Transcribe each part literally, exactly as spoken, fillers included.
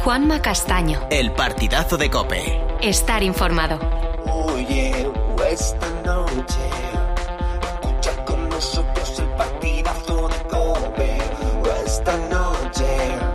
Juanma Castaño. El partidazo de COPE. Estar informado. Oye, esta noche escucha con nosotros el partidazo de COPE. Esta noche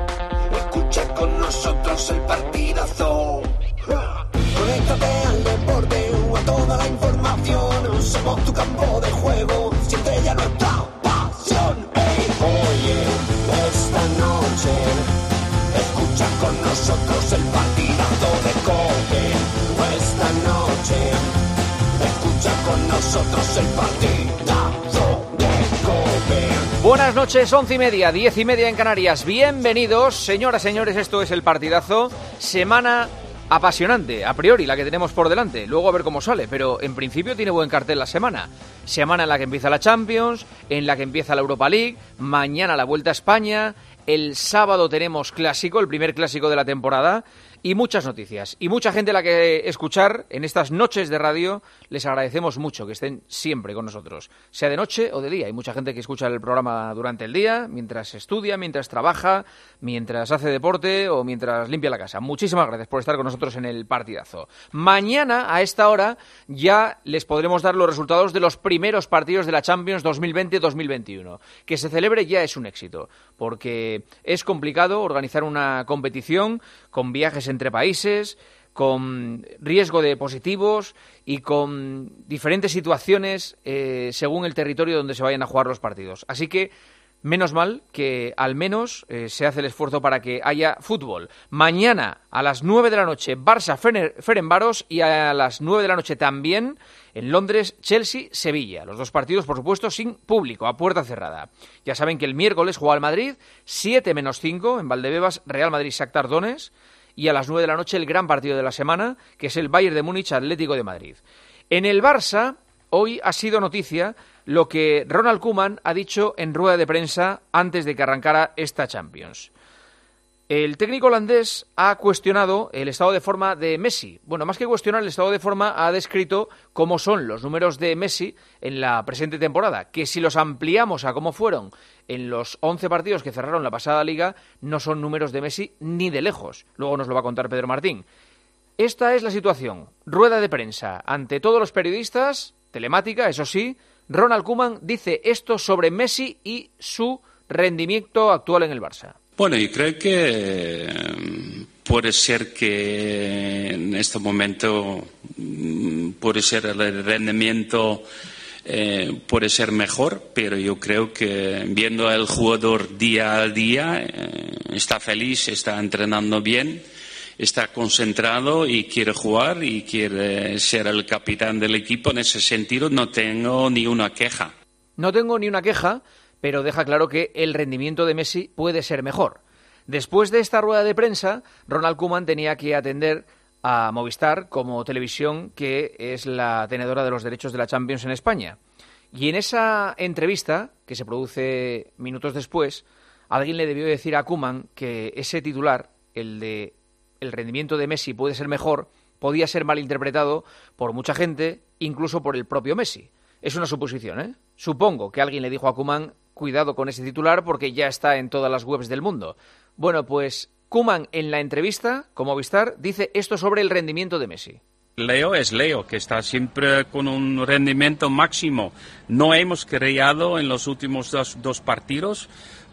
escucha con nosotros el partidazo. Conéctate al deporte o a toda la información. Somos tu campo de juego, siente ya nuestra pasión. Hey, oye, esta noche escucha con nosotros el partidazo de COPE. Esta noche escucha con nosotros el partidazo de COPE. Buenas noches, once y media, diez y media en Canarias. Bienvenidos, señoras, señores, esto es el partidazo. Semana apasionante, a priori, la que tenemos por delante. Luego a ver cómo sale, pero en principio tiene buen cartel la semana. Semana en la que empieza la Champions, en la que empieza la Europa League, mañana la Vuelta a España, el sábado tenemos clásico, el primer clásico de la temporada, y muchas noticias, y mucha gente a la que escuchar en estas noches de radio. Les agradecemos mucho que estén siempre con nosotros, sea de noche o de día. Hay mucha gente que escucha el programa durante el día, mientras estudia, mientras trabaja, mientras hace deporte o mientras limpia la casa. Muchísimas gracias por estar con nosotros en el partidazo. Mañana, a esta hora, ya les podremos dar los resultados de los primeros partidos de la Champions dos mil veinte dos mil veintiuno. Que se celebre ya es un éxito, porque es complicado organizar una competición con viajes entre países, con riesgo de positivos y con diferentes situaciones eh, según el territorio donde se vayan a jugar los partidos. Así que menos mal que al menos eh, se hace el esfuerzo para que haya fútbol. Mañana a las nueve de la noche Barça-Ferencváros y a las nueve de la noche también en Londres Chelsea-Sevilla. Los dos partidos, por supuesto, sin público, a puerta cerrada. Ya saben que el miércoles juega el Madrid, siete menos cinco en Valdebebas, Real Madrid-Shakhtar Donetsk. Y a las nueve de la noche el gran partido de la semana, que es el Bayern de Múnich Atlético de Madrid. En el Barça, hoy ha sido noticia lo que Ronald Koeman ha dicho en rueda de prensa antes de que arrancara esta Champions. El técnico holandés ha cuestionado el estado de forma de Messi. Bueno, más que cuestionar el estado de forma, ha descrito cómo son los números de Messi en la presente temporada, que si los ampliamos a cómo fueron en los once partidos que cerraron la pasada liga, no son números de Messi ni de lejos. Luego nos lo va a contar Pedro Martín. Esta es la situación. Rueda de prensa ante todos los periodistas, telemática, eso sí. Ronald Koeman dice esto sobre Messi y su rendimiento actual en el Barça. Bueno, yo creo que puede ser que en este momento puede ser el rendimiento eh, puede ser mejor, pero yo creo que viendo al jugador día a día eh, está feliz, está entrenando bien, está concentrado y quiere jugar y quiere ser el capitán del equipo. En ese sentido no tengo ni una queja. No tengo ni una queja, pero deja claro que el rendimiento de Messi puede ser mejor. Después de esta rueda de prensa, Ronald Koeman tenía que atender a Movistar como televisión, que es la tenedora de los derechos de la Champions en España. Y en esa entrevista, que se produce minutos después, alguien le debió decir a Koeman que ese titular, el de el rendimiento de Messi puede ser mejor, podía ser malinterpretado por mucha gente, incluso por el propio Messi. Es una suposición, ¿eh? Supongo que alguien le dijo a Koeman, cuidado con ese titular porque ya está en todas las webs del mundo. Bueno, pues Koeman en la entrevista, como Movistar, dice esto sobre el rendimiento de Messi. Leo es Leo, que está siempre con un rendimiento máximo. No hemos creado en los últimos dos, dos partidos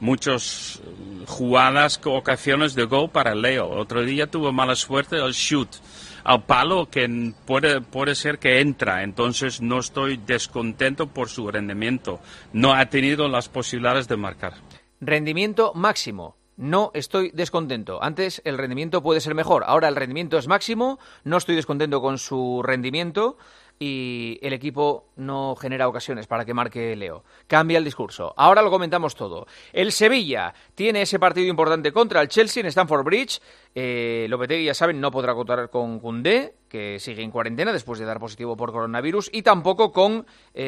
muchas jugadas, ocasiones de gol para Leo. Otro día tuvo mala suerte el shoot al palo, que puede, puede ser que entra. Entonces no estoy descontento por su rendimiento. No ha tenido las posibilidades de marcar. Rendimiento máximo. No estoy descontento. Antes el rendimiento puede ser mejor. Ahora el rendimiento es máximo. No estoy descontento con su rendimiento. Y el equipo no genera ocasiones para que marque Leo. Cambia el discurso. Ahora lo comentamos todo. El Sevilla tiene ese partido importante contra el Chelsea en Stamford Bridge. Eh, Lopetegui, ya saben, no podrá contar con Koundé, que sigue en cuarentena después de dar positivo por coronavirus, y tampoco con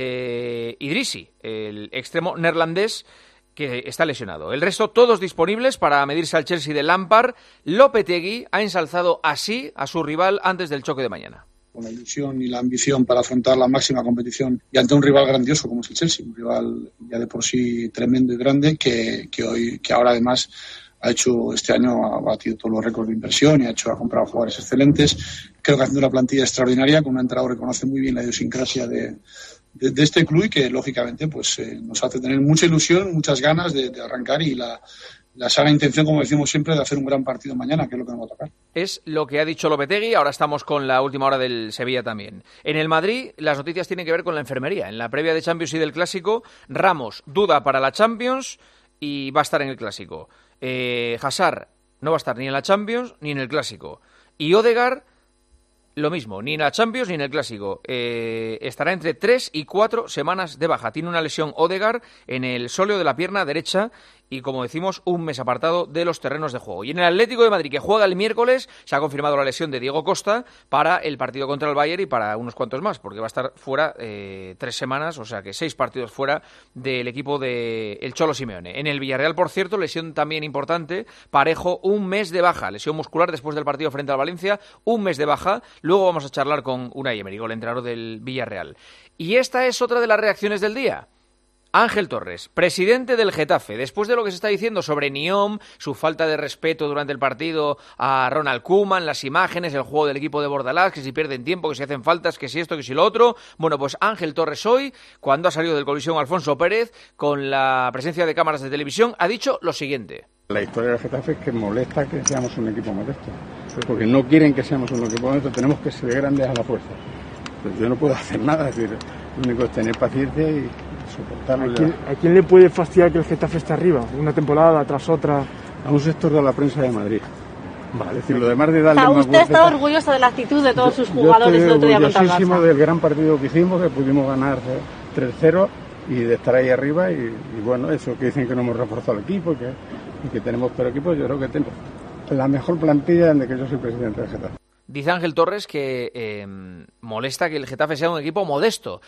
eh, Idrissi, el extremo neerlandés, que está lesionado. El resto, todos disponibles para medirse al Chelsea de Lampard. Lopetegui ha ensalzado así a su rival antes del choque de mañana. Con la ilusión y la ambición para afrontar la máxima competición y ante un rival grandioso como es el Chelsea, un rival ya de por sí tremendo y grande, que, que hoy, que ahora además ha hecho este año, ha batido todos los récords de inversión y ha hecho ha comprado jugadores excelentes. Creo que haciendo una plantilla extraordinaria, con un entrenador que conoce muy bien la idiosincrasia de, de, de este club y que lógicamente pues eh, nos hace tener mucha ilusión, muchas ganas de, de arrancar y la la sana intención, como decimos siempre, de hacer un gran partido mañana, que es lo que nos va a tocar. Es lo que ha dicho Lopetegui, ahora estamos con la última hora del Sevilla también. En el Madrid, las noticias tienen que ver con la enfermería. En la previa de Champions y del Clásico, Ramos duda para la Champions y va a estar en el Clásico. Eh, Hazard no va a estar ni en la Champions ni en el Clásico. Y Odegaard, lo mismo, ni en la Champions ni en el Clásico. Eh, estará entre tres y cuatro semanas de baja. Tiene una lesión Odegaard en el sóleo de la pierna derecha y, como decimos, un mes apartado de los terrenos de juego. Y en el Atlético de Madrid, que juega el miércoles, se ha confirmado la lesión de Diego Costa para el partido contra el Bayern y para unos cuantos más, porque va a estar fuera eh, tres semanas, o sea que seis partidos fuera del equipo de el Cholo Simeone. En el Villarreal, por cierto, lesión también importante, Parejo, un mes de baja, lesión muscular después del partido frente al Valencia, un mes de baja. Luego vamos a charlar con Unai Emery, el entrenador del Villarreal. Y esta es otra de las reacciones del día. Ángel Torres, presidente del Getafe, después de lo que se está diciendo sobre Niom, su falta de respeto durante el partido a Ronald Koeman, las imágenes, el juego del equipo de Bordalás, que si pierden tiempo, que si hacen faltas, que si esto, que si lo otro. Bueno, pues Ángel Torres hoy, cuando ha salido del colisión Alfonso Pérez, con la presencia de cámaras de televisión, ha dicho lo siguiente. La historia del Getafe es que molesta que seamos un equipo modesto, porque no quieren que seamos un equipo modesto, tenemos que ser grandes a la fuerza. Pues yo no puedo hacer nada, es decir, lo único es tener paciencia y soportarlo. ¿A quién, ¿A quién le puede fastidiar que el Getafe esté arriba? Una temporada tras otra. A un sector de la prensa de Madrid. Vale, es decir, lo demás de darle o sea, más usted está orgulloso de la actitud de todos yo, sus jugadores el otro día contra contra el Barça. Yo estoy orgullosísimo del gran partido que hicimos, que pudimos ganar tres cero y de estar ahí arriba y, y bueno, eso que dicen que no hemos reforzado el equipo y que, y que tenemos peor equipo, yo creo que tenemos la mejor plantilla desde que yo soy presidente del Getafe. Dice Ángel Torres que eh, molesta que el Getafe sea un equipo modesto.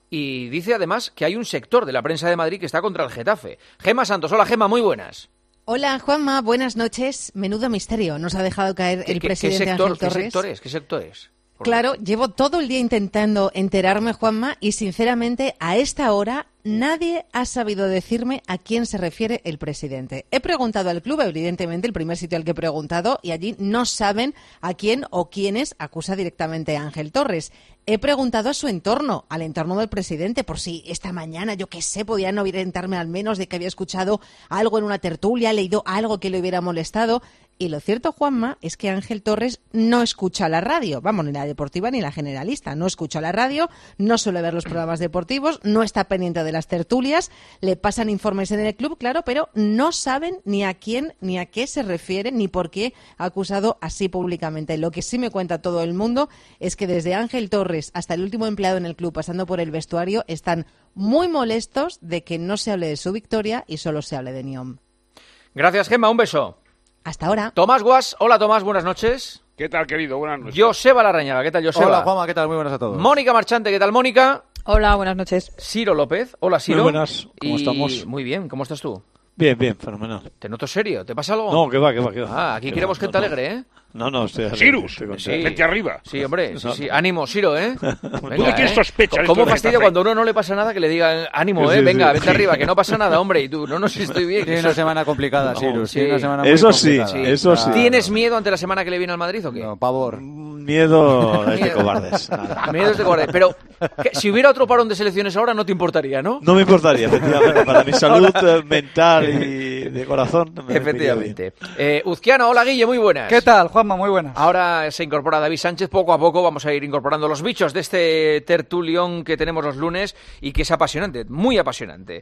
Y dice además que hay un sector de la prensa de Madrid que está contra el Getafe. Gema Santos, hola Gema, muy buenas. Hola Juanma, buenas noches. Menudo misterio, nos ha dejado caer el ¿Qué, presidente qué sector, Ángel Torres. ¿Qué sectores? ¿Qué sectores? Claro, llevo todo el día intentando enterarme, Juanma, y sinceramente a esta hora nadie ha sabido decirme a quién se refiere el presidente. He preguntado al club, evidentemente, el primer sitio al que he preguntado, y allí no saben a quién o quiénes acusa directamente a Ángel Torres. He preguntado a su entorno, al entorno del presidente, por si esta mañana, yo qué sé, podían orientarme al menos de que había escuchado algo en una tertulia, leído algo que le hubiera molestado. Y lo cierto, Juanma, es que Ángel Torres no escucha la radio, vamos, ni la deportiva ni la generalista, no escucha la radio, no suele ver los programas deportivos, no está pendiente de las tertulias, le pasan informes en el club, claro, pero no saben ni a quién ni a qué se refiere ni por qué ha acusado así públicamente. Lo que sí me cuenta todo el mundo es que desde Ángel Torres hasta el último empleado en el club, pasando por el vestuario, están muy molestos de que no se hable de su victoria y solo se hable de Niom. Gracias, Gemma, un beso. Hasta ahora. Tomás Guas, hola Tomás, buenas noches. ¿Qué tal, querido? Buenas noches. Joseba Larrañaga, ¿qué tal, Joseba? Hola, Juanma, ¿qué tal? Muy buenas a todos. Mónica Marchante, ¿qué tal, Mónica? Hola, buenas noches. Ciro López, hola Ciro. Muy buenas, ¿cómo y... estamos? Muy bien, ¿cómo estás tú? Bien, bien, fenomenal. Te noto serio, ¿te pasa algo? No, que va, que va, que va. Ah, aquí que queremos va, gente no, alegre, ¿eh? No, no, estoy alegre. Sirus, sí. vente arriba. Sí, hombre, sí, sí. Ánimo, Siro, ¿eh? Venga, ¿tú de quién ¿eh? sospechas? ¿Cómo fastidia cuando a uno no le pasa nada que le digan ánimo, sí, eh? Venga, sí. vente arriba, que no pasa nada, hombre. Y tú, no, no, si estoy bien. Tiene una semana complicada, no, Sirus. sí. Tiene una semana muy Eso sí, complicada. eso sí. ¿Tienes miedo ante la semana que le viene al Madrid o qué? No, pavor. Miedo es de cobardes. Nada. Miedo es de cobardes. Pero que, si hubiera otro parón de selecciones ahora, no te importaría, ¿no? No me importaría, efectivamente. Para mi salud eh, mental y de corazón. Me Efectivamente. Eh, Uzquiano, hola Guille, muy buenas. ¿Qué tal, Juanma? Muy buenas. Ahora se incorpora David Sánchez. Poco a poco vamos a ir incorporando los bichos de este tertulión que tenemos los lunes y que es apasionante, muy apasionante.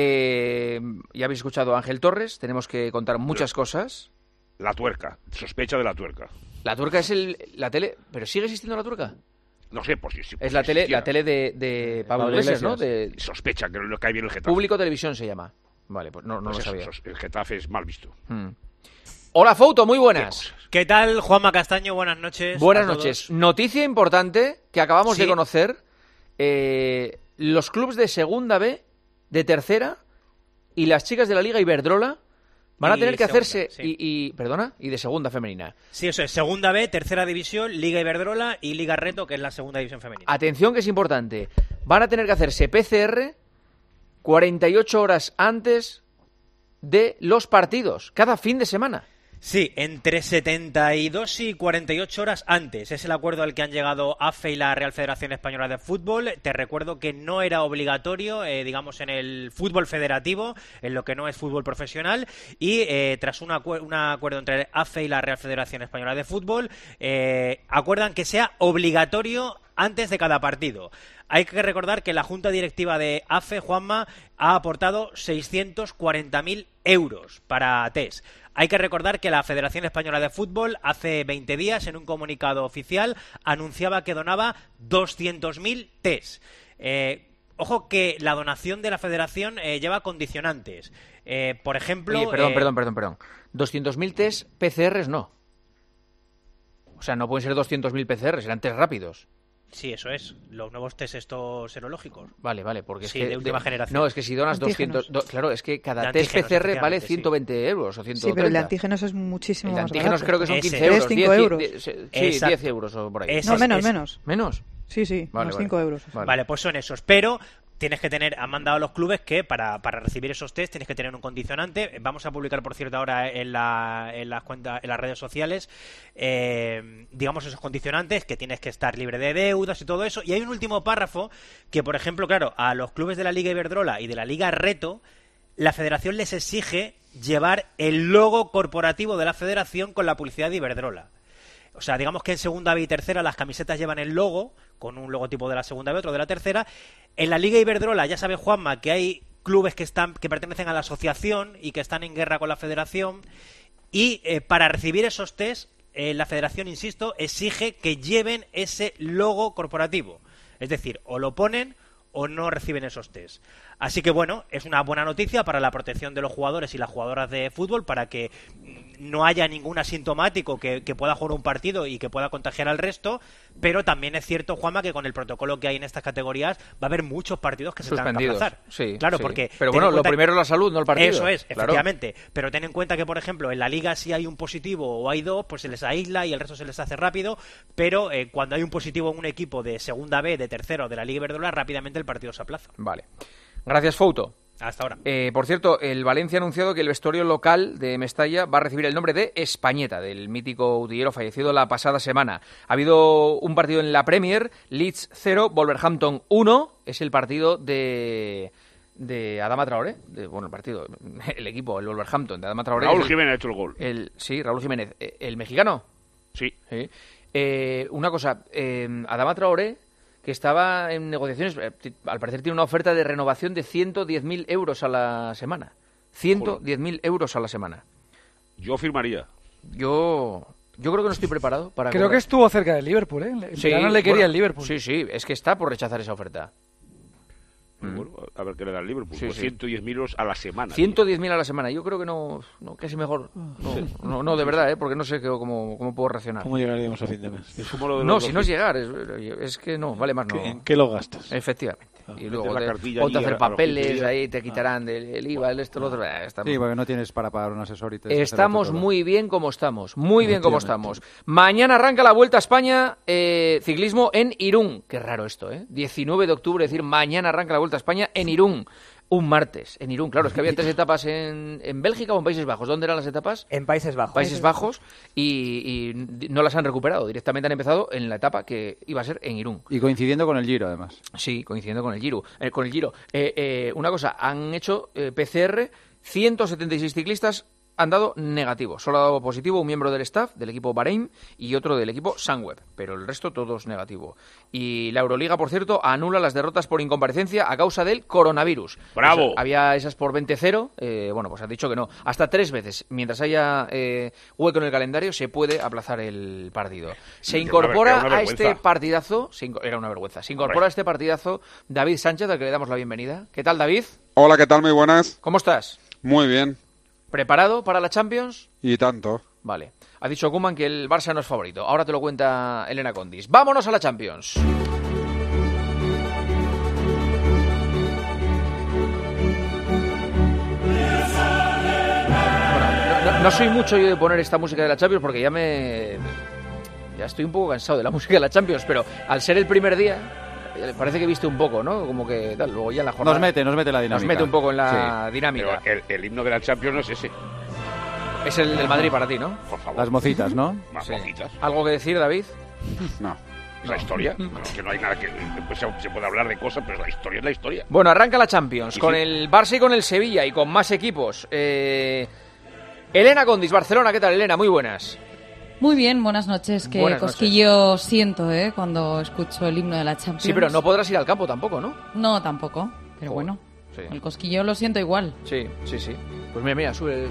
Eh, ya habéis escuchado a Ángel Torres, tenemos que contar muchas cosas. La tuerca, sospecha de la tuerca. La tuerca es el, la tele... ¿Pero sigue existiendo la tuerca? No sé, pues sí. Es la tele, la tele de, de Pablo, Pablo Iglesias, ¿no? De... Sospecha que lo cae bien el Getafe. Público Televisión se llama. Vale, pues no, no pues lo eso, sabía. El Getafe es mal visto. Hmm. Hola, Fouto, muy buenas. ¿Qué tal, Juanma Castaño? Buenas noches. Buenas noches. Noticia importante que acabamos sí. de conocer. Eh, los clubes de Segunda B, de Tercera y las chicas de la Liga Iberdrola van a tener que segunda, hacerse... Sí. Y, y, perdona, y de Segunda Femenina. Sí, eso es. Segunda B, Tercera División, Liga Iberdrola y Liga Reto, que es la Segunda División Femenina. Atención, que es importante. Van a tener que hacerse P C R cuarenta y ocho horas antes de los partidos, cada fin de semana. Sí, entre setenta y dos y cuarenta y ocho horas antes. Es el acuerdo al que han llegado A F E y la Real Federación Española de Fútbol. Te recuerdo que no era obligatorio, eh, digamos, en el fútbol federativo, en lo que no es fútbol profesional, y eh, tras un, acu- un acuerdo entre A F E y la Real Federación Española de Fútbol, eh, acuerdan que sea obligatorio antes de cada partido. Hay que recordar que la Junta Directiva de A F E, Juanma, ha aportado seiscientos cuarenta mil euros para test. Hay que recordar que la Federación Española de Fútbol hace veinte días, en un comunicado oficial, anunciaba que donaba doscientos mil test. Eh, ojo que la donación de la Federación eh, lleva condicionantes. Eh, por ejemplo... Oye, perdón, eh, perdón, perdón, perdón. doscientos mil test P C Rs no. O sea, no pueden ser doscientos mil P C Rs, serán test rápidos. Sí, eso es. Los nuevos test estos serológicos. Vale, vale, porque es sí, que... de última de, generación. No, es que si donas Antígenos. doscientos... Do, claro, es que cada De test P C R vale efectivamente, ciento veinte euros o ciento treinta. Sí, pero el de antígenos es muchísimo El de más antígenos barato. creo que son Ese. quince euros. tres, diez, cinco euros. diez, sí, Exacto. diez euros o por ahí. Ese No, es- menos, es- menos. ¿Menos? Sí, sí, Vale, unos vale. cinco euros. Vale. Vale, pues son esos. Pero tienes que tener, han mandado a los clubes que para, para recibir esos test tienes que tener un condicionante. Vamos a publicar, por cierto, ahora en, la, en las cuentas, en las redes sociales, eh, digamos, esos condicionantes, que tienes que estar libre de deudas y todo eso. Y hay un último párrafo que, por ejemplo, claro, a los clubes de la Liga Iberdrola y de la Liga Reto, la federación les exige llevar el logo corporativo de la federación con la publicidad de Iberdrola. O sea, digamos que en segunda B y tercera las camisetas llevan el logo, con un logotipo de la segunda B, otro de la tercera. En la Liga Iberdrola, ya sabe Juanma, que hay clubes que están que pertenecen a la asociación y que están en guerra con la federación. Y eh, para recibir esos test, eh, la federación, insisto, exige que lleven ese logo corporativo. Es decir, o lo ponen o no reciben esos test. Así que bueno, es una buena noticia para la protección de los jugadores y las jugadoras de fútbol, para que no haya ningún asintomático que, que pueda jugar un partido y que pueda contagiar al resto, pero también es cierto, Juanma, que con el protocolo que hay en estas categorías va a haber muchos partidos que se tengan que Suspendidos. aplazar. Sí, claro, sí. porque Pero ten bueno, en lo cuenta- primero es la salud, no el partido. Eso es, Claro. efectivamente. Pero ten en cuenta que, por ejemplo, en la Liga, si hay un positivo o hay dos, pues se les aísla y el resto se les hace rápido, pero eh, cuando hay un positivo en un equipo de segunda B, de tercero, de la Liga Iberdrola, rápidamente el partido se aplaza. Vale. Gracias, Fouto. Hasta ahora. Eh, por cierto, el Valencia ha anunciado que el vestuario local de Mestalla va a recibir el nombre de Españeta, del mítico utillero fallecido la pasada semana. Ha habido un partido en la Premier, Leeds cero, Wolverhampton uno, es el partido de... de Adama Traoré, de, bueno, el partido, el equipo, el Wolverhampton de Adama Traoré. Raúl el, Jiménez ha hecho el gol. El, sí, Raúl Jiménez. ¿El mexicano? Sí. Sí. Eh, una cosa, eh, Adama Traoré, que estaba en negociaciones, al parecer tiene una oferta de renovación de ciento diez mil euros a la semana. ciento diez mil euros a la semana. Yo firmaría. Yo yo creo que no estoy preparado para... Creo que estuvo cerca del Liverpool, ¿eh? En Sí, verano le quería bueno, el Liverpool. Sí, sí, es que está por rechazar esa oferta. Pues bueno, a ver qué le da el Liverpool. Sí, Pues sí. ciento diez mil euros a la semana. ciento diez mil a la semana. Yo creo que no, no casi mejor. No, no, no, de verdad, ¿eh? Porque no sé qué- cómo, cómo puedo reaccionar. ¿Cómo llegaríamos a fin de mes? Es como lo de No, los si dos- no es llegar, es, es que no, vale más no. ¿En qué lo gastas? Efectivamente. Y luego la te, cartilla ponte a allí hacer a- a los papeles, quince días. ahí te quitarán del el I V A, el esto, lo otro. eh, estamos- Sí, porque no tienes para pagar un asesor y te Estamos todo. muy bien como estamos, muy bien como Efectivamente. estamos. Mañana arranca la Vuelta a España, eh, ciclismo en Irún. Qué raro esto, ¿eh? diecinueve de octubre, es decir, mañana arranca la Vuelta a España en Irún. Un martes, en Irún. Claro, es que había tres etapas en, en Bélgica o en Países Bajos. ¿Dónde eran las etapas? En Países Bajos. Países Bajos y, y no las han recuperado. Directamente han empezado en la etapa que iba a ser en Irún. Y coincidiendo con el Giro, además. Sí, coincidiendo con el Giro. Eh, con el Giro. Eh, eh, una cosa, han hecho eh, P C R, ciento setenta y seis ciclistas han dado negativo. Solo ha dado positivo un miembro del staff del equipo Bahrein y otro del equipo Sunweb, pero el resto todos negativo. Y la Euroliga, por cierto, anula las derrotas por incomparecencia a causa del coronavirus. ¡Bravo! Pues, había esas por veinte cero, eh, bueno, pues han dicho que no. Hasta tres veces, mientras haya eh, hueco en el calendario, se puede aplazar el partido. Se Que incorpora una- que una a este vergüenza. partidazo, se inco- era una vergüenza, se incorpora Hombre. a este partidazo David Sánchez, al que le damos la bienvenida. ¿Qué tal, David? Hola, ¿qué tal? Muy buenas. ¿Cómo estás? Muy bien. ¿Preparado para la Champions? Y tanto. Vale. Ha dicho Koeman que el Barça no es favorito. Ahora te lo cuenta Elena Condis. ¡Vámonos a la Champions! Bueno, no, no- no soy mucho yo de poner esta música de la Champions porque ya me... Ya estoy un poco cansado de la música de la Champions, pero al ser el primer día... parece que viste un poco, ¿no? Como que tal, luego ya en la jornada... Nos mete, nos mete la dinámica. Nos mete un poco en la sí. dinámica. Pero el, el himno de la Champions no es ese. Es el del Madrid para ti, ¿no? Por favor. Las mocitas, ¿no? Más Sí. mocitas. ¿Algo que decir, David? No. La historia, que no hay nada que... Pues se, se puede hablar de cosas, pero la historia es la historia. Bueno, arranca la Champions Sí, con sí. el Barça y con el Sevilla y con más equipos. Eh... Elena Condis, Barcelona, ¿qué tal, Elena? Muy buenas. Muy bien, buenas noches. Qué Buenas cosquillo siento, ¿eh? Cuando escucho el himno de la Champions. Sí, pero no podrás ir al campo tampoco, ¿no? No, tampoco. Pero Joder. bueno, Sí. el cosquillo lo siento igual. Sí, sí, sí. Pues mira, mira, sube.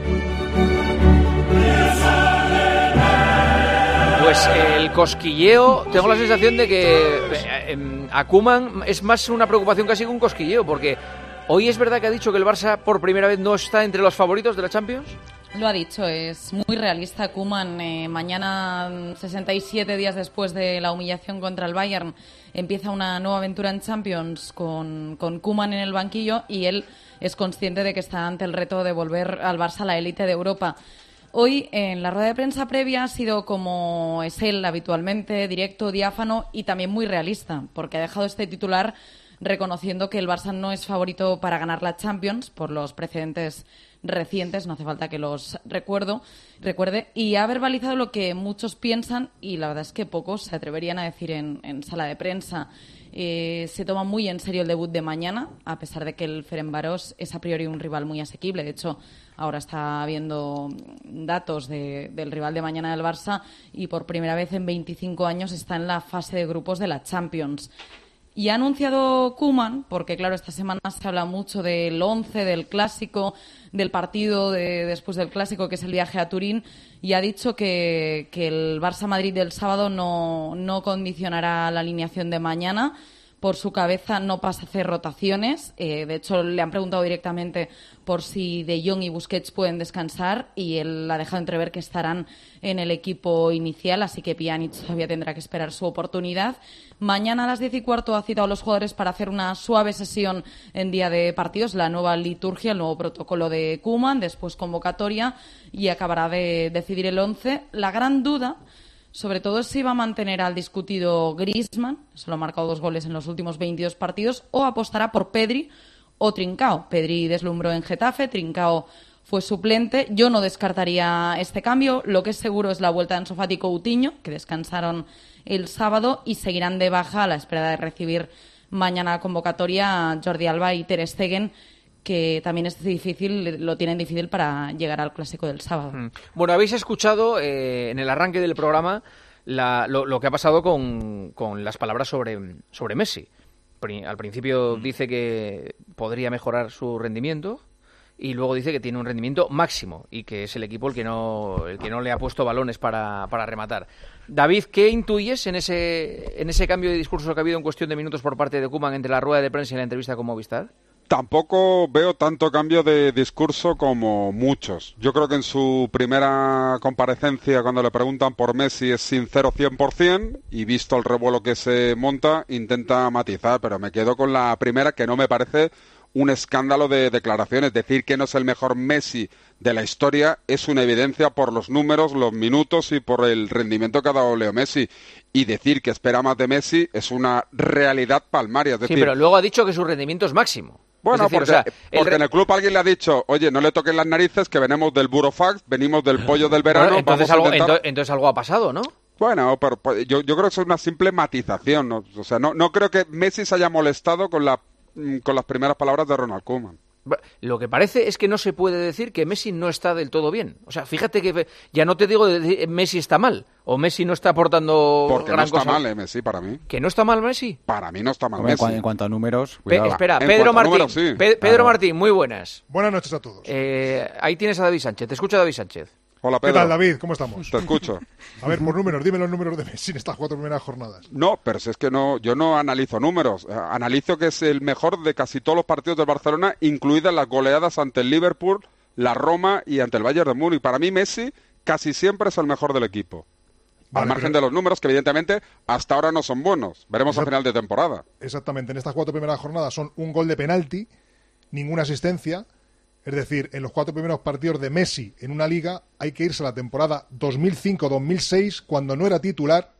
Pues el cosquilleo, tengo la sensación de que eh, eh, a Koeman es más una preocupación casi que un cosquilleo, porque hoy es verdad que ha dicho que el Barça por primera vez no está entre los favoritos de la Champions. Lo ha dicho, es muy realista Koeman. Eh, mañana, sesenta y siete días después de la humillación contra el Bayern, empieza una nueva aventura en Champions con, con Koeman en el banquillo y él es consciente de que está ante el reto de volver al Barça a la élite de Europa. Hoy, en la rueda de prensa previa, ha sido como es él habitualmente, directo, diáfano y también muy realista, porque ha dejado este titular reconociendo que el Barça no es favorito para ganar la Champions por los precedentes recientes, no hace falta que los recuerdo, recuerde, y ha verbalizado lo que muchos piensan y la verdad es que pocos se atreverían a decir en, en sala de prensa. Eh, se toma muy en serio el debut de mañana, a pesar de que el Ferencváros es a priori un rival muy asequible. De hecho, ahora está viendo datos de, del rival de mañana del Barça y por primera vez en veinticinco años está en la fase de grupos de la Champions. Y ha anunciado Koeman, porque claro, esta semana se habla mucho del once, del clásico, del partido de, después del clásico, que es el viaje a Turín, y ha dicho que, que el Barça-Madrid del sábado no, no condicionará la alineación de mañana. Por su cabeza no pasa a hacer rotaciones. Eh, de hecho, le han preguntado directamente por si De Jong y Busquets pueden descansar y él ha dejado entrever que estarán en el equipo inicial, así que Pjanic todavía tendrá que esperar su oportunidad. Mañana a las diez y cuarto ha citado a los jugadores para hacer una suave sesión en día de partidos, la nueva liturgia, el nuevo protocolo de Koeman, después convocatoria y acabará de decidir el once. La gran duda, sobre todo, es si va a mantener al discutido Griezmann, solo ha marcado dos goles en los últimos veintidós partidos, o apostará por Pedri o Trincao. Pedri deslumbró en Getafe, Trincao fue suplente. Yo no descartaría este cambio. Lo que es seguro es la vuelta de Ansu Fati y Coutinho, que descansaron el sábado y seguirán de baja a la espera de recibir mañana la convocatoria Jordi Alba y Ter Stegen, que también es difícil, lo tienen difícil para llegar al clásico del sábado. Mm. Bueno, habéis escuchado eh, en el arranque del programa la, lo, lo que ha pasado con, con las palabras sobre, sobre Messi. Pri- al principio mm. dice que podría mejorar su rendimiento y luego dice que tiene un rendimiento máximo y que es el equipo el que no, el que no le ha puesto balones para, para rematar. David, ¿qué intuyes en ese, en ese cambio de discurso que ha habido en cuestión de minutos por parte de Koeman entre la rueda de prensa y la entrevista con Movistar? Tampoco veo tanto cambio de discurso como muchos. Yo creo que en su primera comparecencia, cuando le preguntan por Messi, es sincero cien por ciento y visto el revuelo que se monta, intenta matizar, pero me quedo con la primera, que no me parece un escándalo de declaraciones. Decir que no es el mejor Messi de la historia es una evidencia por los números, los minutos y por el rendimiento que ha dado Leo Messi. Y decir que espera más de Messi es una realidad palmaria. Es decir, sí, pero luego ha dicho que su rendimiento es máximo. Bueno, es decir, porque, o sea, porque el... en el club alguien le ha dicho, oye, no le toquen las narices, que venimos del Burofax, venimos del pollo del verano. Bueno, entonces, vamos algo, a intentar... ento- entonces algo ha pasado, ¿no? Bueno, pero pues, yo, yo creo que eso es una simple matización, ¿no? O sea, no, no creo que Messi se haya molestado con, la, con las primeras palabras de Ronald Koeman. Lo que parece es que no se puede decir que Messi no está del todo bien. O sea, fíjate que ya no te digo de decir Messi está mal o Messi no está aportando Porque gran no está cosa. mal, eh, Messi, para mí. ¿Que no está mal Messi? Para mí no está mal Hombre, Messi. En cuanto a números, Pe- cuidado. espera, En Pedro cuanto a Martín. números, sí. Pe- Pedro Claro. Martín, muy buenas. Buenas noches a todos. Eh, ahí tienes a David Sánchez. Te escucha David Sánchez. Hola, ¿Qué Pedro. tal, David? ¿Cómo estamos? Te escucho. A ver, por números, dime los números de Messi en estas cuatro primeras jornadas. No, pero si es que no, yo no analizo números. Eh, Analizo que es el mejor de casi todos los partidos del Barcelona, incluidas las goleadas ante el Liverpool, la Roma y ante el Bayern de Múnich. Para mí Messi casi siempre es el mejor del equipo. Vale, Al margen pero- de los números, que evidentemente hasta ahora no son buenos. Veremos Exacto. a final de temporada. Exactamente, en estas cuatro primeras jornadas son un gol de penalti, ninguna asistencia. Es decir, en los cuatro primeros partidos de Messi en una liga hay que irse a la temporada dos mil cinco dos mil seis, cuando no era titular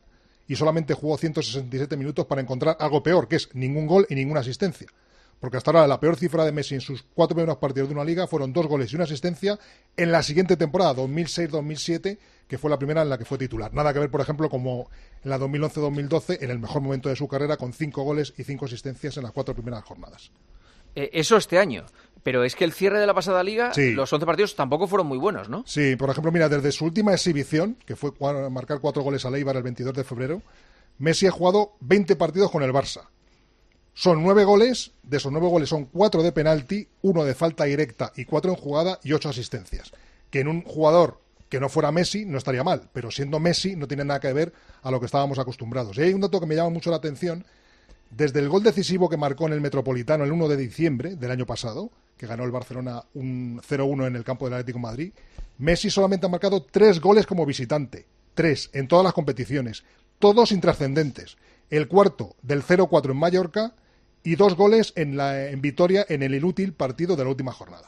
y solamente jugó ciento sesenta y siete minutos para encontrar algo peor, que es ningún gol y ninguna asistencia. Porque hasta ahora la peor cifra de Messi en sus cuatro primeros partidos de una liga fueron dos goles y una asistencia en la siguiente temporada, dos mil seis dos mil siete, que fue la primera en la que fue titular. Nada que ver, por ejemplo, como en la dos mil once dos mil doce, en el mejor momento de su carrera, con cinco goles y cinco asistencias en las cuatro primeras jornadas. Eh, eso este año. Pero es que el cierre de la pasada liga, sí. los once partidos tampoco fueron muy buenos, ¿no? Sí, por ejemplo, mira, desde su última exhibición, que fue marcar cuatro goles a Eibar el veintidós de febrero, Messi ha jugado veinte partidos con el Barça. Son nueve goles, de esos nueve goles son cuatro de penalti, uno de falta directa y cuatro en jugada y ocho asistencias. Que en un jugador que no fuera Messi no estaría mal, pero siendo Messi no tiene nada que ver a lo que estábamos acostumbrados. Y hay un dato que me llama mucho la atención. Desde el gol decisivo que marcó en el Metropolitano el uno de diciembre del año pasado, que ganó el Barcelona un cero uno en el campo del Atlético de Madrid, Messi solamente ha marcado tres goles como visitante. Tres, en todas las competiciones. Todos intrascendentes. El cuarto del cero cuatro en Mallorca y dos goles en, la, en Vitoria en el inútil partido de la última jornada.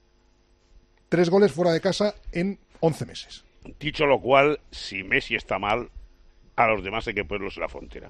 Tres goles fuera de casa en once meses. Dicho lo cual, si Messi está mal, a los demás hay que ponerlos en la frontera.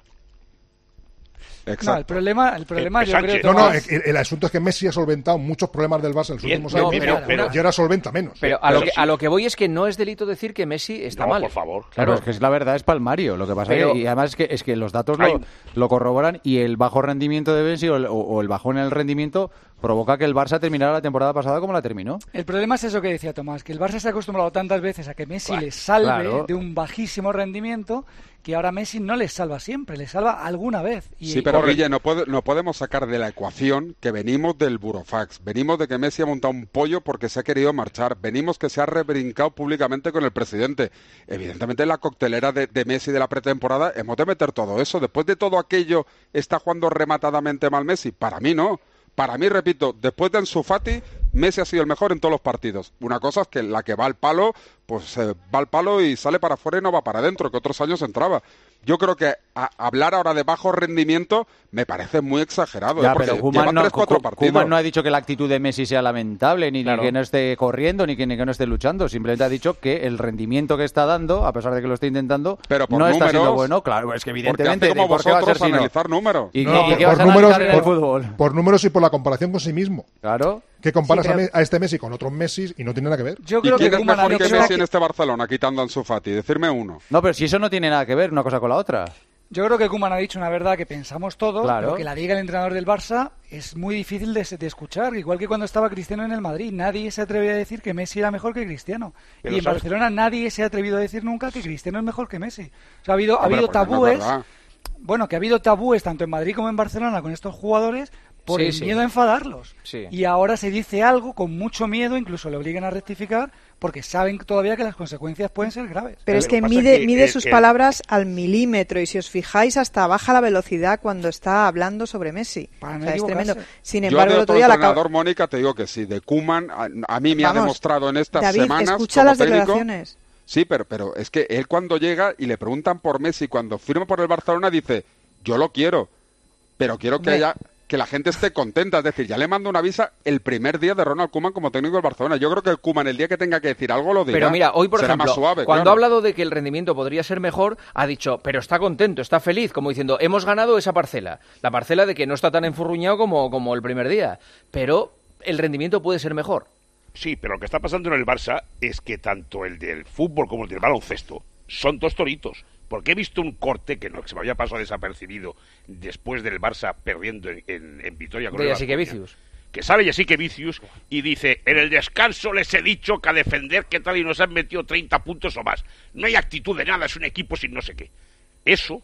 Exacto. No, el problema, el problema eh, yo creo que no, no, el, el asunto es que Messi ha solventado muchos problemas del Barça en los Bien, últimos no, años, pero, pero, y ahora solventa menos. Pero a, pero lo que, sí. a lo que voy es que no es delito decir que Messi está no, mal. por favor. Claro, claro, es que es la verdad es palmario. Lo que pasa pero, que, y además es que, es que los datos lo, lo corroboran y el bajo rendimiento de Messi o el, o, o el bajón en el rendimiento provoca que el Barça terminara la temporada pasada como la terminó. El problema es eso que decía Tomás, que el Barça se ha acostumbrado tantas veces a que Messi claro, le salve claro. de un bajísimo rendimiento que ahora Messi no les salva siempre, les salva alguna vez. Y sí, pero Guille, no, puede, no podemos sacar de la ecuación que venimos del burofax, venimos de que Messi ha montado un pollo porque se ha querido marchar, venimos que se ha rebrincado públicamente con el presidente. Evidentemente en la coctelera de, de Messi de la pretemporada hemos de meter todo eso. Después de todo aquello, ¿está jugando rematadamente mal Messi? Para mí no. Para mí, repito, después de Ansu Fati, Messi ha sido el mejor en todos los partidos. Una cosa es que la que va al palo, pues eh, va al palo y sale para afuera y no va para adentro, que otros años entraba. Yo creo que a, hablar ahora de bajo rendimiento me parece muy exagerado. Ya, ¿eh? Porque pero Koeman no, tres, cuatro partidos. no ha dicho que la actitud de Messi sea lamentable, ni, claro. ni que no esté corriendo, ni que, ni que no esté luchando. Simplemente ha dicho que el rendimiento que está dando, a pesar de que lo esté intentando, pero por no números, está siendo bueno. Claro, es que evidentemente... Como ¿por qué va a ser analizar números? ¿Y, no, y, por, qué vas por, a números analizar en el fútbol? Por números y por la comparación con sí mismo. Claro. Que comparas sí, pero... a, a este Messi con otros Messi y no tiene nada que ver. Yo creo ¿Y quién que es mejor que creo Messi que... en este Barcelona, quitando a Ansu Fati? Decirme uno. No, pero si eso no tiene nada que ver una cosa con la otra. Yo creo que Koeman ha dicho una verdad que pensamos todos, claro. pero que la diga el entrenador del Barça es muy difícil de, de escuchar. Igual que cuando estaba Cristiano en el Madrid, nadie se atrevía a decir que Messi era mejor que Cristiano. Pero y en ¿sabes? Barcelona nadie se ha atrevido a decir nunca que Cristiano es mejor que Messi. O sea, ha habido, ha habido tabúes, no bueno, que ha habido tabúes tanto en Madrid como en Barcelona con estos jugadores por sí, el sí. miedo a enfadarlos. Sí. Y ahora se dice algo con mucho miedo, incluso le obligan a rectificar, porque saben todavía que las consecuencias pueden ser graves. Pero es que mide, que, mide eh, sus eh, palabras al milímetro, y si os fijáis hasta baja la velocidad cuando está hablando sobre Messi. Para no o sea, es tremendo. Sin Yo embargo, de el otro día entrenador, la... Mónica, te digo que sí, de Koeman, a, a mí me Vamos, ha demostrado en estas David, semanas escucha como las técnico, declaraciones. Sí, pero, pero es que él cuando llega y le preguntan por Messi, cuando firma por el Barcelona, dice, yo lo quiero, pero quiero que haya... que la gente esté contenta, es decir, ya le mando una visa el primer día de Ronald Koeman como técnico del Barcelona. Yo creo que el Koeman el día que tenga que decir algo lo dirá. Pero mira, hoy por Será ejemplo, más suave, cuando claro. ha hablado de que el rendimiento podría ser mejor, ha dicho, pero está contento, está feliz, como diciendo, hemos ganado esa parcela, la parcela de que no está tan enfurruñado como, como el primer día, pero el rendimiento puede ser mejor. Sí, pero lo que está pasando en el Barça es que tanto el del fútbol como el del baloncesto son dos toritos. Porque he visto un corte que no que se me había pasado desapercibido después del Barça perdiendo en, en, en Vitoria con de el Jasikevičius. Que sale Jasikevičius y dice, en el descanso les he dicho que a defender qué tal y nos han metido treinta puntos o más. No hay actitud de nada, es un equipo sin no sé qué. Eso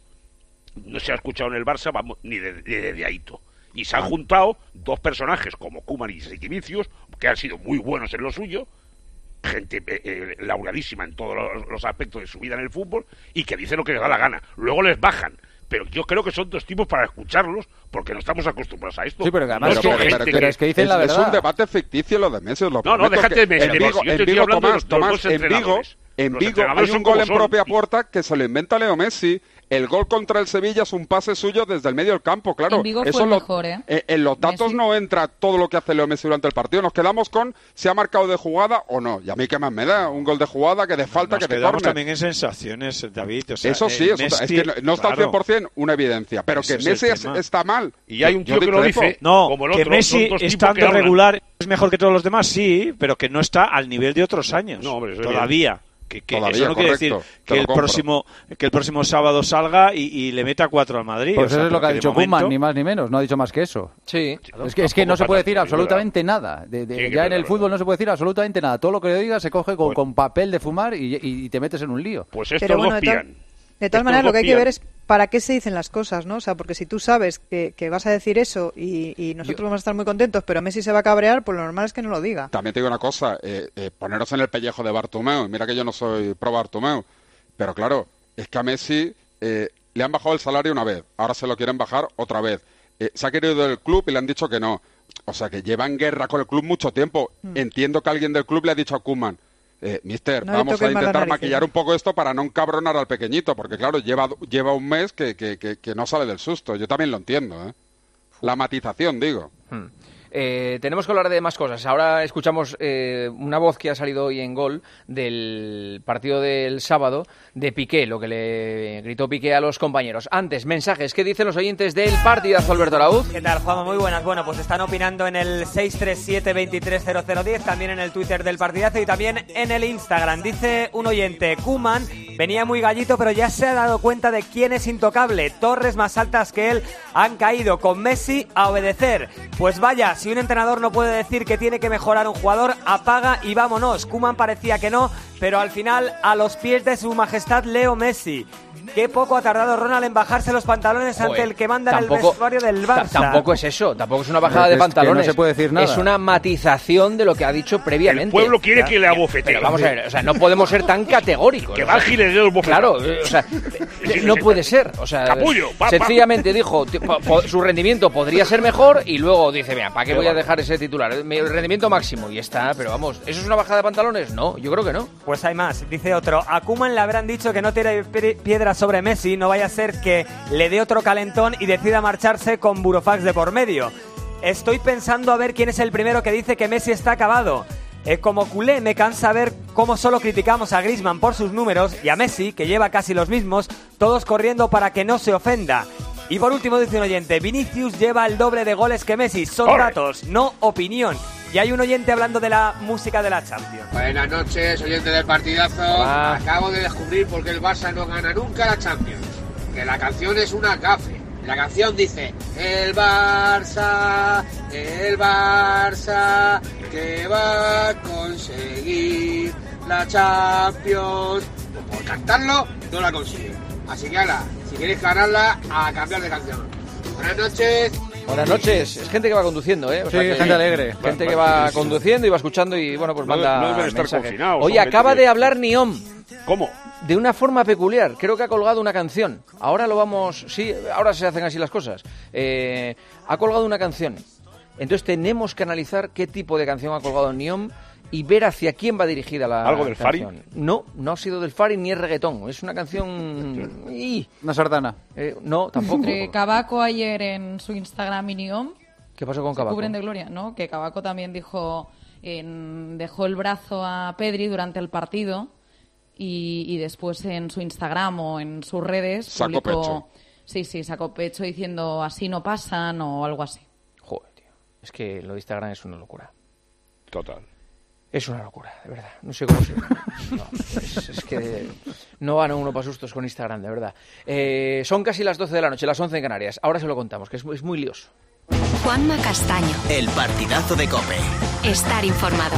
no se ha escuchado en el Barça, vamos, ni de, de, de, de Aito. Y se han juntado dos personajes como Koeman y Jasikevičius, que han sido muy buenos en lo suyo, gente eh, eh, lauradísima en todos los, los aspectos de su vida en el fútbol y que dicen lo que les da la gana. Luego les bajan. Pero yo creo que son dos tipos para escucharlos porque no estamos acostumbrados a esto. Sí, pero además no que, pero, pero, pero es que dicen es, la verdad. Es un debate ficticio lo de Messi. Lo no, no, déjate de Messi. En Vigo, en Vigo Tomás, Tomás, en Vigo, en Vigo hay un gol en propia puerta que se lo inventa Leo Messi. El gol contra el Sevilla es un pase suyo desde el medio del campo, claro. En Vigo eso fue el lo, mejor, ¿eh? eh, en los datos Messi. no entra todo lo que hace Leo Messi durante el partido. Nos quedamos con si ha marcado de jugada o no. Y a mí qué más me da, un gol de jugada que de falta, Nos que de quedamos córner. también en sensaciones, David. O sea, Eso sí, eh, eso, Messi, es que no, no está claro. al cien por ciento una evidencia. Pero Ese que es el Messi es- tema. está mal. Y hay un Yo tío que lo discrepo. dice, No, como el que otro, son Messi, dos tipos estando que hablan. regular, es mejor que todos los demás, sí, pero que no está al nivel de otros años. No, hombre, eso es todavía. Que, que Todavía, eso no quiere correcto, decir te que lo el compro. próximo que el próximo sábado salga y, y le meta cuatro al Madrid. Pues o sea, eso es lo que ha porque de dicho momento- Koeman, ni más ni menos. No ha dicho más que eso. Sí. Es que, es que no se Tampoco puede para decir tanto, absolutamente nada. De- de- Sí, que ya es en el verdad. fútbol no se puede decir absolutamente nada. Todo lo que le digas se coge con, con papel de fumar y, y te metes en un lío. Pues estos Pero bueno, dos de, to- pillan. de todas Estos maneras, lo dos que hay que pillan. ver es para qué se dicen las cosas, ¿no? O sea, porque si tú sabes que, que vas a decir eso y, y nosotros Yo- vamos a estar muy contentos, pero Messi se va a cabrear, pues lo normal es que no lo diga. También te digo una cosa, eh, eh, poneros en el pellejo de Bartomeu. Mira que yo no soy pro Bartomeu, pero claro, es que a Messi eh, le han bajado el salario una vez, ahora se lo quieren bajar otra vez. Eh, se ha querido del club y le han dicho que no. O sea, que lleva en guerra con el club mucho tiempo. Mm. Entiendo que alguien del club le ha dicho a Koeman, eh, mister, No le vamos a toques más las intentar narices, maquillar ¿no? un poco esto para no encabronar al pequeñito, porque claro, lleva, lleva un mes que, que, que, que no sale del susto. Yo también lo entiendo, ¿eh? La matización, digo. Hmm. Eh, tenemos que hablar de más cosas. Ahora escuchamos eh, una voz que ha salido hoy en Gol del partido del sábado de Piqué, lo que le gritó Piqué a los compañeros. Antes, mensajes. ¿Qué dicen los oyentes del partidazo, Alberto Araúz? ¿Qué tal, Juanma? Muy buenas. Bueno, pues están opinando en el seis tres siete, veintitrés cero cero diez, también en el Twitter del partidazo y también en el Instagram. Dice un oyente, Koeman venía muy gallito, pero ya se ha dado cuenta de quién es intocable. Torres más altas que él han caído con Messi a obedecer. Pues vaya, si un entrenador no puede decir que tiene que mejorar un jugador, apaga y vámonos. Koeman parecía que no, pero al final a los pies de su majestad Leo Messi. Qué poco ha tardado Ronald en bajarse los pantalones ante Joder, el que manda en el tampoco- vestuario del Ta- Barça. Tampoco es eso, tampoco es una bajada Es de que pantalones. no se puede decir nada. Es una matización de lo que ha dicho previamente. El pueblo quiere que le abofetee. Pero vamos a ver, o sea, no podemos ser tan categóricos. Que o va sea, al gilet de los bofetados. Claro, eh, o sea, no puede ser. O sea, Capullo, pa, pa. sencillamente dijo, ti- po- po- su rendimiento podría ser mejor y luego dice, mira, ¿para qué Qué voy a bueno. dejar ese titular? Mi rendimiento máximo y está, pero vamos, ¿eso es una bajada de pantalones? No, yo creo que no. Pues hay más, dice otro. A Koeman le habrán dicho que no tire pi- piedra sobre Messi, no vaya a ser que le dé otro calentón y decida marcharse con Burofax de por medio. Estoy pensando a ver quién es el primero que dice que Messi está acabado. Eh, como culé me cansa ver cómo solo criticamos a Griezmann por sus números y a Messi, que lleva casi los mismos, todos corriendo para que no se ofenda. Y por último dice un oyente, Vinicius lleva el doble de goles que Messi, son ¡Corre! datos, no opinión. Y hay un oyente hablando de la música de la Champions. Buenas noches, oyente del partidazo. Hola. Acabo de descubrir por qué el Barça no gana nunca la Champions. Que la canción es una gafe. La canción dice, el Barça, el Barça, que va a conseguir la Champions. Pues por cantarlo, no la consigue. Así que ala, si queréis ganarla, a cambiar de canción. Buenas noches. Buenas noches, es gente que va conduciendo, ¿eh? O Sí, gente alegre. Gente que va conduciendo y va escuchando y, bueno, pues No- manda no deben estar mensajes. confinados, Oye, hombre, acaba que- de hablar Niom. ¿Cómo? De una forma peculiar. Creo que ha colgado una canción. Ahora lo vamos... Sí, ahora se hacen así las cosas. Eh, ha colgado una canción. Entonces tenemos que analizar qué tipo de canción ha colgado Niom y ver hacia quién va dirigida la ¿Algo del Fari? canción. No, no ha sido del Fari ni es reggaetón. Es una canción... ¡Ih! Una sardana. Eh, no, tampoco. Entre Cavaco ayer en su Instagram y Niom, ¿Qué pasó con se Cavaco? cubren de gloria, ¿no? Que Cavaco también dijo, en- dejó el brazo a Pedri durante el partido y, y después en su Instagram o en sus redes Sacó publicó, pecho. sí, sí, sacó pecho diciendo así no pasan o algo así. Joder, tío. Es que lo de Instagram es una locura. Total. Es una locura, de verdad. No sé cómo se... No, es, es que no van uno para sustos con Instagram, de verdad. Eh, son casi las doce de la noche, las once en Canarias. Ahora se lo contamos, que es, muy- es muy lioso. Juanma Castaño. El partidazo de COPE. Estar informado.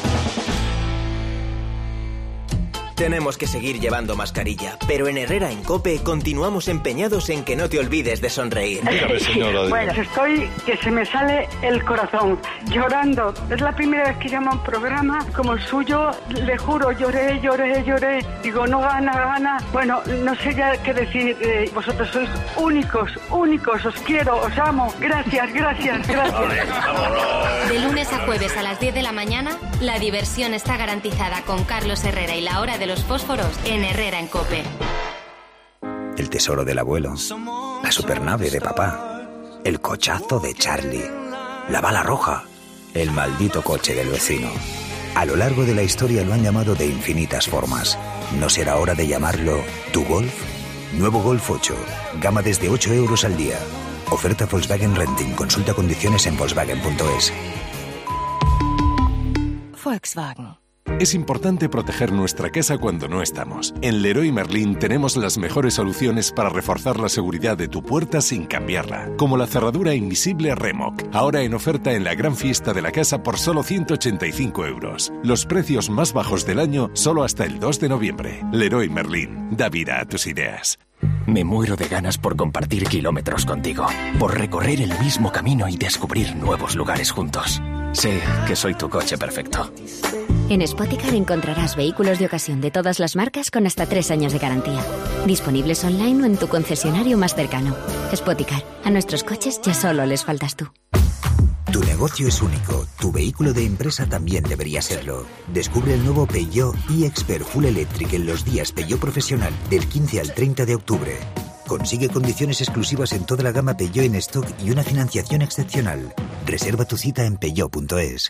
Tenemos que seguir llevando mascarilla, pero en Herrera en COPE continuamos empeñados en que no te olvides de sonreír. Bueno, estoy que se me sale el corazón, llorando. Es la primera vez que llamo a un programa como el suyo, le juro, lloré, lloré, lloré. Digo, no gana, gana. Bueno, no sé ya qué decir. Eh, vosotros sois únicos, únicos. Os quiero, os amo. Gracias, gracias, gracias. De lunes a jueves a las diez de la mañana, la diversión está garantizada con Carlos Herrera y la hora de los fósforos en Herrera en COPE. el tesoro del abuelo, la supernave de papá, el cochazo de Charlie, la bala roja, el maldito coche del vecino. A lo largo de la historia lo han llamado de infinitas formas. ¿No será hora de llamarlo tu Golf? Nuevo Golf ocho, gama desde ocho euros al día. Oferta Volkswagen Renting. Consulta condiciones en Volkswagen punto es. Volkswagen. Es importante proteger nuestra casa cuando no estamos. En Leroy Merlin tenemos las mejores soluciones para reforzar la seguridad de tu puerta sin cambiarla, como la cerradura invisible Remoc, ahora en oferta en la gran fiesta de la casa por solo ciento ochenta y cinco euros. Los precios más bajos del año solo hasta el dos de noviembre. Leroy Merlin, da vida a tus ideas. Me muero de ganas por compartir kilómetros contigo, por recorrer el mismo camino y descubrir nuevos lugares juntos. Sé que soy tu coche perfecto. En Spoticar encontrarás vehículos de ocasión de todas las marcas con hasta tres años de garantía. Disponibles online o en tu concesionario más cercano. Spoticar, a nuestros coches ya solo les faltas tú. Tu negocio es único, tu vehículo de empresa también debería serlo. Descubre el nuevo Peugeot e-Expert Full Electric en los días Peugeot Profesional del quince al treinta de octubre. Consigue condiciones exclusivas en toda la gama Peugeot en stock y una financiación excepcional. Reserva tu cita en Peugeot punto es.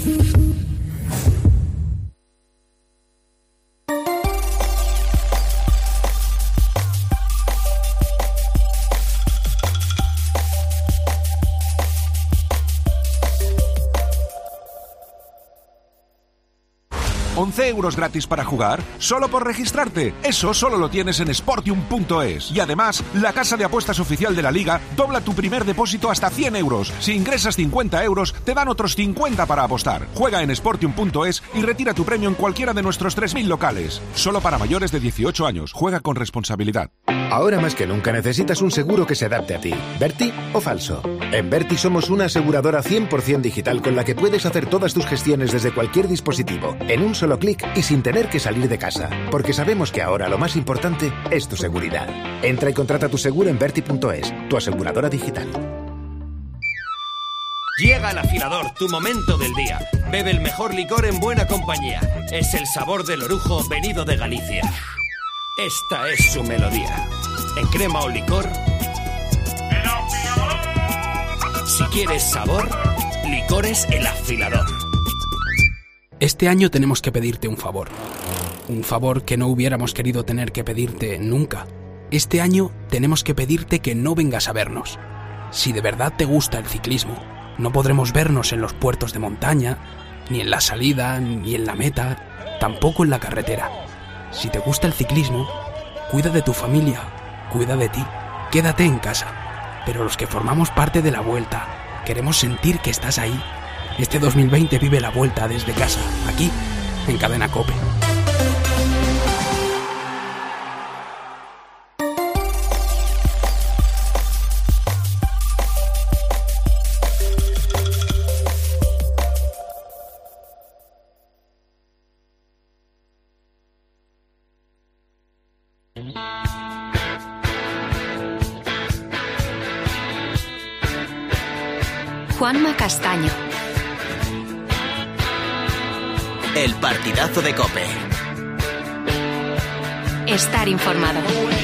once euros gratis para jugar, solo por registrarte. Eso solo lo tienes en Sportium punto es. Y además, la casa de apuestas oficial de la Liga dobla tu primer depósito hasta cien euros. Si ingresas cincuenta euros, te dan otros cincuenta para apostar. Juega en Sportium punto es y retira tu premio en cualquiera de nuestros tres mil locales. Solo para mayores de dieciocho años. Juega con responsabilidad. Ahora más que nunca necesitas un seguro que se adapte a ti. ¿Verti o falso? En Verti somos una aseguradora cien por ciento digital con la que puedes hacer todas tus gestiones desde cualquier dispositivo, en un solo clic y sin tener que salir de casa. Porque sabemos que ahora lo más importante es tu seguridad. Entra y contrata tu seguro en Verti punto es, tu aseguradora digital. Llega el afilador, tu momento del día. Bebe el mejor licor en buena compañía. Es el sabor del orujo venido de Galicia. Esta es su melodía. En crema o licor. Si quieres sabor, Licores El Afilador. Este año tenemos que pedirte un favor. Un favor que no hubiéramos querido tener que pedirte nunca. Este año tenemos que pedirte que no vengas a vernos. Si de verdad te gusta el ciclismo, no podremos vernos en los puertos de montaña, ni en la salida, ni en la meta, tampoco en la carretera. Si te gusta el ciclismo, cuida de tu familia, cuida de ti, quédate en casa. Pero los que formamos parte de la Vuelta, queremos sentir que estás ahí. Este dos mil veinte vive la Vuelta desde casa, aquí, en Cadena COPE. Juanma Castaño. El partidazo de COPE. Estar informado.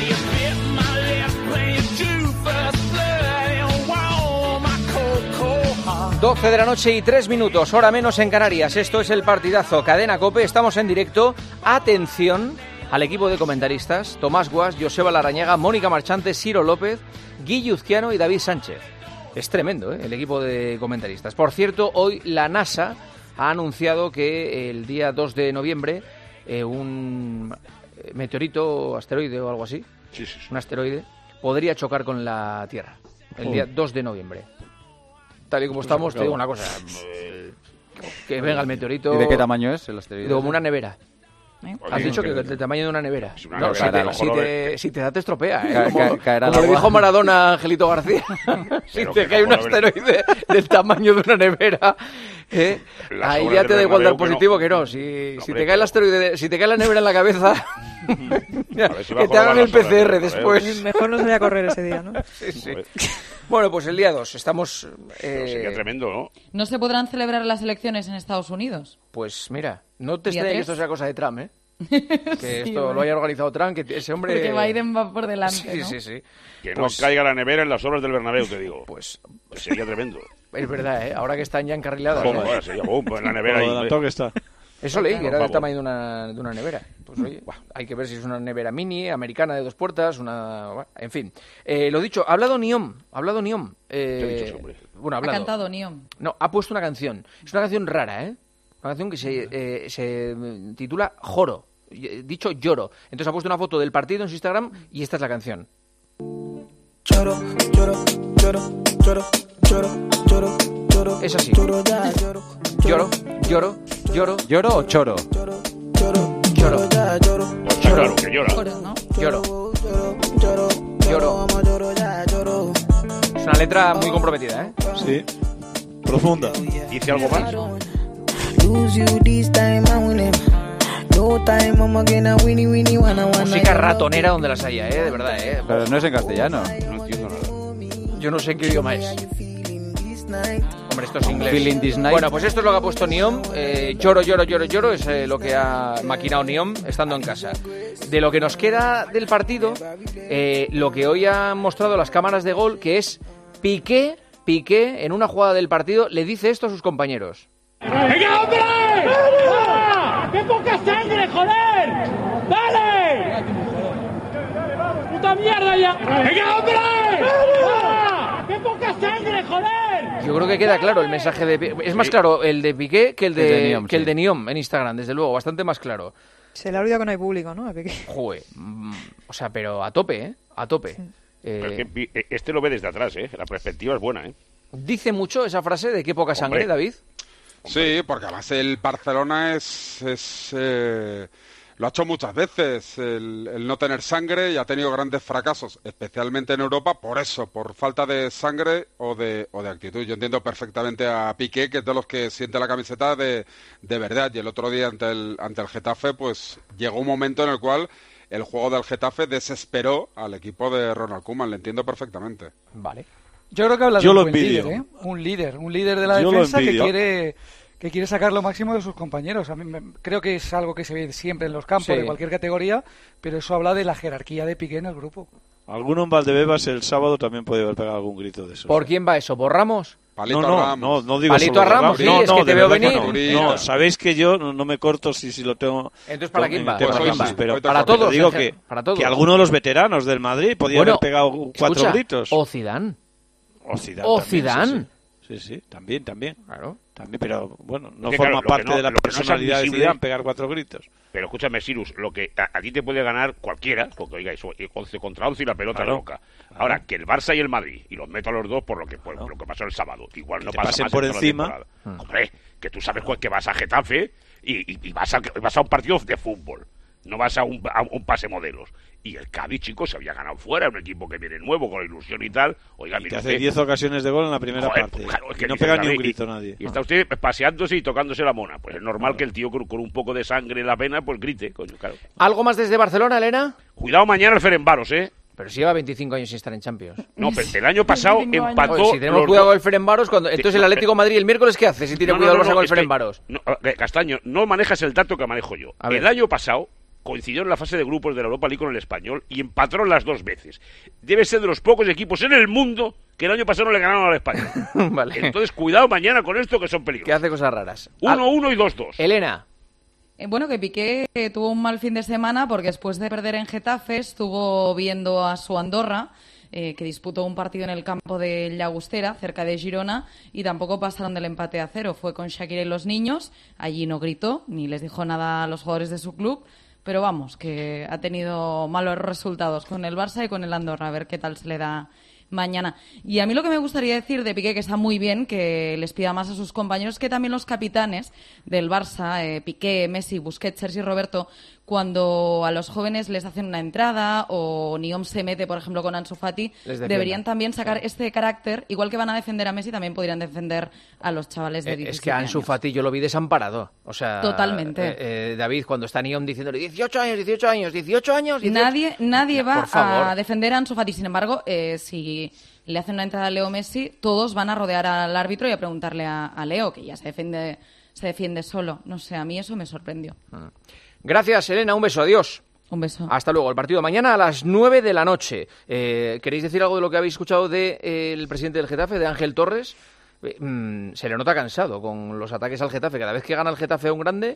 doce de la noche y tres minutos, hora menos en Canarias. Esto es el partidazo. Cadena COPE, estamos en directo. Atención al equipo de comentaristas: Tomás Guas, Joseba Larrañaga, Mónica Marchante, Ciro López, Guille Uzquiano y David Sánchez. Es tremendo, ¿eh?, el equipo de comentaristas. Por cierto, hoy la NASA ha anunciado que el día dos de noviembre eh, un meteorito, asteroide o algo así, sí, sí, sí. un asteroide, podría chocar con la Tierra el día dos de noviembre. Tal y como estamos, te digo una cosa, que venga el meteorito... ¿Y de qué tamaño es el asteroide? Como una nevera. ¿Eh? Has dicho que del tamaño de una nevera. Una no, nevera si, te, si, te, si te da te estropea, ¿eh? Ca- Como, ca- caerá como el le agua. dijo Maradona a Angelito García. Si Pero te que cae un como la verdad- asteroide del tamaño de una nevera, ¿eh? Las ahí obras ya del te da igual Bernabéu dar que positivo no. que no. Si, si Hombre, te cae el asteroide, de- si te cae la nevera en la cabeza, ver si va a que te jorobar hagan el las obras P C R del después. Bernabéu. Mejor no salir a correr ese día, ¿no? Sí, sí. Bueno, pues el día dos estamos... Pero eh, sería tremendo, ¿no? ¿No se podrán celebrar las elecciones en Estados Unidos? Pues mira, no te ¿Día extraña que tres? esto sea cosa de Trump, ¿eh? Que Sí, esto bueno. lo haya organizado Trump, que ese hombre... Porque Biden va por delante, Sí, ¿no? sí, sí. Que Pues- no caiga la nevera en las obras del Bernabéu, te digo. Pues sería tremendo. es verdad, ¿eh? Ahora que están ya encarriladas. Joder, ¿no? ahora sería boom, pues en la nevera Con ahí, lo adelantado que está. Eso leí, que era del Vamos. tamaño de una, de una nevera. Pues oye, buah, hay que ver si es una nevera mini, americana de dos puertas, una... buah, en fin. Eh, lo dicho, ha hablado Niom, ha hablado Niom. Eh, ¿Qué ha dicho ese hombre? Bueno, ha Ha hablado. cantado Niom. No, ha puesto una canción. Es una canción rara, ¿eh? Una canción que se, eh, se mm, titula Joro. Y- Dicho lloro. Entonces ha puesto una foto del partido en su Instagram y esta es la canción. Lloro, lloro, lloro, lloro, lloro, lloro, lloro. Es así. Lloro ya, lloro. Lloro, lloro, lloro. ¿Lloro o choro? Lloro. Lloro. Ya, lloro. Pues está claro que llora. Joro, ¿no? Lloro. Lloro, lloro, Lloro. vamos, lloro ya, lloro. Es una letra muy comprometida, ¿eh? Sí. Profunda. Dice algo más. Lose you this time, I win him. No time, I'm gonna winnie, winnie, wanna, wanna. Música ratonera donde las haya, ¿eh? De verdad, ¿eh? Pero no es en castellano. No entiendo nada. Yo no sé en qué idioma es. Hombre, esto es inglés. Feeling this night. Bueno, pues esto es lo que ha puesto Niom. Eh, lloro, lloro, lloro, lloro. Es eh, lo que ha maquinado Niom estando en casa. De lo que nos queda del partido, eh, lo que hoy han mostrado las cámaras de gol, que es Piqué, Piqué, en una jugada del partido, le dice esto a sus compañeros. ¡Venga, hombre! ¡Ah! ¡Qué poca sangre, joder! ¡Dale! ¡Puta mierda ya! ¡Venga, hombre! ¡Ah! ¡Qué poca sangre, joder! Yo creo que queda claro el mensaje de Piqué. Es más claro el de Piqué que el de, El de Niom, que el sí. de Niom en Instagram, desde luego, bastante más claro. Se le ha olvidado que no hay público, ¿no? A Piqué. Joder, mm, o sea, pero a tope, ¿eh? A tope. Eh, Pero es que pi- este lo ve desde atrás, ¿eh? La perspectiva es buena, ¿eh? Dice mucho esa frase de qué poca sangre, Hombre. David. Sí, porque además el Barcelona es, es eh, lo ha hecho muchas veces, el, el no tener sangre, y ha tenido grandes fracasos, especialmente en Europa, por eso, por falta de sangre o de, o de actitud. Yo entiendo perfectamente a Piqué, que es de los que siente la camiseta de, de verdad, y el otro día ante el, ante el Getafe, pues llegó un momento en el cual el juego del Getafe desesperó al equipo de Ronald Koeman, le entiendo perfectamente. Vale. Yo creo que habla de Yo un lo buen envidio. líder, ¿eh? Un líder, un líder de la Yo lo defensa que envidio. quiere que quiere sacar lo máximo de sus compañeros. A mí me- creo que es algo que se ve siempre en los campos Sí. de cualquier categoría, pero eso habla de la jerarquía de Piqué en el grupo. Alguno en Valdebebas el sábado también puede haber pegado algún grito de eso. ¿Por quién va eso? ¿Por Ramos? Palito no, no, Ramos. no, no digo Palito solo a de Ramos, sí, no, es no, que te de veo verdad que venir. No, no, sabéis que yo no, no me corto si, si lo tengo. Entonces, ¿para quién va? en ¿Para quién va? Pero Para pero todos, digo en que, gen- para todos. que alguno de los veteranos del Madrid podía Bueno, haber pegado cuatro escucha, gritos. O Zidane. O Zidane. O también, Zidane. Sí, sí, sí, sí, también, también. Claro. También, pero bueno, no Que, forma claro, lo que parte no- de la lo que no es personalidad de admisible- Zidane pegar cuatro gritos. Pero escúchame, Sirus, lo que a, a ti te puede ganar cualquiera, porque oiga, eso, once contra once y la pelota Claro, en boca. Ahora, que el Barça y el Madrid, y los meto a los dos por lo que por, lo que pasó el sábado, igual Que no te pasa pasen más por en toda la encima. temporada. Hombre, que tú sabes cuál- que vas a Getafe y, y- y vas, a, vas a un partido de fútbol, no vas a un, a un pase modelos. Y el Cádiz, chicos, se había ganado fuera, un equipo que viene nuevo, con ilusión y tal. Oiga, Y mire te hace usted, diez ocasiones de gol en la primera joder, parte. pues claro, es que y no dices, pega ni un David, grito y- nadie. Y está usted paseándose y tocándose la mona. Pues es normal que el tío con, con un poco de sangre en la vena, pues grite, coño, claro. ¿Algo más desde Barcelona, Elena? Cuidado mañana el Ferencváros, ¿eh? Pero si lleva veinticinco años sin estar en Champions. No, pero el año pasado veinticinco años. empató... Oye, si tenemos los cuidado dos- con el Ferencváros, cuando... entonces el Atlético de Madrid el miércoles, ¿qué hace si tiene No, no, cuidado no, con no, el es que- Ferencváros? no, eh, Castaño, no manejas el dato que manejo yo. A ver. El año pasado coincidió en la fase de grupos de la Europa League con el Español y empataron las dos veces. Debe ser de los pocos equipos en el mundo que el año pasado no le ganaron al Español. Vale. Entonces, cuidado mañana con esto, que son Que peligrosos. hace cosas raras. uno uno y dos dos. Elena. Eh, Bueno, que Piqué eh, tuvo un mal fin de semana porque después de perder en Getafe estuvo viendo a su Andorra, eh, que disputó un partido en el campo de Llagostera, cerca de Girona, y tampoco pasaron del empate a cero. Fue con Shakira y los niños, allí no gritó, ni les dijo nada a los jugadores de su club, pero vamos, que ha tenido malos resultados con el Barça y con el Andorra, a ver qué tal se le da mañana. Y a mí lo que me gustaría decir de Piqué, que está muy bien, que les pida más a sus compañeros, que también los capitanes del Barça, eh, Piqué, Messi, Busquets, Sergi y Roberto, cuando a los jóvenes les hacen una entrada o Niom se mete, por ejemplo, con Ansu Fati, Les defiendan. deberían también sacar este carácter, igual que van a defender a Messi, también podrían defender a los chavales de Eh, diecisiete Es que a Ansu años. Fati yo lo vi desamparado. O sea, Totalmente. eh, eh, David, cuando está Niom diciéndole dieciocho años, dieciocho años, dieciocho años... dieciocho... Nadie, nadie No, va por favor. a defender a Ansu Fati. Sin embargo, eh, si le hacen una entrada a Leo Messi, todos van a rodear al árbitro y a preguntarle a, a Leo, que ya se defiende se defiende solo. No sé, a mí eso me sorprendió. Gracias, Elena. Un beso. Adiós. Un beso. Hasta luego. El partido mañana a las nueve de la noche. Eh, ¿Queréis decir algo de lo que habéis escuchado del de, eh, presidente del Getafe, de Ángel Torres? Eh, mm, se le nota cansado con los ataques al Getafe. Cada vez que gana el Getafe a un grande,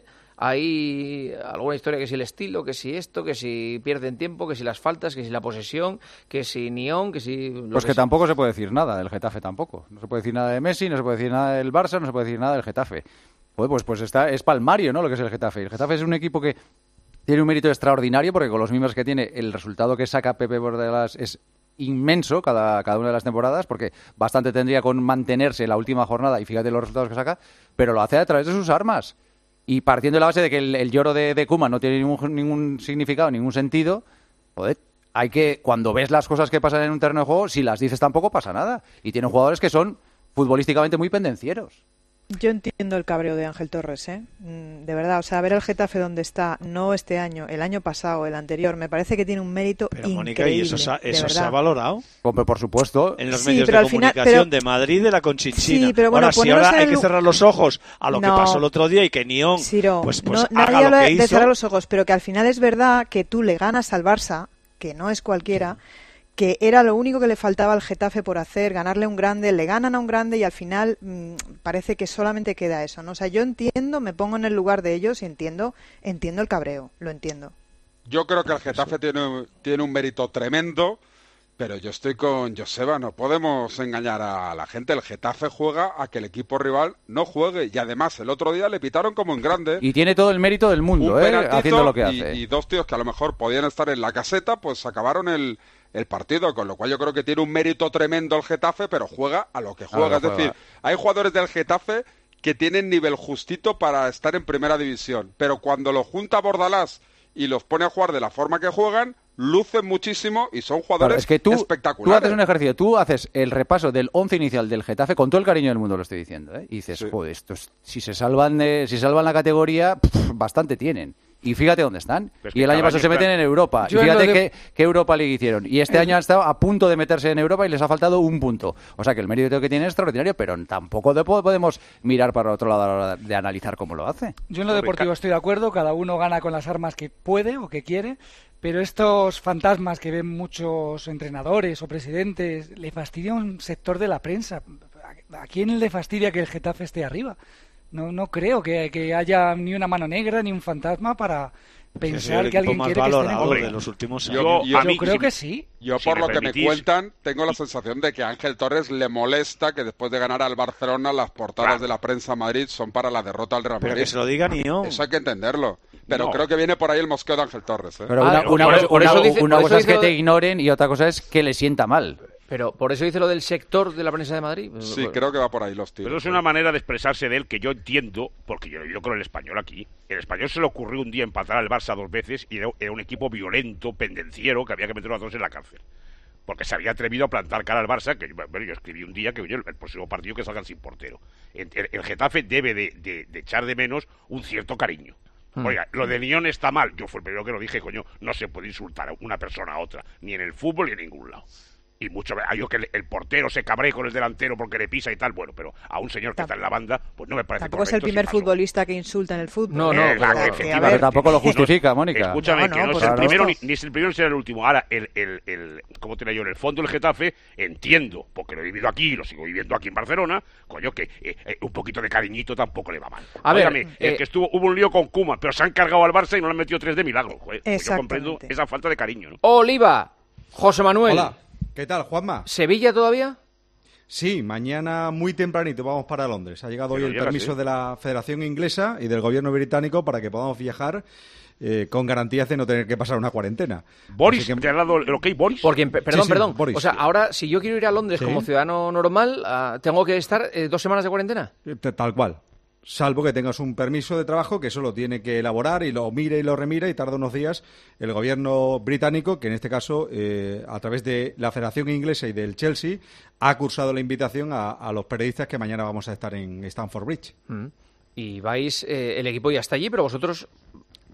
hay alguna historia, que si el estilo, que si esto, que si pierden tiempo, que si las faltas, que si la posesión, que si Nión, que si... Lo pues que, que tampoco sea. Se puede decir nada del Getafe tampoco. No se puede decir nada de Messi, no se puede decir nada del Barça, no se puede decir nada del Getafe. Pues, pues, pues está, es palmario, ¿no?, lo que es el Getafe. El Getafe es un equipo que tiene un mérito extraordinario porque con los miembros que tiene, el resultado que saca Pepe Bordalas es inmenso cada, cada una de las temporadas, porque bastante tendría con mantenerse en la última jornada, y fíjate los resultados que saca, pero lo hace a través de sus armas. Y partiendo de la base de que el, el lloro de, de Koeman no tiene ningún, ningún significado, ningún sentido, joder, hay que, cuando ves las cosas que pasan en un terreno de juego, si las dices tampoco pasa nada. Y tienen jugadores que son futbolísticamente muy pendencieros. Yo entiendo el cabreo de Ángel Torres, ¿eh? De verdad, o sea, ver el Getafe donde está, no este año, el año pasado, el anterior, me parece que tiene un mérito pero, increíble. Mónica, ¿y eso, se, eso se ha valorado? Hombre, por supuesto. En los sí, medios de comunicación final, pero, de Madrid, de la Conchinchina. Sí, pero bueno, ahora, si ahora hay el... que cerrar los ojos a lo no, que pasó el otro día y que Nión, Ciro, pues, pues no, haga nadie lo que de hizo. cerrar los ojos, pero que al final es verdad que tú le ganas al Barça, que no es cualquiera, que era lo único que le faltaba al Getafe por hacer, ganarle a un grande, le ganan a un grande y al final mmm, parece que solamente queda eso, ¿no? O sea, yo entiendo, me pongo en el lugar de ellos y entiendo, entiendo el cabreo, lo entiendo. Yo creo que el Getafe tiene, tiene un mérito tremendo, pero yo estoy con Joseba, no podemos engañar a la gente. El Getafe juega a que el equipo rival no juegue, y además el otro día le pitaron como un grande. Y tiene todo el mérito del mundo, ¿eh? Haciendo lo que y, hace. Y dos tíos que a lo mejor podían estar en la caseta, pues acabaron el... el partido, con lo cual yo creo que tiene un mérito tremendo el Getafe, pero juega a lo que juega. Es juega. decir, hay jugadores del Getafe que tienen nivel justito para estar en primera división, pero cuando los junta Bordalás y los pone a jugar de la forma que juegan, lucen muchísimo y son jugadores claro, es que tú, espectaculares. Tú haces un ejercicio, tú haces el repaso del once inicial del Getafe, con todo el cariño del mundo lo estoy diciendo, ¿eh? Y dices, sí. joder, estos, si se salvan de, si salvan la categoría, pff, bastante tienen. Y fíjate dónde están. Pues y el año pasado se meten en Europa. Yo y fíjate de... qué, qué Europa League hicieron. Y este el... año han estado a punto de meterse en Europa y les ha faltado un punto. O sea que el mérito que tienen es extraordinario, pero tampoco podemos mirar para otro lado a la hora de analizar cómo lo hace. Yo en lo deportivo estoy de acuerdo. Cada uno gana con las armas que puede o que quiere. Pero estos fantasmas que ven muchos entrenadores o presidentes, le fastidia un sector de la prensa. ¿A quién le fastidia que el Getafe esté arriba? No, no creo que, que haya ni una mano negra ni un fantasma para pensar sí, que alguien quiere que esté en el de los últimos años. Yo, yo, yo creo si, que sí. Yo, si por me lo permitís. que me cuentan, tengo la sensación de que a Ángel Torres le molesta que después de ganar al Barcelona, las portadas claro. de la prensa Madrid son para la derrota al Real Madrid. Pero que se lo diga ni yo. Eso hay que entenderlo. Pero no. creo que viene por ahí el mosqueo de Ángel Torres. ¿eh? Pero una, ah, una, por, cosa, por una, dice, una cosa es que te ignoren y otra cosa es que le sienta mal. Pero por eso dice lo del sector de la prensa de Madrid. Sí, creo que va por ahí los tiros. Pero es una manera de expresarse de él que yo entiendo, porque yo, yo creo el español aquí. El español se le ocurrió un día empatar al Barça dos veces y era, era un equipo violento, pendenciero, que había que meter a todos en la cárcel. Porque se había atrevido a plantar cara al Barça, que bueno, yo escribí un día que oye, el próximo partido que salgan sin portero. El, el, el Getafe debe de, de, de echar de menos un cierto cariño. Oiga, lo de Nión está mal. Yo fui el primero que lo dije, coño, no se puede insultar a una persona a otra, ni en el fútbol ni en ningún lado. Y mucho hay yo que el, el portero se cabree con el delantero porque le pisa y tal, bueno, pero a un señor que está en la banda, pues no me parece tampoco correcto. es el primer futbolista que insulta en el fútbol. No, no, eh, pero, claro, que, pero tampoco lo justifica, Mónica. Escúchame, no, no, que no pues es el claro. primero, ni, ni es el primero ni será el último. Ahora, el, el, el, ¿cómo te digo yo? En el fondo del Getafe, entiendo, porque lo he vivido aquí y lo sigo viviendo aquí en Barcelona, coño, que eh, eh, un poquito de cariñito tampoco le va mal. A Óigame, ver, eh, eh, que estuvo, hubo un lío con Koeman, pero se han cargado al Barça y no le han metido tres de milagro. Joder, pues yo comprendo esa falta de cariño, ¿no? Oliva, José Manuel. Hola, ¿qué tal, Juanma? ¿Sevilla todavía? Sí, mañana muy tempranito vamos para Londres. Ha llegado Pero hoy el llega, permiso sí. de la Federación Inglesa y del Gobierno británico para que podamos viajar eh, con garantías de no tener que pasar una cuarentena. Boris, que... ¿te ha dado el ok, Boris? Porque, perdón, sí, sí, perdón. Boris. O sea, ahora, si yo quiero ir a Londres ¿Sí? como ciudadano normal, uh, ¿tengo que estar eh, dos semanas de cuarentena? Tal cual. Salvo que tengas un permiso de trabajo que solo tiene que elaborar y lo mire y lo remira y tarda unos días el gobierno británico, que en este caso, eh, a través de la Federación Inglesa y del Chelsea, ha cursado la invitación a, a los periodistas que mañana vamos a estar en Stamford Bridge. Mm. Y vais, eh, el equipo ya está allí, pero vosotros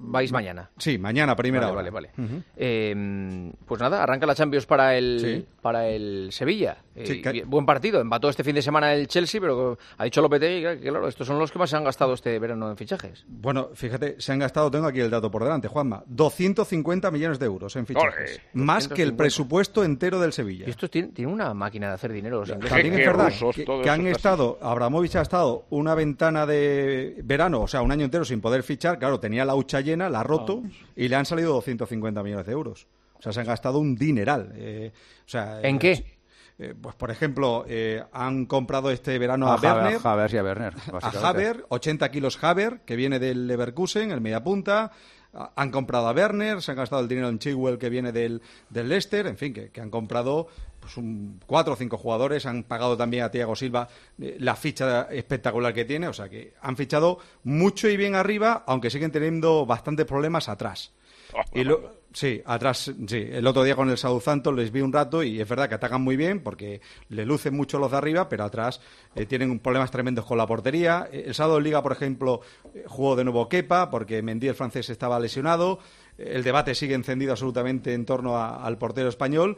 vais mañana. Sí, mañana, primera vale, hora. Vale, vale, Uh-huh. eh, pues nada, arranca la Champions para el, sí. para el Sevilla. Eh, Sí, que... Buen partido, empató este fin de semana el Chelsea, pero ha dicho Lopetegui que, claro, estos son los que más se han gastado este verano en fichajes. Bueno, fíjate, se han gastado, tengo aquí el dato por delante, Juanma, doscientos cincuenta millones de euros en fichajes. ¡Olé! Más que el presupuesto entero del Sevilla. Y estos tienen, tienen una máquina de hacer dinero los ingleses. También es verdad que, que han estado, Abramovich ha estado una ventana de verano, o sea, un año entero sin poder fichar, claro, tenía la hucha llena, la ha roto, oh. y le han salido doscientos cincuenta millones de euros. O sea, se han gastado un dineral. Eh, o sea, ¿En eh, qué? Eh, pues, por ejemplo, eh, han comprado este verano a, a Werner. A Havertz y a Werner. A Havertz, ochenta kilos Havertz, que viene del Leverkusen, el mediapunta. Han comprado a Werner, se han gastado el dinero en Chilwell, que viene del, del Leicester. En fin, que, que han comprado pues un, cuatro o cinco jugadores. Han pagado también a Thiago Silva eh, la ficha espectacular que tiene. O sea, que han fichado mucho y bien arriba, aunque siguen teniendo bastantes problemas atrás. Y lo, sí, atrás, sí. El otro día con el Southampton les vi un rato y es verdad que atacan muy bien porque le lucen mucho los de arriba, pero atrás eh, tienen problemas tremendos con la portería. El sábado en Liga, por ejemplo, eh, jugó de nuevo Kepa porque Mendy, el francés, estaba lesionado. El debate sigue encendido absolutamente en torno a, al portero español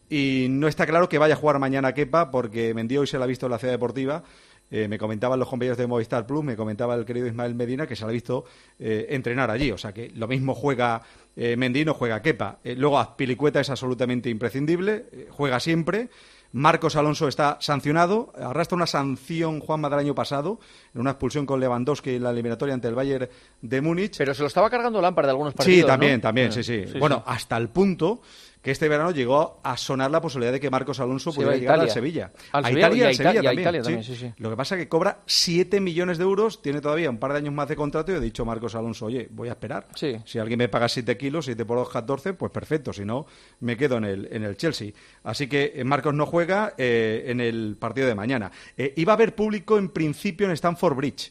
y no está claro que vaya a jugar mañana Kepa porque Mendy hoy se la ha visto en la Ciudad Deportiva. Eh, me comentaban los compañeros de Movistar Plus, me comentaba el querido Ismael Medina que se la ha visto eh, entrenar allí, o sea que lo mismo juega eh, Mendy, no juega Kepa. Eh, luego Azpilicueta es absolutamente imprescindible, eh, juega siempre. Marcos Alonso está sancionado, arrastra una sanción Juanma del año pasado, en una expulsión con Lewandowski en la eliminatoria ante el Bayern de Múnich. Pero se lo estaba cargando Lampard de algunos partidos, Sí, también, ¿no? también, Ah, sí, sí, sí. Bueno, sí. hasta el punto que este verano llegó a sonar la posibilidad de que Marcos Alonso Se pudiera va a llegar al Italia. Sevilla. Al a Sevilla Italia y y a al Sevilla Ita- y a también. Italia sí. también, sí, sí. Lo que pasa es que cobra siete millones de euros, tiene todavía un par de años más de contrato y ha dicho Marcos Alonso, oye, voy a esperar. Sí. Si alguien me paga siete kilos, siete por dos, catorce, pues perfecto, si no, me quedo en el, en el Chelsea. Así que eh, Marcos no juega eh, en el partido de mañana. Eh, iba a haber público en principio en Stamford Bridge.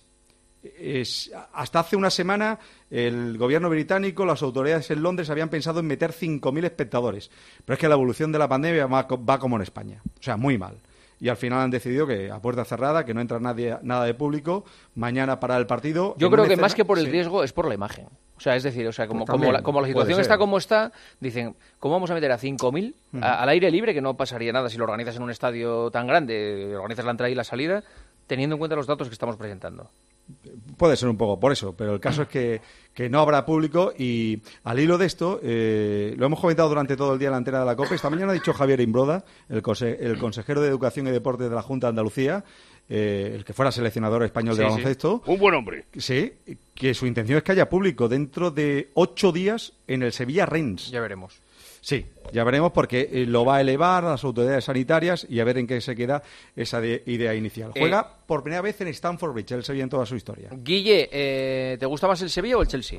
Es, hasta hace una semana el gobierno británico, las autoridades en Londres habían pensado en meter cinco mil espectadores, pero es que la evolución de la pandemia va, va como en España, o sea, muy mal. Y al final han decidido que a puerta cerrada, que no entra nadie, nada de público, mañana para el partido. Yo en creo un que escena- más que por el sí. riesgo es por la imagen. O sea, es decir, o sea, como, Pues como, también, la, como la puede situación ser. está como está, dicen, ¿cómo vamos a meter a cinco mil Ujú. a- al aire libre? Que no pasaría nada si lo organizas en un estadio tan grande, organizas la entrada y la salida, teniendo en cuenta los datos que estamos presentando. Puede ser un poco por eso, pero el caso es que, que no habrá público y al hilo de esto, eh, lo hemos comentado durante todo el día en la antena de la COPE. Esta mañana ha dicho Javier Imbroda, el, conse- el consejero de Educación y Deportes de la Junta de Andalucía, eh, el que fuera seleccionador español de Sí, sí. baloncesto. Un buen hombre. Sí, que su intención es que haya público dentro de ocho días en el Sevilla Reims. Ya veremos. Sí, ya veremos porque eh, lo va a elevar a las autoridades sanitarias y a ver en qué se queda esa de- idea inicial. Eh, Juega por primera vez en Stamford Bridge, el Sevilla en toda su historia. Guille, eh, ¿te gusta más el Sevilla o el Chelsea?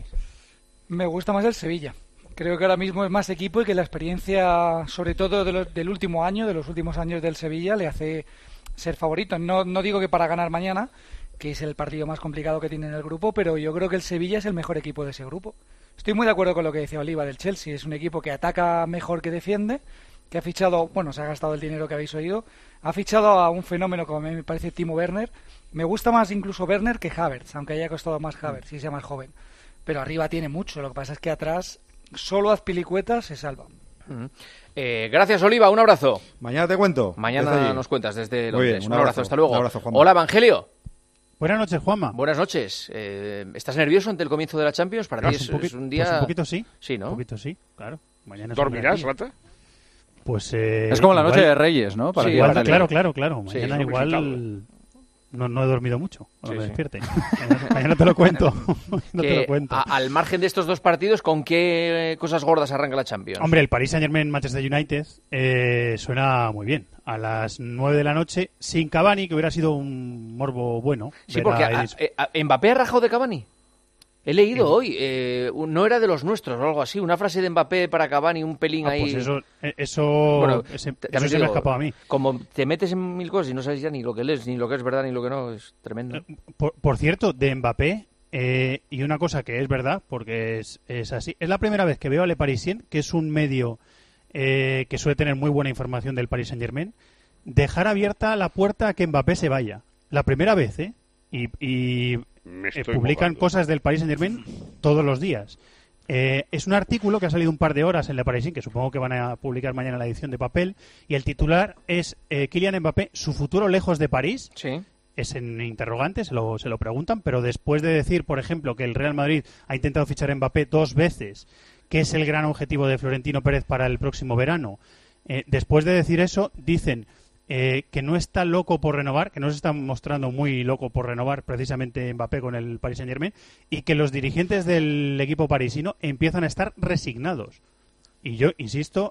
Me gusta más el Sevilla. Creo que ahora mismo es más equipo y que la experiencia, sobre todo de lo- del último año, de los últimos años del Sevilla, le hace ser favorito. No, no digo que para ganar mañana, que es el partido más complicado que tiene en el grupo, pero yo creo que el Sevilla es el mejor equipo de ese grupo. Estoy muy de acuerdo con lo que decía Oliva del Chelsea. Es un equipo que ataca mejor que defiende, que ha fichado, bueno, se ha gastado el dinero que habéis oído, ha fichado a un fenómeno como a mí me parece Timo Werner. Me gusta más incluso Werner que Havertz, aunque haya costado más Havertz y sea más joven. Pero arriba tiene mucho, lo que pasa es que atrás solo Azpilicueta se salva. Ujú. Eh, gracias, Oliva, un abrazo. Mañana te cuento. Mañana Desde allí. nos cuentas desde Muy Londres. bien, un, un abrazo. abrazo. hasta luego. Un abrazo, Juanma. Hola, Evangelio. Buenas noches, Juanma. Buenas noches. Eh, ¿Estás nervioso ante el comienzo de la Champions? Para ti Pues es, un poquito- es un día... pues un poquito sí. Sí, ¿no? Un poquito sí, claro. Mañana es un ¿Dormirás, gran día. Rata? Pues eh, Es como la noche igual- de Reyes, ¿no? Para Sí, ti, igual- Evangelio. claro, claro, claro. Sí, Mañana es igual complicado. no, no he dormido mucho cuando Sí, me sí. despierte. Mañana, mañana te lo cuento. no Que, te lo cuento. a- al margen de estos dos partidos, ¿con qué eh, cosas gordas arranca la Champions? Hombre, el Paris Saint-Germain Manchester United eh, suena muy bien. A las nueve de la noche, sin Cavani, que hubiera sido un morbo bueno. Sí, ver porque a a- Edis- a- a- Mbappé ha rajado de Cavani. He leído hoy, eh, un- no era de los nuestros o algo así, una frase de Mbappé para Cavani, un pelín Ah, ahí. pues eso, eh, eso, Bueno, ese- te- eso también se te me ha digo, escapado a mí. Como te metes en mil cosas y no sabes ya ni lo que lees, ni lo que es verdad, ni lo que no, es tremendo. Por, por cierto, de Mbappé, eh, y una cosa que es verdad, porque es, es así, es la primera vez que veo a Le Parisien, que es un medio eh, que suele tener muy buena información del Paris Saint-Germain, dejar abierta la puerta a que Mbappé se vaya. La primera vez, ¿eh? Y, y Me eh, estoy publican mojando. cosas del Paris Saint-Germain todos los días. Eh, es un artículo que ha salido un par de horas en Le Parisien, que supongo que van a publicar mañana la edición de papel, y el titular es eh, Kylian Mbappé, ¿su futuro lejos de París? Sí. Es en interrogante, se lo, se lo preguntan, pero después de decir, por ejemplo, que el Real Madrid ha intentado fichar a Mbappé dos veces, que es el gran objetivo de Florentino Pérez para el próximo verano, eh, después de decir eso, dicen eh, que no está loco por renovar, que no se está mostrando muy loco por renovar precisamente Mbappé con el Paris Saint-Germain, y que los dirigentes del equipo parisino empiezan a estar resignados. Y yo insisto,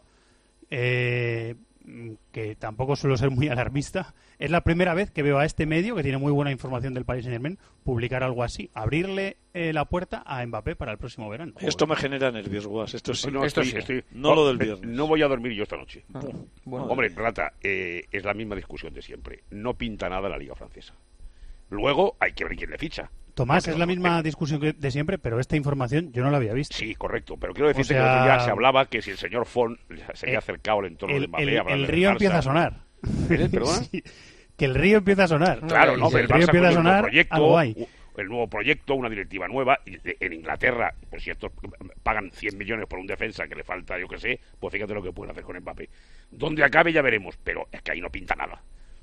eh, que tampoco suelo ser muy alarmista, es la primera vez que veo a este medio, que tiene muy buena información del Paris Saint-Germain, publicar algo así, abrirle eh, la puerta a Mbappé para el próximo verano. Esto me genera nervios, Guas. Esto sí. No, esto estoy, sí. Estoy, no no lo del viernes. No voy a dormir yo esta noche. Ah, bueno, Hombre, Rata, eh, es la misma discusión de siempre. No pinta nada la Liga Francesa. Luego hay que ver quién le ficha. Tomás, Porque es la no, misma eh, discusión que de siempre, pero esta información yo no la había visto. Sí, correcto. Pero quiero decirte O sea, que el otro día se hablaba que si el señor Font se había eh, acercado al entorno el, de Mbappé... el, hablando el del río Barça. empieza a sonar. ¿Eh? ¿Perdona? Sí, que el río empieza a sonar. Claro, no, Si pero el río empieza a sonar, proyecto, algo hay. el nuevo proyecto, una directiva nueva. Y en Inglaterra, pues si estos pagan cien millones por un defensa que le falta, yo qué sé, pues fíjate lo que pueden hacer con Mbappé. Donde acabe ya veremos, pero es que ahí no pinta nada.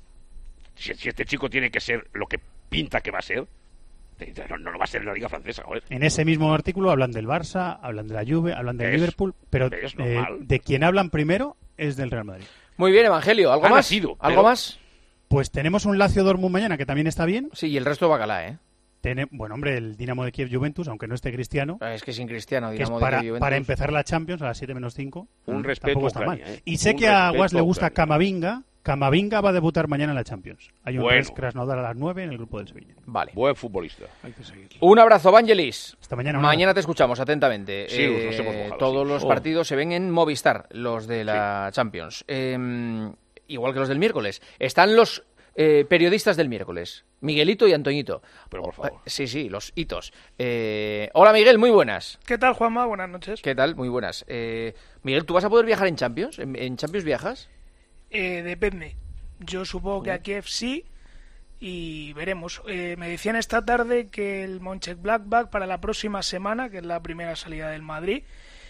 Si, si este chico tiene que ser lo que pinta que va a ser, no, no lo va a ser en la Liga Francesa, joder. En ese mismo artículo hablan del Barça, hablan de la Juve, hablan del Es- Liverpool, pero es eh, normal. de quien hablan primero es del Real Madrid. Muy bien, Evangelio. ¿Algo Ha más? nacido, ¿Algo pero- más? Pues tenemos un Lazio Dortmund mañana que también está bien. Sí, y el resto bacalá, ¿eh? Tene- bueno, hombre, el Dinamo de Kiev Juventus, aunque no esté Cristiano, Es que sin Cristiano, que es Dinamo para, de Juventus. para empezar la Champions a las siete menos cinco. Un respeto Tampoco a está Ucrania, mal. ¿eh? Y sé Un que a respeto Guas le a gusta Ucrania. Camavinga. Camavinga va a debutar mañana en la Champions. Hay un Bueno. Res Krasnodar a las nueve en el grupo del Sevilla. Vale. Buen futbolista. Hay que seguirlo. Un abrazo, Vangelis. Hasta mañana. Mañana te escuchamos atentamente. Sí, Eh, nos hemos mojado, todos sí. los Oh. partidos se ven en Movistar, los de la Champions. Eh, igual que los del miércoles. Están los eh, periodistas del miércoles, Miguelito y Antoñito. Pero por favor. Eh, Sí, sí, los hitos. Eh, hola, Miguel, muy buenas. ¿Qué tal, Juanma? Buenas noches. ¿Qué tal? Muy buenas. Eh, Miguel, ¿tú vas a poder viajar en Champions? ¿En, en Champions viajas? Eh, depende. Yo supongo que a Kiev sí y veremos. Eh, me decían esta tarde que el Mönchengladbach para la próxima semana, que es la primera salida del Madrid,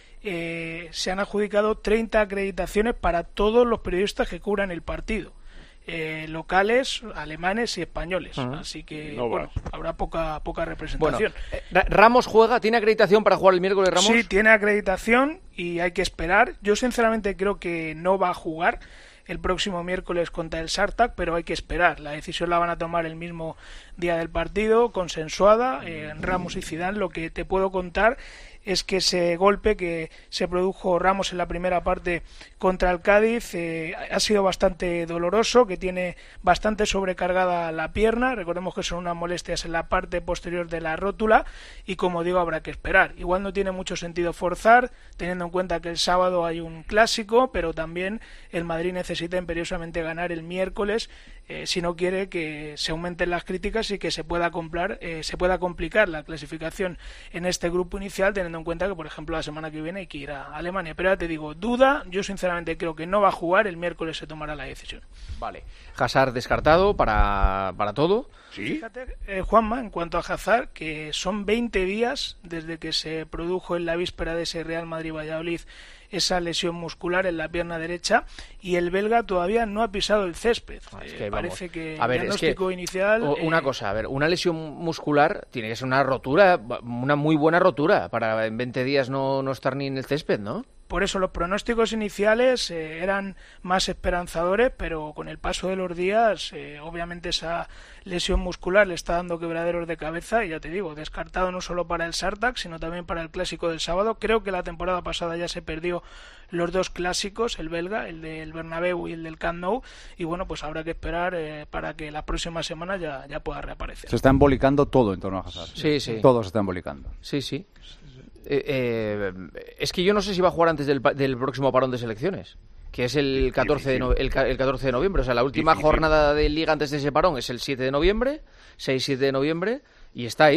eh, se han adjudicado treinta acreditaciones para todos los periodistas que cubran el partido. Eh, locales, alemanes y españoles. Ujú. Así que No bueno, vas. habrá poca poca Bueno, representación. eh, Ra- Ramos juega, ¿tiene acreditación para jugar el miércoles, Ramos? Sí, tiene acreditación y hay que esperar. Yo sinceramente creo que no va a jugar el próximo miércoles contra el Spartak, pero hay que esperar. La decisión la van a tomar el mismo día del partido, consensuada, eh, Ramos y Zidane. Lo que te puedo contar es que ese golpe que se produjo Ramos en la primera parte contra el Cádiz eh, ha sido bastante doloroso, que tiene bastante sobrecargada la pierna. Recordemos que son unas molestias en la parte posterior de la rótula y, como digo, habrá que esperar. Igual no tiene mucho sentido forzar, teniendo en cuenta que el sábado hay un clásico, pero también el Madrid necesita imperiosamente ganar el miércoles eh, si no quiere que se aumenten las críticas y que se pueda comprar, eh, se pueda complicar la clasificación en este grupo inicial, teniendo en cuenta que, por ejemplo, la semana que viene hay que ir a Alemania. Pero ya te digo, duda, yo sinceramente creo que no va a jugar, el miércoles se tomará la decisión. Vale. Hazard descartado para, para todo. ¿Sí? Fíjate, eh, Juanma, en cuanto a Hazard, que son veinte días desde que se produjo en la víspera de ese Real Madrid-Valladolid esa lesión muscular en la pierna derecha, y el belga todavía no ha pisado el césped. Es Eh, que, vamos, parece que a ver, el es que, diagnóstico inicial... o- una eh, cosa, a ver, una lesión muscular tiene que ser una rotura, una muy buena rotura, para en veinte días no, no estar ni en el césped, ¿no? Por eso los pronósticos iniciales eh, eran más esperanzadores, pero con el paso de los días, eh, obviamente esa lesión muscular le está dando quebraderos de cabeza y ya te digo, descartado no solo para el Spartak, sino también para el clásico del sábado. Creo que la temporada pasada ya se perdió los dos clásicos, el belga, el del Bernabéu y el del Camp Nou, y bueno, pues habrá que esperar eh, para que la próxima semana ya, ya pueda reaparecer. Se está embolicando todo en torno a Hazard. Sí, sí. Todo se está embolicando. Sí, sí. Eh, eh, es que yo no sé si va a jugar antes del, pa- del próximo parón de selecciones, que es el catorce de, no- el, ca- el catorce de noviembre. O sea, la última Difícil. jornada de liga antes de ese parón es el siete de noviembre, seis siete de noviembre, y está ahí.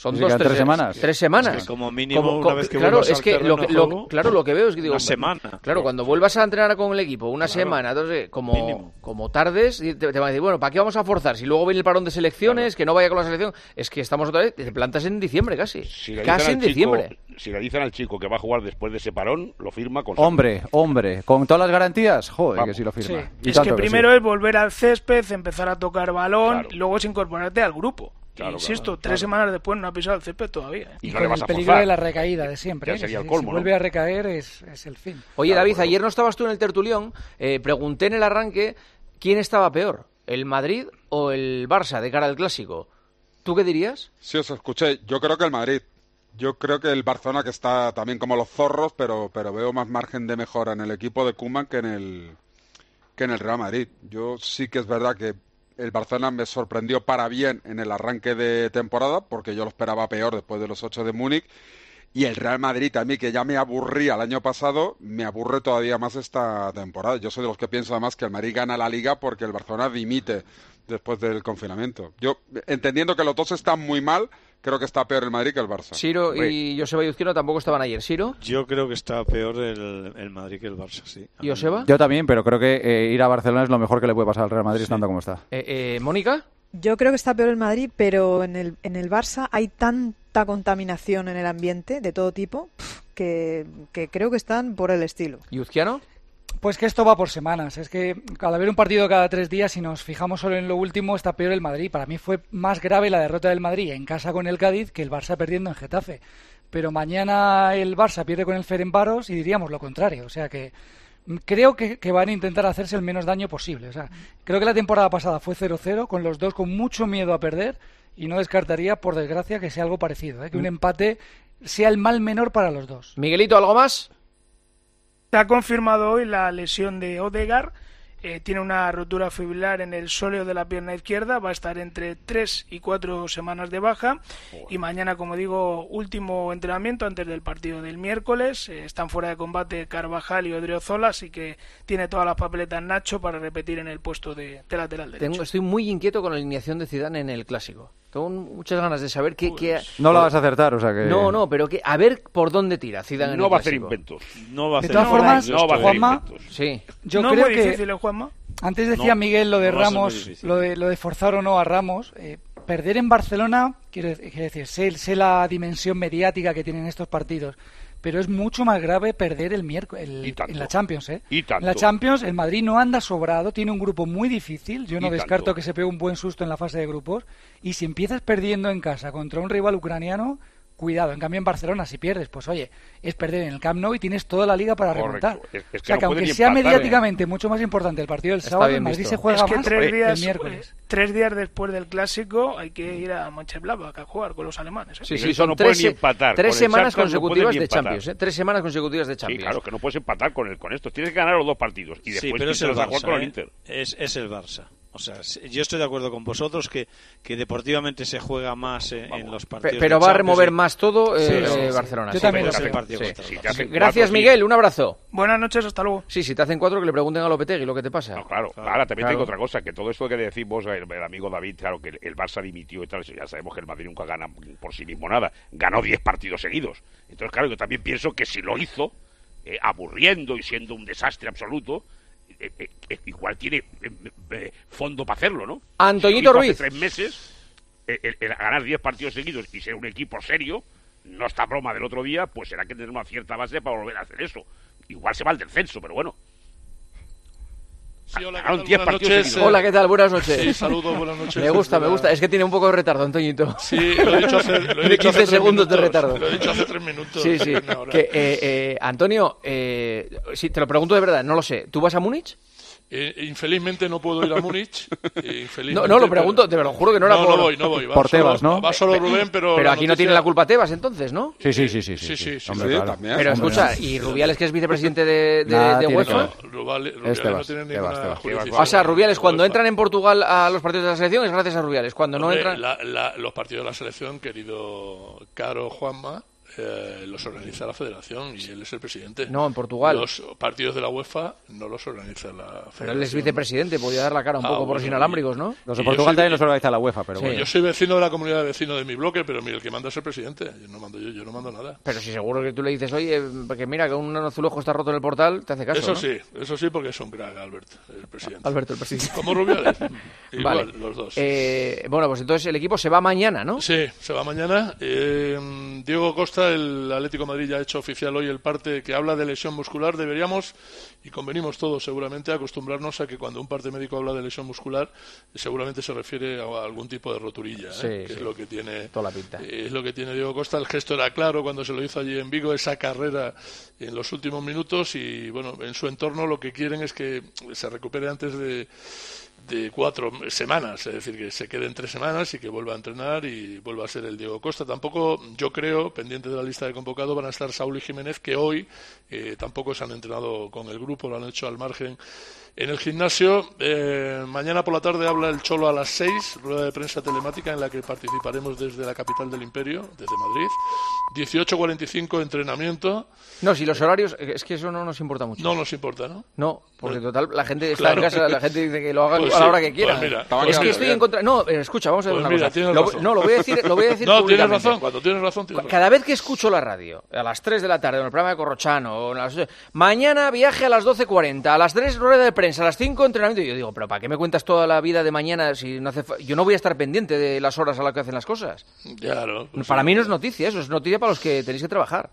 Son Sí, dos, quedan tres, tres semanas. Tres semanas. Es que como mínimo, Como- una como- vez que claro, vuelvas es al que lo, terreno que- de lo- juego, claro, lo que veo es que digo, una semana. Claro, cuando vuelvas a entrenar con el equipo una Claro. semana, entonces, como, Mínimo. como tardes, te, te van a decir, bueno, ¿para qué vamos a forzar? Si luego viene el parón de selecciones, que no vaya con la selección, es que estamos otra vez, te plantas en diciembre casi. Si le Casi dicen en al chico- diciembre. Si le dicen al chico que va a jugar después de ese parón, lo firma con... Hombre, hombre, con todas las garantías, joder, Vamos. que sí lo firma. Sí. Y Es tanto que sí. primero es volver al césped, empezar a tocar balón, Claro. y luego es incorporarte al grupo. Claro, Insisto, claro, tres claro. semanas después no ha pisado el césped todavía. ¿eh? Y no con le vas el a peligro forzar. de la recaída de siempre. Ya ¿eh? Que sería si, el colmo, si ¿no? vuelve a recaer es, es el fin. Oye, David, ayer no estabas tú en el tertulión, eh, pregunté en el arranque quién estaba peor, el Madrid o el Barça de cara al Clásico. ¿Tú qué dirías? Sí, os escuché. Yo creo que el Madrid. Yo creo que el Barcelona, que está también como los zorros, pero, pero veo más margen de mejora en el equipo de Koeman que en el, que en el Real Madrid. Yo sí que es verdad que el Barcelona me sorprendió para bien en el arranque de temporada, porque yo lo esperaba peor después de los ocho de Múnich. Y el Real Madrid, a mí, que ya me aburría el año pasado, me aburre todavía más esta temporada. Yo soy de los que pienso además que el Madrid gana la Liga porque el Barcelona dimite después del confinamiento. Yo, entendiendo que los dos están muy mal, creo que está peor el Madrid que el Barça. Siro y Joseba Izquierdo tampoco estaban ayer. ¿Siro? Yo creo que está peor el, el Madrid que el Barça, sí. ¿Y Joseba? Yo también, pero creo que eh, ir a Barcelona es lo mejor que le puede pasar al Real Madrid estando como está. Eh, eh, ¿Mónica? Yo creo que está peor el Madrid, pero en el, en el Barça hay tanta contaminación en el ambiente de todo tipo pf, que, que creo que están por el estilo. ¿Y Uzquiano? Pues que esto va por semanas. Es que al haber un partido cada tres días, si nos fijamos solo en lo último, está peor el Madrid. Para mí fue más grave la derrota del Madrid en casa con el Cádiz que el Barça perdiendo en Getafe. Pero mañana el Barça pierde con el Ferencváros y diríamos lo contrario. O sea que creo que, que van a intentar hacerse el menos daño posible. O sea, creo que la temporada pasada fue cero cero, con los dos con mucho miedo a perder, y no descartaría, por desgracia, que sea algo parecido, ¿eh? Que un empate sea el mal menor para los dos. Miguelito, ¿algo más? Se ha confirmado hoy la lesión de Odegaard. Eh, tiene una rotura fibrilar en el sóleo de la pierna izquierda, va a estar entre tres y cuatro semanas de baja. Y mañana, como digo, último entrenamiento antes del partido del miércoles. Eh, están fuera de combate Carvajal y Odriozola, así que tiene todas las papeletas Nacho para repetir en el puesto de, de lateral derecho. Tengo, estoy muy inquieto con la alineación de Zidane en el Clásico. Tengo muchas ganas de saber qué... qué... No la vas a acertar, o sea que... No, no, pero que, a ver por dónde tira Zidane en No el va a hacer Clásico. inventos. No va a De hacer todas formas, no va a hacer Juanma, inventos. Sí. yo no creo es muy que... difícil, ¿eh, Juanma? Antes decía No, Miguel lo de no va a ser muy Ramos, difícil. lo de, lo de forzar o no a Ramos. Eh, perder en Barcelona, quiero, quiero decir, sé, sé la dimensión mediática que tienen estos partidos, pero es mucho más grave perder el miércoles Y tanto. en la Champions. ¿eh? Y tanto. En la Champions el Madrid no anda sobrado, tiene un grupo muy difícil. Yo no Y descarto tanto. que se pegue un buen susto en la fase de grupos. Y si empiezas perdiendo en casa contra un rival ucraniano, cuidado. En cambio en Barcelona, si pierdes, pues oye, es perder en el Camp Nou y tienes toda la liga para Correcto. remontar. Es- es que o sea no que puede aunque ni sea empatar, mediáticamente mucho más importante el partido del Está sábado, bien el Madrid visto. se juega Es que más tres el días, miércoles. eh, tres días después del Clásico hay que ir a Mönchengladbach a jugar con los alemanes. ¿eh? Sí, Y sí, eso son no puede tres, ni empatar. tres Con el semanas Shakhtar no puede consecutivas ni de empatar. Champions. ¿eh? Tres semanas consecutivas de Sí, Champions. claro, que no puedes empatar con, el, con esto. Tienes que ganar los dos partidos. Y después Sí, pero es el tienes que jugar Barça, con el ¿eh? Inter. Es, es el Barça. O sea, si- yo estoy de acuerdo con vosotros que, que deportivamente se juega más eh, en los Pe- partidos. pero de va a Champions remover y- más todo eh, Sí, eh, sí, sí. Barcelona. Yo sí, también pero- lo es el creo. partido sí. contra el Si Barça. te hacen Gracias, cuatro, sí. Miguel. Un abrazo. Buenas noches, hasta luego. Sí, si te hacen cuatro, que le pregunten a Lopetegui lo que te pasa. No, claro, Claro, ahora también claro. tengo otra cosa, que todo esto que decimos el, el amigo David, claro, que el, el Barça dimitió y tal, eso ya sabemos que el Madrid nunca gana por sí mismo nada, ganó diez partidos seguidos. Entonces, claro, yo también pienso que si lo hizo, eh, aburriendo y siendo un desastre absoluto, eh, eh, eh, igual tiene eh, eh, fondo para hacerlo, ¿no? Antoñito Si lo hizo Ruiz. hace tres meses, eh, el, el ganar diez partidos seguidos y ser un equipo serio, no esta broma del otro día, pues será que tener una cierta base para volver a hacer eso. Igual se va al descenso, pero bueno. Sí, hola, ¿qué Ganaron tal? diez Buenas partidos noches. seguidos. Hola, ¿qué tal? Buenas noches. Sí, saludos, buenas noches. Me gusta, desde me gusta. la- Es que tiene un poco de retardo, Antoñito. Sí, lo he dicho hace, lo he Tiene dicho hace quince tres segundos de minutos. retardo. Lo he dicho hace tres minutos. Sí, sí. No, ahora. Que, eh, eh, Antonio, eh, sí, te lo pregunto de verdad, no lo sé. ¿Tú vas a Múnich? Eh, infelizmente no puedo ir a Múnich. eh, infelizmente, No, no, lo pero- pregunto, te lo juro que no era no, por... no voy, no voy. Va Por solo- Tebas, ¿no? Va solo Rubén, pero... Pero la aquí no noticia- tiene la culpa Tebas, entonces, ¿no? Sí, sí, sí, sí. Sí, sí, sí. Hombre, Sí, claro. también. Pero Hombre, escucha, no. y Rubiales, que es vicepresidente de, de, Nada de tiene que UEFA. ver. Rubale- Rubiales Tebas, no tiene Tebas, ninguna Tebas. jurisdicción. O sea, Rubiales, cuando UEFA. entran en Portugal a los partidos de la selección, es gracias a Rubiales. Cuando no Hombre, entran... la- la- los partidos de la selección, querido Caro Juanma, eh, los organiza la Federación y él es el presidente. No, en Portugal. Los partidos de la UEFA no los organiza la Federación. Pero él es vicepresidente, podía dar la cara un Ah, poco por bueno, los inalámbricos, ¿no? Los de Portugal también los organiza la UEFA, pero Sí, bueno. yo soy vecino de la comunidad de vecinos de mi bloque, pero mira, el que manda es el presidente. Yo no mando yo, yo no mando nada. Pero si seguro que tú le dices, oye, que mira, que un azulejo está roto en el portal, te hace caso, Eso ¿no? sí, eso sí, porque es un crack, Albert, el presidente. Alberto, el presidente. Como Rubiales. Igual, Vale. los dos. Eh, bueno, pues entonces el equipo se va mañana, ¿no? Sí, se va mañana. Eh, Diego Costa, el Atlético de Madrid, ya ha hecho oficial hoy el parte que habla de lesión muscular. Deberíamos, y convenimos todos seguramente, acostumbrarnos a que cuando un parte médico habla de lesión muscular, seguramente se refiere a algún tipo de roturilla, ¿eh? Sí, que sí. es lo que tiene Toda la pinta. eh, es lo que tiene Diego Costa. El gesto era claro cuando se lo hizo allí en Vigo, esa carrera en los últimos minutos, y bueno, en su entorno lo que quieren es que se recupere antes de de cuatro semanas, es decir, que se quede en tres semanas y que vuelva a entrenar y vuelva a ser el Diego Costa. Tampoco, yo creo, pendiente de la lista de convocados, van a estar Saúl y Jiménez, que hoy eh, tampoco se han entrenado con el grupo, lo han hecho al margen en el gimnasio. Eh, mañana por la tarde habla el Cholo a las seis, rueda de prensa telemática en la que participaremos desde la capital del Imperio, desde Madrid. dieciocho cuarenta y cinco entrenamiento. No, si los horarios, es que eso no nos importa mucho. No nos importa, ¿no? No, porque No. total, la gente está Claro. en casa, la gente dice que lo hagan Pues a la sí, hora que quiera. pues mira, es pues que estoy bien. en contra. No, eh, escucha, vamos a ver Pues una mira, cosa. tienes Lo- razón. no, lo voy a decir, lo voy a decir No, tienes públicamente. razón, cuando tienes razón, tienes razón. Cada vez que escucho la radio, a las tres de la tarde, en el programa de Corrochano, o a las ocho, mañana viaje a las doce cuarenta, a las tres rueda de prensa, a las cinco entrenamiento, y yo digo, pero ¿para qué me cuentas toda la vida de mañana si no hace fa-? Yo no voy a estar pendiente de las horas a las que hacen las cosas. Claro, pues Para sí. mí no es noticia, eso es noticia para los que tenéis que trabajar.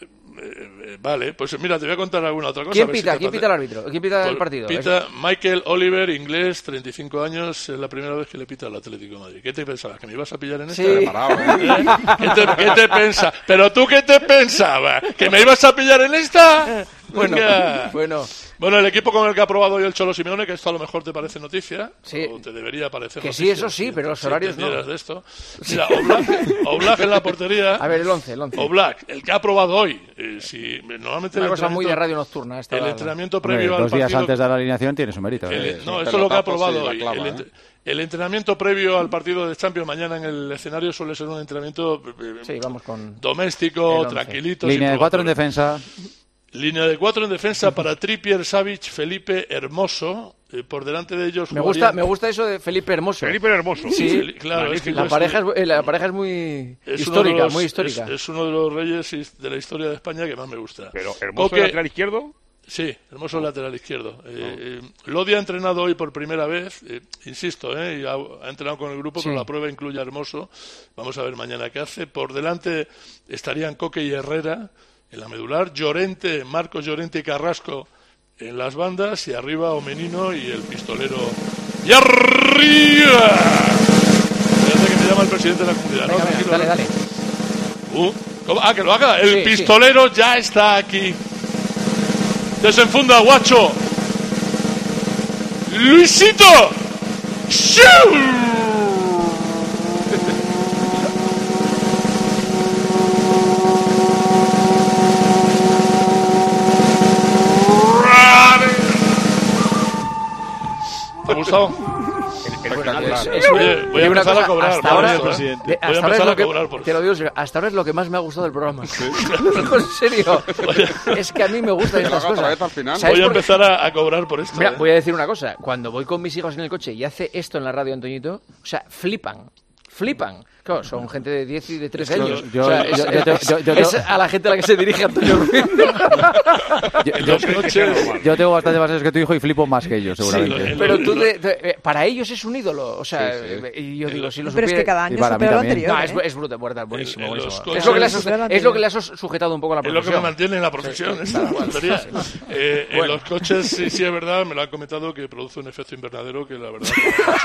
Eh, vale, pues mira, te voy a contar alguna otra cosa. ¿Quién a ver si pita? te ¿Quién parece. pita el árbitro? ¿Quién pita el Pues partido? Pita Michael Oliver, inglés, treinta y cinco años, es la primera vez que le pita al Atlético de Madrid. ¿Qué te pensabas? ¿Que me ibas a pillar en esta? Sí. Preparado, ¿eh? ¿Qué te, qué te pensabas? ¿Pero tú qué te pensabas? ¿Que me ibas a pillar en esta? Bueno, Venga. bueno. Bueno, el equipo con el que ha probado hoy el Cholo Simeone, que esto a lo mejor te parece noticia, Sí. o te debería parecer Que noticia. sí, eso sí, pero los si horarios no. entendieras de esto. Mira, Oblak, Oblak en la portería. A ver, el once, el once. Oblak, el que ha probado hoy. Eh, si, normalmente Una el cosa muy de entrenamiento- radio nocturna. Esta El la- entrenamiento Hombre, previo al dos días partido. antes de la alineación tiene su mérito. El- ¿eh? no, Sí, esto es lo que ha pelotazos probado y la hoy. clava, el, ¿eh? ent- el entrenamiento previo al partido de Champions mañana en el escenario suele ser un entrenamiento eh, Sí, vamos con... doméstico, el once. tranquilito. Línea sin de cuatro en probatorio. defensa. Línea de cuatro en defensa para Trippier, Savic, Felipe, Hermoso. Eh, por delante de ellos Me jugarían- gusta, me gusta eso de Felipe Hermoso. Felipe Hermoso. Sí, Fel- claro, es que la es- pareja, es, eh, la pareja es muy es uno histórica, de los- muy histórica. Es, es uno de los reyes his- de la historia de España que más me gusta. Pero Hermoso Coque- lateral izquierdo. Sí, Hermoso lateral izquierdo. Eh, eh, Lodi ha entrenado hoy por primera vez, eh, insisto, eh, y ha, ha entrenado con el grupo, Sí. pero la prueba incluye a Hermoso. Vamos a ver mañana qué hace. Por delante estarían Coque y Herrera en la medular, Llorente, Marcos Llorente y Carrasco en las bandas, y arriba Omenino y el pistolero. ¡Y arriba! Fíjate que me llama el presidente de la comunidad. ¿no? Venga, venga, Tranquilo, dale, ¿no? dale. Uh, ¿cómo? Ah, que lo haga. El Sí, sí. pistolero ya está aquí. Desenfunda, guacho. Luisito. ¡Shoo! ¿Te ha gustado? Es- es- Oye, voy a digo una empezar cosa, a cobrar. hasta por ahora, esto, ¿eh? presidente. Voy de- a hasta ahora es empezar lo a que, cobrar por te lo digo, en serio, hasta ahora es lo que más me ha gustado del programa. en serio. Es que a mí me gustan Que lo estas haga otra cosas. vez al final. ¿Sabes Voy a por qué? empezar a, a cobrar por esto. Mira, ¿eh? voy a decir una cosa. Cuando voy con mis hijos en el coche y hace esto en la radio, Antoñito, o sea, flipan. Flipan. Claro, son gente de diez y de trece Yo- años. yo- O sea, yo- es, yo- yo- es- yo- yo- es a la gente a la que se dirige Antonio Ruiz. Yo, En yo- los coches. yo tengo bastante más años que tu hijo y flipo más que ellos, seguramente. en Pero los- tú, de- de- eh, para ellos es un ídolo. O sea, Sí, sí. eh, y yo digo, si lo Pero es que supiera- cada Y año para mí supera lo también. anterior. No, es, ¿eh? es brutal, brutal, buenísimo. En- en los buenísimo. coches- Es lo que le ha, Supera lo sus- es lo que anterior. le ha sus- sujetado un poco a la Es lo que me profesión. mantiene en la profesión, Sí, esta tal cual. tontería. Eh, En Bueno. los coches, sí, sí, es verdad, me lo han comentado que produce un efecto invernadero que la verdad.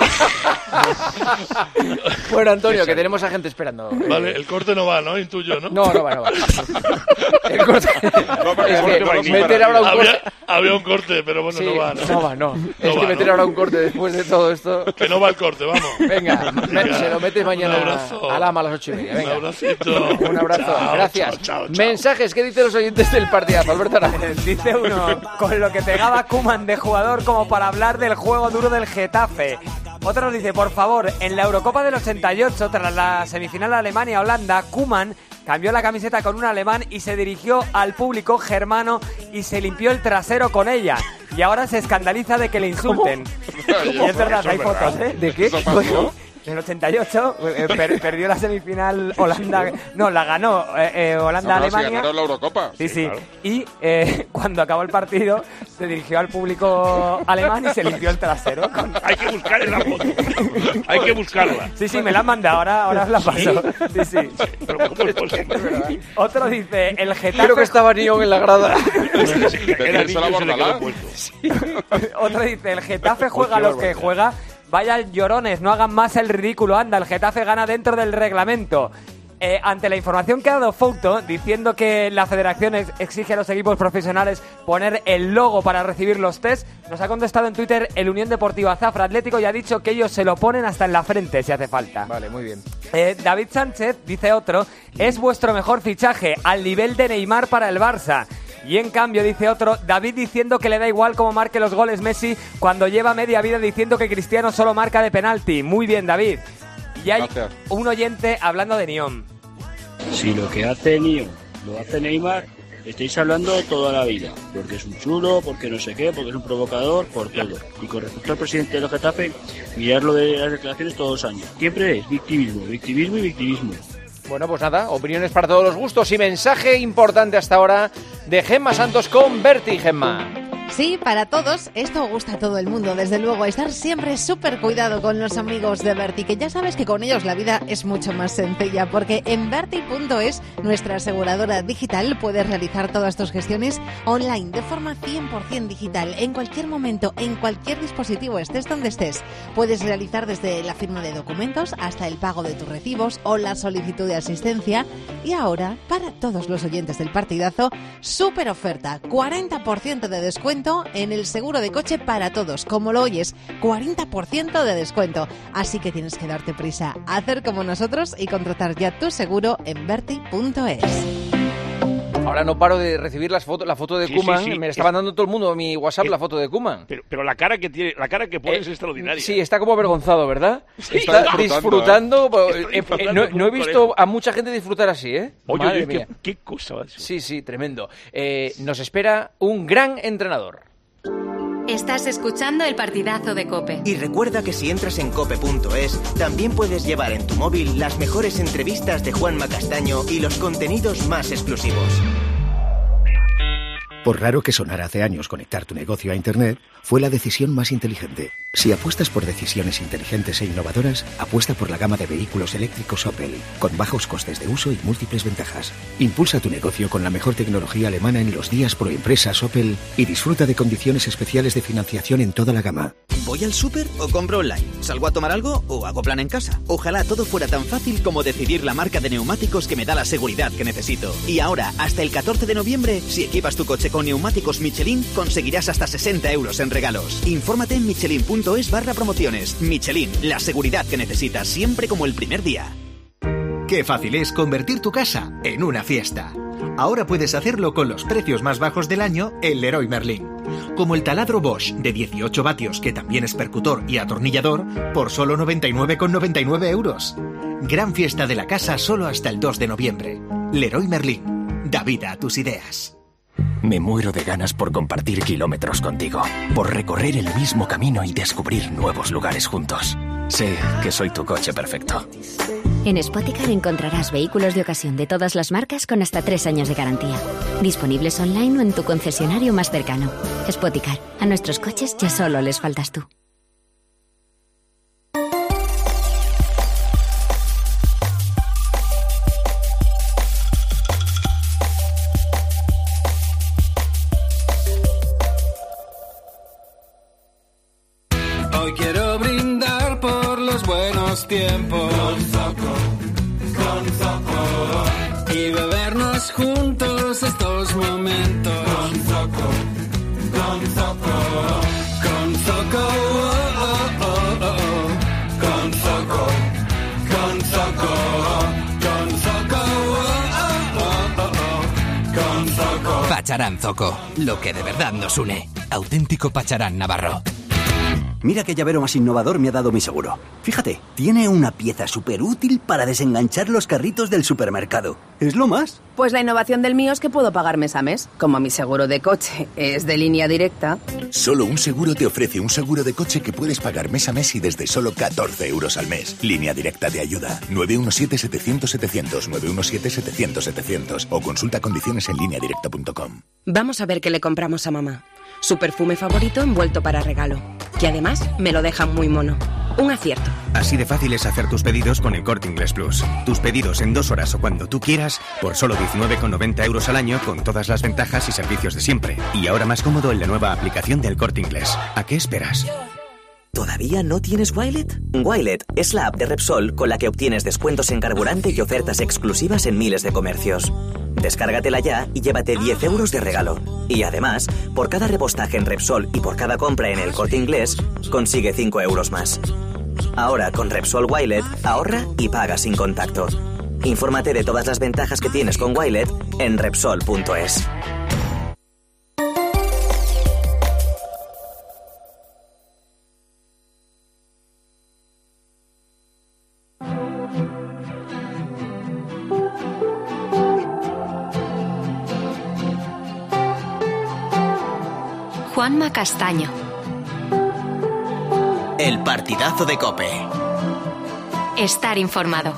Bueno, Antonio, que tenemos a gente esperando. Vale, Eh, el corte no va, ¿no? Intuyo, ¿no? No, no va, no va. El corte. No, pero es el que corte va a meter ahora un corte. Había, había un corte, pero bueno, Sí, no va, ¿no? no va, no. Es va, que meter ¿no? ahora un corte después de todo esto. Que no va el corte, vamos. Venga, me- se lo metes mañana Un abrazo. al ama a las ocho y media. Venga. Un abracito. Un abrazo, Chao, gracias. chao, chao, chao. Mensajes, ¿qué dicen los oyentes del partidazo? Alberto Aranz. Dice uno, con lo que pegaba Koeman de jugador como para hablar del juego duro del Getafe. Otro nos dice, por favor, en la Eurocopa del ochenta y ocho, tras la semifinal Alemania-Holanda, Koeman cambió la camiseta con un alemán y se dirigió al público germano y se limpió el trasero con ella. Y ahora se escandaliza de que le insulten. Y es verdad, hay fotos, ¿eh? ¿De qué? Bueno, en el ochenta y ocho eh, per perdió la semifinal Holanda, no, la ganó eh, eh, Holanda-Alemania. No, no, si ganaron la Eurocopa. Sí, sí. sí. Claro. Y eh, cuando acabó el partido se dirigió al público alemán y se limpió el trasero. Con... Hay que buscar en la foto. Hay que buscarla. Sí, sí, me la han mandado, ahora, ahora os la paso. Sí, sí. Pero ¿cómo es posible? Otro dice, el Getafe... Creo que estaba Nión en la grada. Era niño, se le quedó puesto. Sí. Otro dice, el Getafe juega a los que juega... Vaya llorones, no hagan más el ridículo, anda, el Getafe gana dentro del reglamento. Eh, ante la información que ha dado Fouto, diciendo que la federación ex exige a los equipos profesionales poner el logo para recibir los test, nos ha contestado en Twitter el Unión Deportiva Zafra Atlético y ha dicho que ellos se lo ponen hasta en la frente si hace falta. Vale, muy bien. Eh, David Sánchez, dice otro, es vuestro mejor fichaje, al nivel de Neymar para el Barça. Y en cambio, dice otro, David diciendo que le da igual cómo marque los goles Messi cuando lleva media vida diciendo que Cristiano solo marca de penalti. Muy bien, David. Y hay Gracias. un oyente hablando de Nión. Si lo que hace Nión lo hace Neymar, estáis hablando toda la vida. Porque es un chulo, porque no sé qué, porque es un provocador, por todo. Y con respecto al presidente del Getafe, mirarlo de las declaraciones todos los años. Siempre es victimismo, victimismo y victimismo. Bueno, pues nada, opiniones para todos los gustos y mensaje importante hasta ahora de Gemma Santos con Berti. Gemma. Sí, para todos, esto gusta a todo el mundo, desde luego, estar siempre súper cuidado con los amigos de Berti, que ya sabes que con ellos la vida es mucho más sencilla, porque en Berti punto es, nuestra aseguradora digital, puedes realizar todas tus gestiones online de forma cien por cien digital, en cualquier momento, en cualquier dispositivo, estés donde estés. Puedes realizar desde la firma de documentos hasta el pago de tus recibos o la solicitud de asistencia. Y ahora, para todos los oyentes del partidazo, súper oferta, cuarenta por ciento de descuento en el seguro de coche para todos, como lo oyes, cuarenta por ciento de descuento. Así que tienes que darte prisa, hacer como nosotros y contratar ya tu seguro en Berti punto es. Ahora no paro de recibir las fotos, la foto de sí, Koeman, sí, sí. Me está mandando todo el mundo a mi WhatsApp eh, la foto de Koeman. Pero, pero la cara que tiene, la cara que pone eh, es extraordinaria. Sí, está como avergonzado, ¿verdad? Sí, está, está disfrutando. disfrutando, eh, eh, no, no he visto a mucha gente disfrutar así, ¿eh? Oye, Madre oye mía. ¿Qué, qué cosa eso? Sí, sí, tremendo. Eh, nos espera un gran entrenador. Estás escuchando el partidazo de COPE. Y recuerda que si entras en cope punto es, también puedes llevar en tu móvil las mejores entrevistas de Juanma Castaño y los contenidos más exclusivos. Por raro que sonara hace años, conectar tu negocio a Internet fue la decisión más inteligente. Si apuestas por decisiones inteligentes e innovadoras, apuesta por la gama de vehículos eléctricos Opel, con bajos costes de uso y múltiples ventajas. Impulsa tu negocio con la mejor tecnología alemana en los días pro empresas Opel y disfruta de condiciones especiales de financiación en toda la gama. ¿Voy al súper o compro online? ¿Salgo a tomar algo o hago plan en casa? Ojalá todo fuera tan fácil como decidir la marca de neumáticos que me da la seguridad que necesito. Y ahora, hasta el catorce de noviembre, si equipas tu coche con neumáticos Michelin, conseguirás hasta sesenta euros en regalos. Infórmate en michelin punto es barra promociones. Michelin, la seguridad que necesitas siempre como el primer día. Qué fácil es convertir tu casa en una fiesta. Ahora puedes hacerlo con los precios más bajos del año en Leroy Merlin. Como el taladro Bosch de dieciocho vatios, que también es percutor y atornillador, por solo noventa y nueve con noventa y nueve euros. Gran fiesta de la casa solo hasta el dos de noviembre. Leroy Merlin. Da vida a tus ideas. Me muero de ganas por compartir kilómetros contigo, por recorrer el mismo camino y descubrir nuevos lugares juntos. Sé que soy tu coche perfecto. En Spoticar encontrarás vehículos de ocasión de todas las marcas con hasta tres años de garantía. Disponibles online o en tu concesionario más cercano. Spoticar, a nuestros coches ya solo les faltas tú. Hoy quiero brindar por los buenos tiempos. Con Zoco, con Zoco. Y bebernos juntos estos momentos. Con Zoco, con Zoco. Con Zoco, oh, oh, oh, oh. Con Zoco, con Zoco. Con Zoco, oh, oh, oh, oh. Con Zoco. Pacharán Zoco, lo que de verdad nos une. Auténtico Pacharán Navarro. Mira qué llavero más innovador me ha dado mi seguro. Fíjate, tiene una pieza súper útil para desenganchar los carritos del supermercado. ¿Es lo más? Pues la innovación del mío es que puedo pagar mes a mes. Como mi seguro de coche es de línea directa. Solo un seguro te ofrece un seguro de coche que puedes pagar mes a mes y desde solo catorce euros al mes. Línea Directa te ayuda. nueve uno siete, setecientos, setecientos, nueve uno siete, setecientos, setecientos o consulta condiciones en línea directa punto com. Vamos a ver qué le compramos a mamá. Su perfume favorito envuelto para regalo. Y además me lo dejan muy mono. Un acierto. Así de fácil es hacer tus pedidos con el Corte Inglés Plus. Tus pedidos en dos horas o cuando tú quieras por solo diecinueve con noventa euros al año con todas las ventajas y servicios de siempre. Y ahora más cómodo en la nueva aplicación del Corte Inglés. ¿A qué esperas? ¿Todavía no tienes Wilet? Wilet es la app de Repsol con la que obtienes descuentos en carburante y ofertas exclusivas en miles de comercios. Descárgatela ya y llévate diez euros de regalo. Y además, por cada repostaje en Repsol y por cada compra en el Corte Inglés, consigue cinco euros más. Ahora con Repsol Wilet, ahorra y paga sin contacto. Infórmate de todas las ventajas que tienes con Wilet en Repsol punto es. Juanma Castaño. El partidazo de COPE. Estar informado.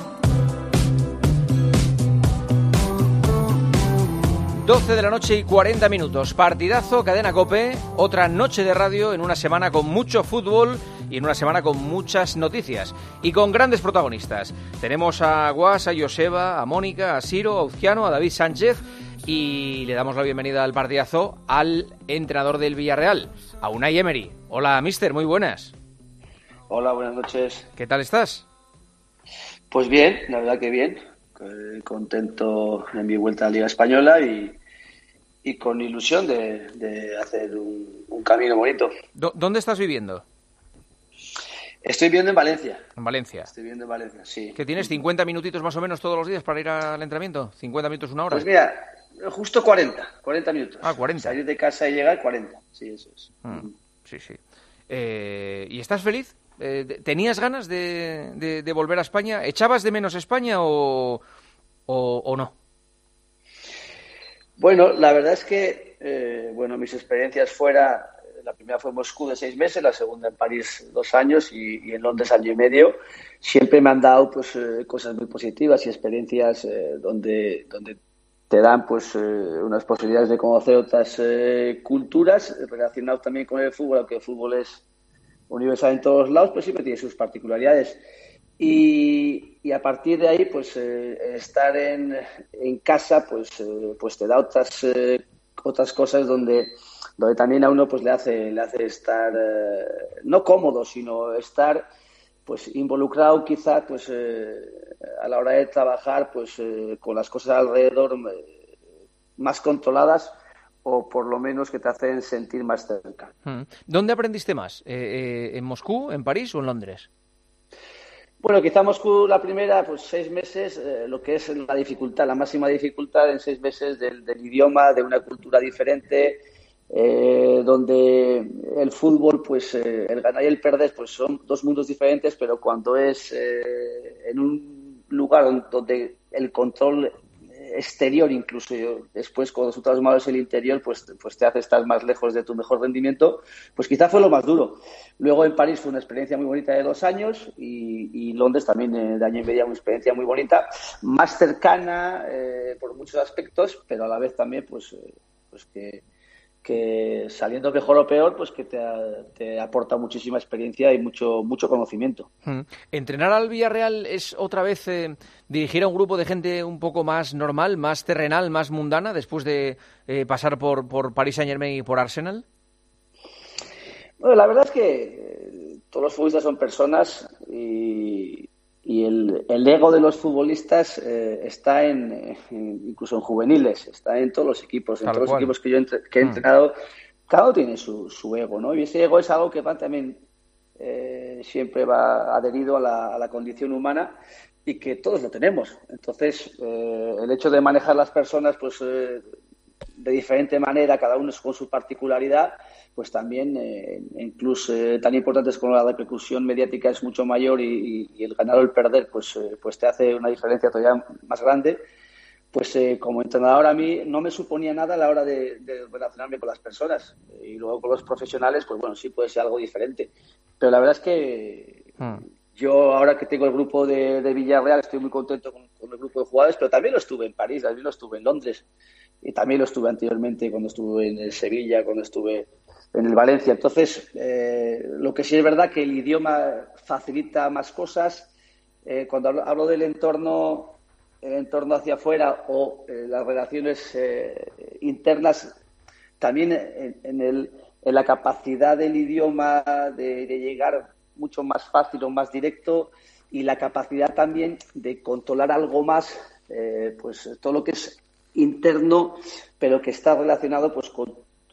doce de la noche y cuarenta minutos. Partidazo, cadena COPE. Otra noche de radio en una semana con mucho fútbol y en una semana con muchas noticias. Y con grandes protagonistas. Tenemos a Guas, a Joseba, a Mónica, a Siro, a Uzquiano, a David Sánchez. Y le damos la bienvenida al partidazo al entrenador del Villarreal, a Unai Emery. Hola, mister, muy buenas. Hola, buenas noches. ¿Qué tal estás? Pues bien, la verdad que bien. Contento en mi vuelta a la Liga Española y, y con ilusión de, de hacer un, un camino bonito. ¿Dónde estás viviendo? Estoy viviendo en Valencia. En Valencia. Estoy viviendo en Valencia, sí. ¿Que tienes cincuenta minutitos más o menos todos los días para ir al entrenamiento? ¿cincuenta minutos, una hora? Pues mira, justo cuarenta, cuarenta minutos. Ah, cuarenta. Salir de casa y llegar, cuarenta. Sí, eso es. Mm, sí, sí. Eh, ¿Y estás feliz? Eh, ¿Tenías ganas de, de, de volver a España? ¿Echabas de menos España o, o, o no? Bueno, la verdad es que, eh, bueno, mis experiencias fuera... La primera fue en Moscú de seis meses, la segunda en París dos años y, y en Londres año y medio. Siempre me han dado pues eh, cosas muy positivas y experiencias eh, donde, donde te dan pues eh, unas posibilidades de conocer otras eh, culturas relacionadas también con el fútbol, aunque el fútbol es universal en todos lados, pues siempre tiene sus particularidades. Y, y a partir de ahí, pues eh, estar en, en casa pues, eh, pues te da otras, eh, otras cosas donde... donde también a uno pues le hace le hace estar eh, no cómodo, sino estar pues involucrado quizá pues eh, a la hora de trabajar pues eh, con las cosas alrededor eh, más controladas o por lo menos que te hacen sentir más cerca. ¿Dónde aprendiste más? ¿Eh, eh, ¿En Moscú, en París o en Londres? Bueno, quizá Moscú la primera, pues seis meses, eh, lo que es la dificultad, la máxima dificultad en seis meses del, del idioma, de una cultura diferente. Eh, donde el fútbol, pues eh, el ganar y el perder, pues son dos mundos diferentes, pero cuando es eh, en un lugar donde el control exterior, incluso yo, después con resultados malos el interior, pues, pues te hace estar más lejos de tu mejor rendimiento, pues quizá fue lo más duro. Luego en París fue una experiencia muy bonita de dos años y, y Londres también eh, de año y medio una experiencia muy bonita, más cercana eh, por muchos aspectos, pero a la vez también pues, eh, pues que que saliendo mejor o peor, pues que te, te aporta muchísima experiencia y mucho mucho conocimiento. Mm. ¿Entrenar al Villarreal es otra vez eh, dirigir a un grupo de gente un poco más normal, más terrenal, más mundana, después de eh, pasar por, por Paris Saint-Germain y por Arsenal? Bueno, la verdad es que eh, todos los futbolistas son personas y... Y el, el ego de los futbolistas eh, está en, en, incluso en juveniles, está en todos los equipos, en Tal todos cual. los equipos que yo entre, que he mm. entrenado, cada uno tiene su, su ego, ¿no? Y ese ego es algo que va también eh, siempre va adherido a la, a la condición humana y que todos lo tenemos. Entonces, eh, el hecho de manejar las personas, pues eh, de diferente manera, cada uno con su particularidad, pues también, eh, incluso eh, tan importantes como la repercusión mediática es mucho mayor y, y el ganar o el perder, pues, eh, pues te hace una diferencia todavía más grande. Pues eh, como entrenador a mí no me suponía nada a la hora de, de relacionarme con las personas. Y luego con los profesionales, pues bueno, sí puede ser algo diferente. Pero la verdad es que hmm. yo ahora que tengo el grupo de, de Villarreal estoy muy contento con, con el grupo de jugadores, pero también lo estuve en París, también lo estuve en Londres y también lo estuve anteriormente cuando estuve en el Sevilla, cuando estuve en el Valencia. Entonces, eh, lo que sí es verdad que el idioma facilita más cosas. Eh, cuando hablo, hablo del entorno... el entorno hacia afuera o eh, las relaciones eh, internas, también en, en, el, en la capacidad del idioma de, de llegar mucho más fácil o más directo y la capacidad también de controlar algo más, eh, pues todo lo que es interno, pero que está relacionado pues con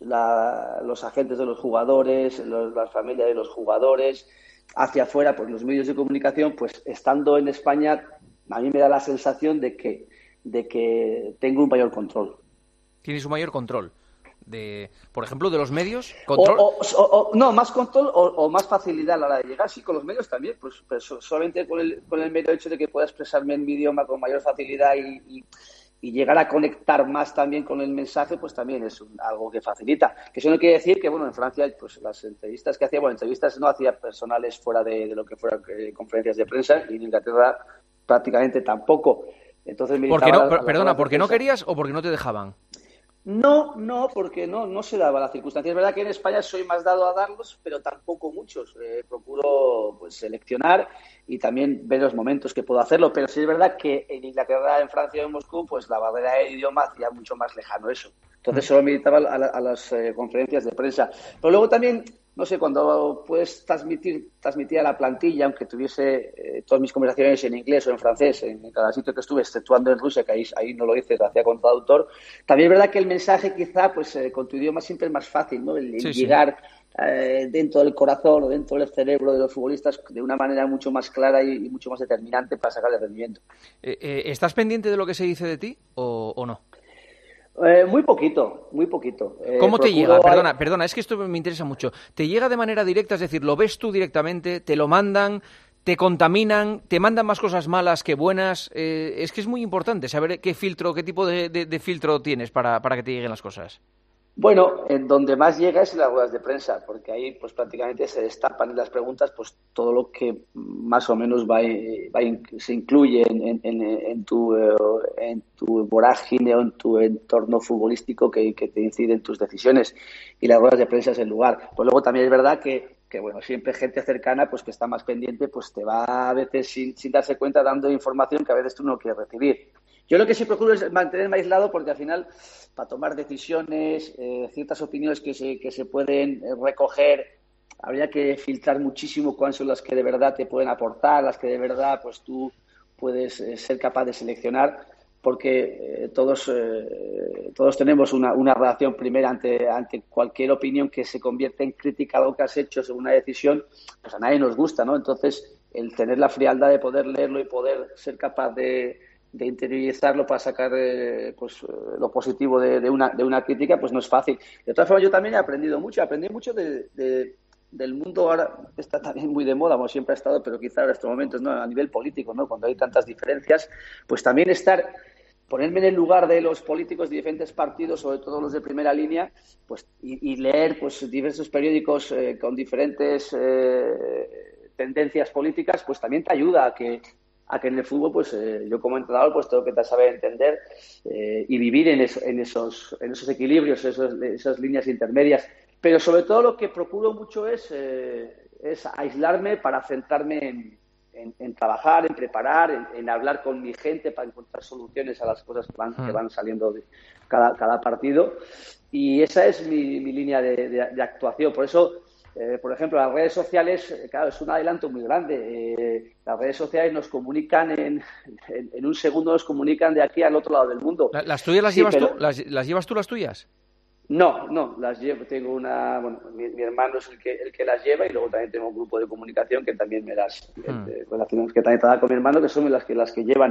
la, los agentes de los jugadores, los, las familias de los jugadores, hacia afuera, pues los medios de comunicación, pues estando en España, a mí me da la sensación de que de que tengo un mayor control. ¿Tienes un mayor control? De, por ejemplo, de los medios, control. O, o, o, o, no, más control o, o más facilidad a la hora de llegar. Sí, con los medios también, pues, pues solamente con el, con el mero hecho de que pueda expresarme en mi idioma con mayor facilidad y, y, y llegar a conectar más también con el mensaje, pues también es un, algo que facilita. Que eso no quiere decir que, bueno, en Francia, pues las entrevistas que hacía, bueno, entrevistas no hacía personales fuera de, de lo que fueran eh, conferencias de prensa, y en Inglaterra prácticamente tampoco. Entonces me ¿Por qué no, per, perdona, ¿porque no querías o porque no te dejaban? No, no, porque no, no se daba la circunstancia. Es verdad que en España soy más dado a darlos, pero tampoco muchos. Eh, procuro pues seleccionar y también ver los momentos que puedo hacerlo. Pero sí es verdad que en Inglaterra, en Francia o en Moscú, pues la barrera de idioma hacía mucho más lejano eso. Entonces solo me invitaba a, la, a las eh, conferencias de prensa. Pero luego también, no sé, cuando puedes transmitir, transmitir a la plantilla, aunque tuviese eh, todas mis conversaciones en inglés o en francés, en cada sitio que estuve, exceptuando en Rusia, que ahí, ahí no lo hice, lo hacía con traductor, también es verdad que el mensaje quizá, pues eh, con tu idioma siempre es más fácil, ¿no? El, el sí, llegar sí. eh, dentro del corazón o dentro del cerebro de los futbolistas de una manera mucho más clara y, y mucho más determinante para sacar el rendimiento. Eh, eh, ¿Estás pendiente de lo que se dice de ti o, o no? Eh, muy poquito, muy poquito. Eh, ¿Cómo te llega? Perdona, perdona, es que esto me interesa mucho. ¿Te llega de manera directa? Es decir, ¿lo ves tú directamente? ¿Te lo mandan? ¿Te contaminan? ¿Te mandan más cosas malas que buenas? Eh, es que es muy importante saber qué filtro, qué tipo de, de, de filtro tienes para, para que te lleguen las cosas. Bueno, en donde más llega es en las ruedas de prensa, porque ahí pues prácticamente se destapan en las preguntas pues todo lo que más o menos va, va se incluye en, en, en, tu, en tu vorágine o en tu entorno futbolístico que, que te incide en tus decisiones, y las ruedas de prensa es el lugar. Pues luego también es verdad que, que bueno, siempre gente cercana pues que está más pendiente pues te va a veces sin, sin darse cuenta dando información que a veces tú no quieres recibir. Yo lo que sí procuro es mantenerme aislado porque al final, para tomar decisiones, eh, ciertas opiniones que se, que se pueden eh, recoger, habría que filtrar muchísimo cuáles son las que de verdad te pueden aportar, las que de verdad pues tú puedes eh, ser capaz de seleccionar, porque eh, todos eh, todos tenemos una, una reacción primera ante, ante cualquier opinión que se convierte en crítica a algo que has hecho sobre una decisión, pues a nadie nos gusta, ¿no? Entonces, el tener la frialdad de poder leerlo y poder ser capaz de de interiorizarlo para sacar eh, pues lo positivo de, de una de una crítica, pues no es fácil. De todas formas, yo también he aprendido mucho, aprendí mucho de, de, del mundo ahora, está también muy de moda, como siempre ha estado, pero quizá en estos momentos, ¿no? A nivel político, ¿no? Cuando hay tantas diferencias, pues también estar, ponerme en el lugar de los políticos de diferentes partidos, sobre todo los de primera línea, pues y, y leer pues diversos periódicos eh, con diferentes eh, tendencias políticas, pues también te ayuda a que a que en el fútbol, pues eh, yo como entrenador, pues tengo que saber entender eh, y vivir en, eso, en, esos, en esos equilibrios, esos, esas líneas intermedias. Pero sobre todo lo que procuro mucho es, eh, es aislarme para centrarme en, en, en trabajar, en preparar, en, en hablar con mi gente para encontrar soluciones a las cosas que van, que van saliendo de cada, cada partido. Y esa es mi, mi línea de, de, de actuación. Por eso, Eh, por ejemplo, las redes sociales, eh, claro, es un adelanto muy grande. Eh, las redes sociales nos comunican en, en, en un segundo, nos comunican de aquí al otro lado del mundo. ¿Las tuyas las sí, llevas pero... tú? ¿Las, ¿Las llevas tú las tuyas? No, no, las llevo. Tengo una, bueno, mi, mi hermano es el que el que las lleva y luego también tengo un grupo de comunicación que también me las, hmm. eh, relaciones que también trabaja con mi hermano, que son las que las que llevan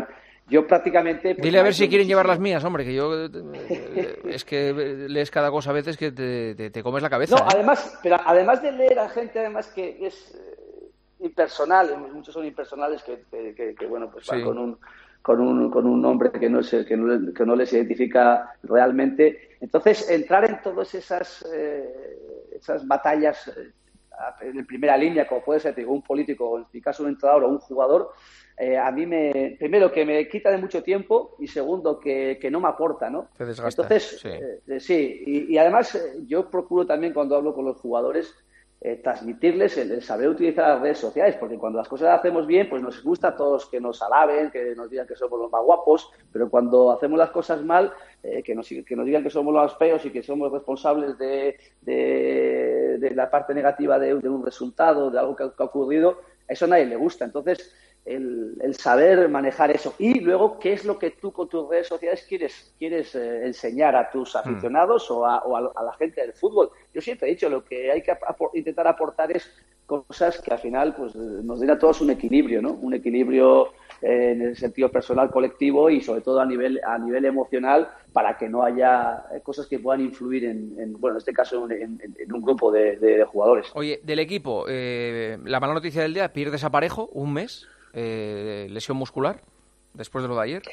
Yo prácticamente... Pues, dile a ver si quieren llevar las mías, hombre, que yo... es que lees cada cosa a veces que te, te, te comes la cabeza. No, ¿eh? además, pero además de leer a gente, además que es eh, impersonal, muchos son impersonales que, que, que, que bueno, pues sí. van con un... con un con un nombre que no es, que no, que no les identifica realmente. Entonces, entrar en todas esas eh, esas batallas eh, en primera línea, como puede ser digo, un político, o en mi caso un entrenador o un jugador, eh, a mí me, primero que me quita de mucho tiempo y segundo que, que no me aporta, ¿no? Te desgasta. Entonces, sí, eh, sí y, y además eh, yo procuro también cuando hablo con los jugadores Eh, transmitirles el, el saber utilizar las redes sociales, porque cuando las cosas las hacemos bien, pues nos gusta a todos que nos alaben, que nos digan que somos los más guapos, pero cuando hacemos las cosas mal, eh, que, nos, que nos digan que somos los más feos y que somos responsables de, de, de la parte negativa de, de un resultado, de algo que, que ha ocurrido, eso a nadie le gusta. Entonces, el, el saber manejar eso. Y luego, ¿qué es lo que tú con tus redes sociales quieres quieres eh, enseñar a tus aficionados mm. o, a, o a, a la gente del fútbol? Yo siempre he dicho, lo que hay que apor- intentar aportar es cosas que al final pues nos den a todos un equilibrio, ¿no? Un equilibrio eh, en el sentido personal, colectivo y sobre todo a nivel a nivel emocional, para que no haya cosas que puedan influir en, en bueno, en este caso en, en, en un grupo de, de, de jugadores. Oye, del equipo, eh, la mala noticia del día, pierdes a Parejo un mes. Eh, lesión muscular después de lo de ayer.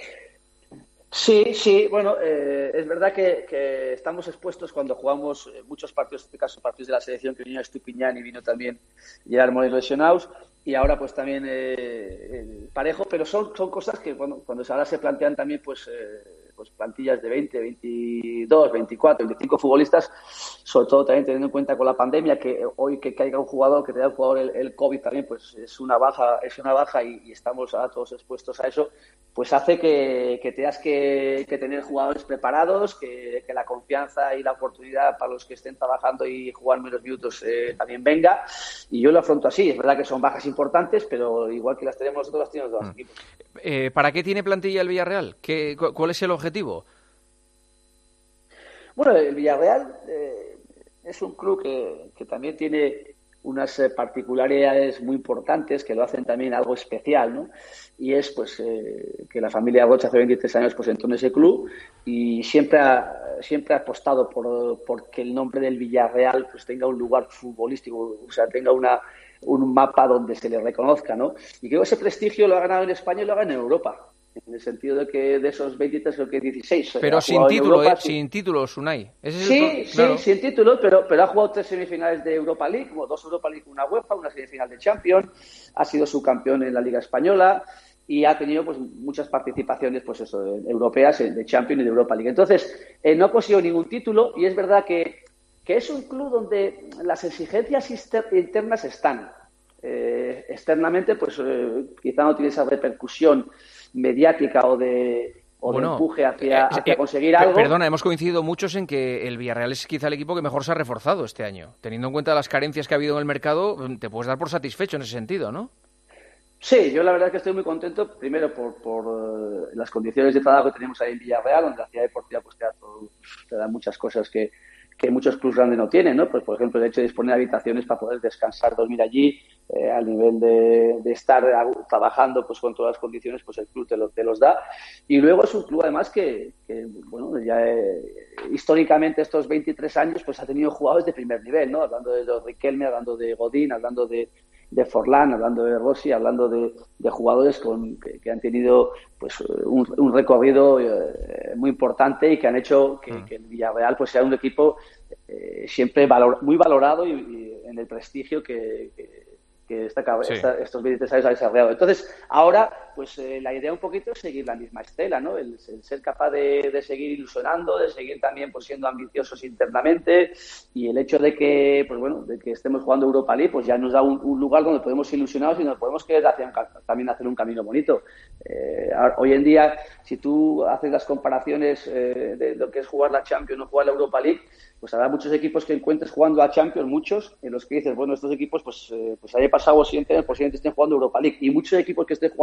Sí, sí, bueno, eh, es verdad que, que estamos expuestos cuando jugamos muchos partidos, en este caso partidos de la selección, que vino Estupiñán y vino también Gerard Moreno lesionados, y ahora pues también eh, el Parejo, pero son, son cosas que bueno, cuando ahora se plantean también pues, eh, pues plantillas de veinte, veintidós, veinticuatro, veinticinco futbolistas, sobre todo también teniendo en cuenta con la pandemia que hoy que caiga un jugador, que tenga un jugador el, el COVID también, pues es una baja, es una baja y, y estamos ahora todos expuestos a eso, pues hace que, que tengas que, que tener jugadores preparados, que, que la confianza y la oportunidad para los que estén trabajando y jugar menos minutos eh, también venga, y yo lo afronto así. Es verdad que son bajas importantes, pero igual que las tenemos nosotros, las tienen los dos equipos. Eh, ¿Para qué tiene plantilla el Villarreal? ¿Qué, ¿Cuál es el objetivo? Bueno, el Villarreal eh, es un club que, que también tiene unas eh, particularidades muy importantes que lo hacen también algo especial, ¿no? Y es pues eh, que la familia Rocha hace veintitrés años pues entró en ese club y siempre ha, siempre ha apostado por, por que el nombre del Villarreal pues tenga un lugar futbolístico, o sea, tenga una un mapa donde se le reconozca, ¿no? Y creo que ese prestigio lo ha ganado en España y lo ha ganado en Europa, en el sentido de que de esos veintitrés creo que dieciséis. Pero sin título, Europa, ¿eh? Sí. Sin títulos, Unai. ¿Ese es sí, el... claro. sí, sin título, pero, pero ha jugado tres semifinales de Europa League, como dos Europa League, una UEFA, una semifinal de Champions, ha sido subcampeón en la Liga Española y ha tenido pues muchas participaciones pues eso, europeas de Champions y de Europa League. Entonces, eh, no ha conseguido ningún título y es verdad que, que es un club donde las exigencias internas están. Eh, externamente, pues eh, quizá no tiene esa repercusión mediática o de, o bueno, de empuje hacia, eh, hacia conseguir eh, algo. Perdona, hemos coincidido muchos en que el Villarreal es quizá el equipo que mejor se ha reforzado este año. Teniendo en cuenta las carencias que ha habido en el mercado, te puedes dar por satisfecho en ese sentido, ¿no? Sí, yo la verdad es que estoy muy contento, primero por, por uh, las condiciones de trabajo que tenemos ahí en Villarreal, donde la ciudad deportiva pues te da, todo, te da muchas cosas que, que muchos clubes grandes no tienen, ¿no? Pues, por ejemplo, el hecho de disponer de habitaciones para poder descansar, dormir allí, eh, al nivel de, de estar trabajando pues con todas las condiciones, pues el club te, lo, te los da. Y luego es un club, además, que, que bueno, ya eh, históricamente estos veintitrés años pues ha tenido jugadores de primer nivel, ¿no? Hablando de los Riquelme, hablando de Godín, hablando de de Forlán, hablando de Rossi, hablando de, de jugadores con, que, que han tenido pues un, un recorrido eh, muy importante y que han hecho que, que el Villarreal pues sea un equipo eh, siempre valor, muy valorado y, y en el prestigio que, que, que esta, sí. esta, estos veintitrés años ha desarrollado. Entonces, ahora pues eh, la idea un poquito es seguir la misma estela, ¿no? El, el ser capaz de, de seguir ilusionando, de seguir también pues siendo ambiciosos internamente, y el hecho de que pues bueno, de que estemos jugando Europa League pues ya nos da un, un lugar donde podemos ilusionados y nos podemos querer hacia, también hacer un camino bonito. Eh, hoy en día, si tú haces las comparaciones eh, de lo que es jugar la Champions o jugar la Europa League, pues habrá muchos equipos que encuentres jugando a Champions, muchos, en los que dices, bueno, estos equipos pues, eh, pues haya pasado siguiente, posiblemente estén jugando Europa League, y muchos equipos que estén jugando Europa League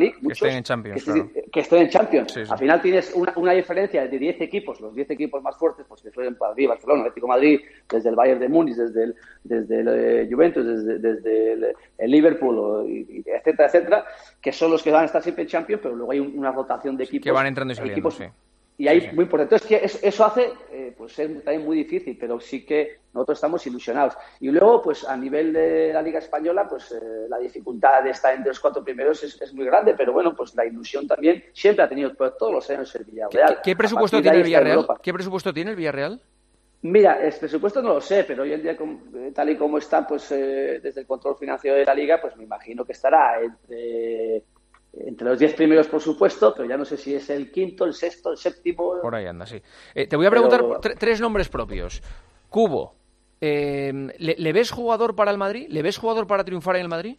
League, muchos, que estén en Champions, que, claro. que estén en Champions. Sí, sí. Al final tienes una, una diferencia de diez equipos, los diez equipos más fuertes, pues que suelen Madrid, Barcelona, Atlético de Madrid, desde el Bayern de Múnich, desde el, desde el eh, Juventus, desde, desde el, el Liverpool, o, y, etcétera, etcétera, que son los que van a estar siempre en Champions, pero luego hay un, una rotación de equipos. Que van entrando y saliendo, equipos, sí. Y ahí Sí, sí. muy importante. Entonces, que eso, eso hace eh, pues ser también muy difícil, pero sí que nosotros estamos ilusionados. Y luego, pues a nivel de la Liga Española, pues eh, la dificultad de estar entre los cuatro primeros es, es muy grande, pero bueno, pues la ilusión también siempre ha tenido por todos los años el Villarreal. ¿Qué, qué presupuesto tiene el Villarreal? ¿Qué presupuesto tiene el Villarreal? Mira, el presupuesto no lo sé, pero hoy en día, tal y como está, pues eh, desde el control financiero de la Liga, pues me imagino que estará entre... Entre los diez primeros, por supuesto, pero ya no sé si es el quinto, el sexto, el séptimo... Por ahí anda, sí. Eh, te voy a preguntar Pero... tre- tres nombres propios. Cubo, eh, ¿le, ¿le ves jugador para el Madrid? ¿Le ves jugador para triunfar en el Madrid?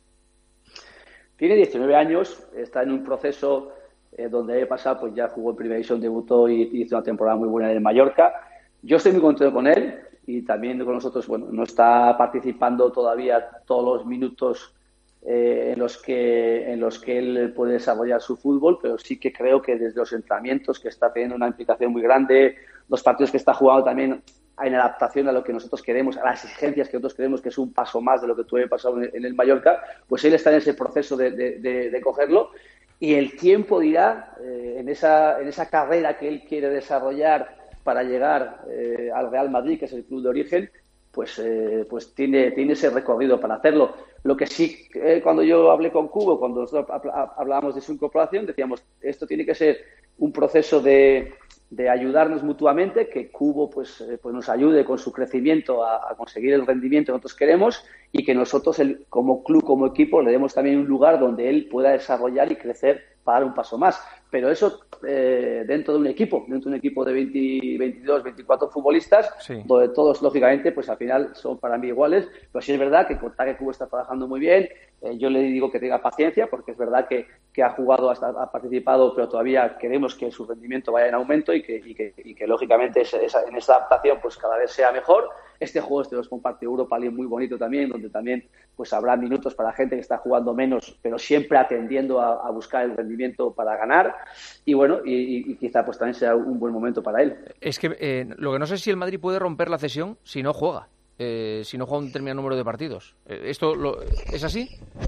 Tiene diecinueve años, está en un proceso eh, donde he pasado, pues ya jugó en Primera División, debutó y hizo una temporada muy buena en el Mallorca. Yo estoy muy contento con él y también con nosotros, bueno, no está participando todavía todos los minutos Eh, en los que en los que él puede desarrollar su fútbol, pero sí que creo que desde los entrenamientos que está teniendo una implicación muy grande, los partidos que está jugando también en adaptación a lo que nosotros queremos, a las exigencias que nosotros queremos, que es un paso más de lo que tuve pasado en, en el Mallorca, pues él está en ese proceso de, de, de, de cogerlo y el tiempo dirá eh, en esa en esa carrera que él quiere desarrollar para llegar eh, al Real Madrid, que es el club de origen, pues eh, pues tiene tiene ese recorrido para hacerlo. Lo que sí, eh, cuando yo hablé con Cubo, cuando nosotros hablábamos de su incorporación, decíamos, esto tiene que ser un proceso de, de ayudarnos mutuamente, que Cubo pues, eh, pues nos ayude con su crecimiento a, a conseguir el rendimiento que nosotros queremos y que nosotros, el, como club, como equipo, le demos también un lugar donde él pueda desarrollar y crecer para dar un paso más. Pero eso eh, dentro de un equipo, dentro de un equipo de veinte, veintidós, veinticuatro futbolistas, Sí. donde todos, lógicamente, pues al final son para mí iguales. Pero sí es verdad que Cortaque Cubo está trabajando muy bien. Eh, yo le digo que tenga paciencia, porque es verdad que, que ha jugado, hasta, ha participado, pero todavía queremos que su rendimiento vaya en aumento y que, y que, y que lógicamente, esa, esa, en esa adaptación pues cada vez sea mejor. Este juego este los comparte Europa League muy bonito también, donde también pues habrá minutos para gente que está jugando menos, pero siempre atendiendo a, a buscar el rendimiento para ganar. Y bueno, y, y quizá pues también sea un buen momento para él. Es que eh, lo que no sé es si el Madrid puede romper la cesión si no juega, eh, si no juega un determinado número de partidos. Eh, ¿Esto lo, es así?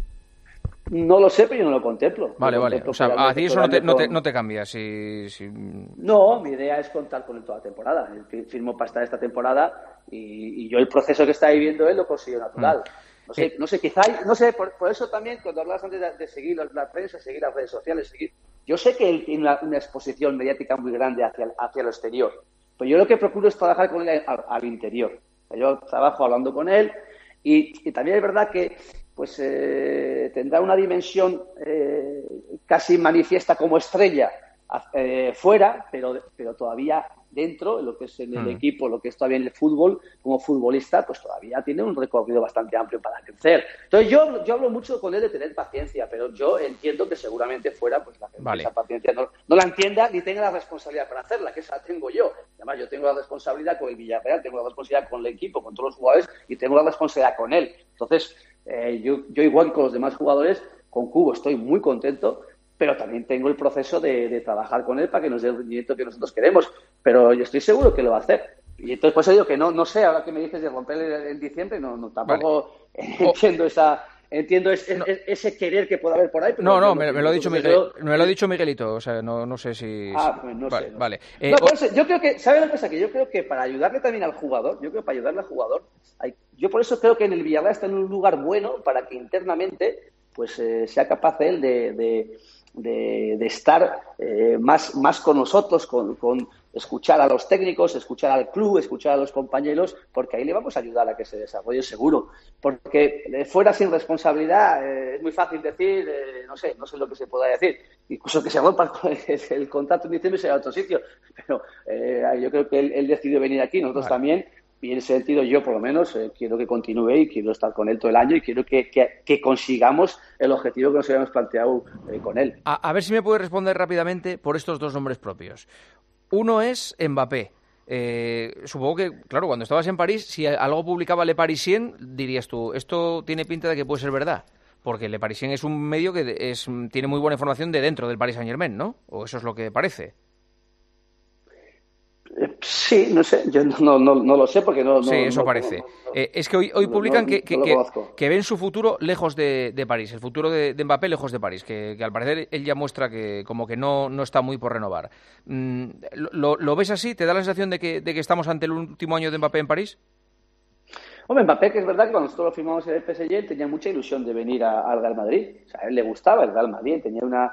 No lo sé, pero yo no lo contemplo. Vale, Lo vale. contemplo O sea, a plenamente ti eso no te, no te, con- no te cambia. Si, si... No, mi idea es contar con él toda la temporada. Él fi- firmó para estar esta temporada y, y yo el proceso que está viviendo él lo considero natural. Mm. No sé, no sé, quizá, hay- no sé, por, por eso también cuando hablabas antes de, de seguir la, la prensa, seguir las redes sociales, seguir, yo sé que él tiene una, una exposición mediática muy grande hacia, hacia lo exterior, pero yo lo que procuro es trabajar con él al, al interior. Yo trabajo hablando con él y, y también es verdad que pues eh, tendrá una dimensión eh, casi manifiesta como estrella eh, fuera, pero, pero todavía dentro, en lo que es en el Mm. equipo, lo que es todavía en el fútbol, como futbolista, pues todavía tiene un recorrido bastante amplio para crecer. Entonces yo, yo hablo mucho con él de tener paciencia, pero yo entiendo que seguramente fuera, pues la gente Vale. esa paciencia no, no la entienda ni tenga la responsabilidad para hacerla, que esa tengo yo. Además yo tengo la responsabilidad con el Villarreal, tengo la responsabilidad con el equipo, con todos los jugadores y tengo la responsabilidad con él. Entonces eh, yo, yo igual que con los demás jugadores, con Cubo estoy muy contento, pero también tengo el proceso de, de trabajar con él para que nos dé el rendimiento que nosotros queremos. Pero yo estoy seguro que lo va a hacer. Y entonces, por eso digo que no, no sé, ahora que me dices de romper en diciembre, no, no tampoco entiendo esa entiendo ese, ese, ese querer que pueda haber por ahí. Pero No, no, yo me, no- me lo ha dicho entonces Miguel, yo- me lo ha dicho Miguelito, o sea, no, no sé si... Ah, pues no vale, sé, no vale. sé. Eh, No, por o- eso, yo creo que, ¿sabe una cosa? Que yo creo que para ayudarle también al jugador, yo creo que para ayudarle al jugador, hay, yo por eso creo que en el Villarreal está en un lugar bueno para que internamente pues eh, sea capaz él de, de, de, de estar eh, más, más con nosotros, con, con escuchar a los técnicos, escuchar al club, escuchar a los compañeros, porque ahí le vamos a ayudar a que se desarrolle seguro. Porque eh, fuera sin responsabilidad eh, es muy fácil decir, eh, no sé, no sé lo que se pueda decir, incluso que se rompa el, el contrato en diciembre y se vaya a otro sitio. Pero eh, yo creo que él, él decidió venir aquí, nosotros Vale. también. Y en ese sentido yo, por lo menos, eh, quiero que continúe y quiero estar con él todo el año y quiero que, que, que consigamos el objetivo que nos habíamos planteado eh, con él. A, a ver si me puede responder rápidamente por estos dos nombres propios. Uno es Mbappé. Eh, supongo que, claro, cuando estabas en París, si algo publicaba Le Parisien, dirías tú, esto tiene pinta de que puede ser verdad. Porque Le Parisien es un medio que es, tiene muy buena información de dentro del Paris Saint-Germain, ¿no? O eso es lo que parece. Sí, no sé, yo no, no, no lo sé porque no... Sí, no, eso no, parece. No, no, eh, es que hoy, hoy publican no, que, que, no que, que ven su futuro lejos de, de París, el futuro de, de Mbappé lejos de París, que, que al parecer él ya muestra que como que no, no está muy por renovar. Mm, ¿lo, ¿Lo ves así? ¿Te da la sensación de que, de que estamos ante el último año de Mbappé en París? Hombre, Mbappé, que es verdad que cuando nosotros lo firmamos en el P S G, él tenía mucha ilusión de venir a, al Real Madrid. O sea, a él le gustaba el Real Madrid, tenía una...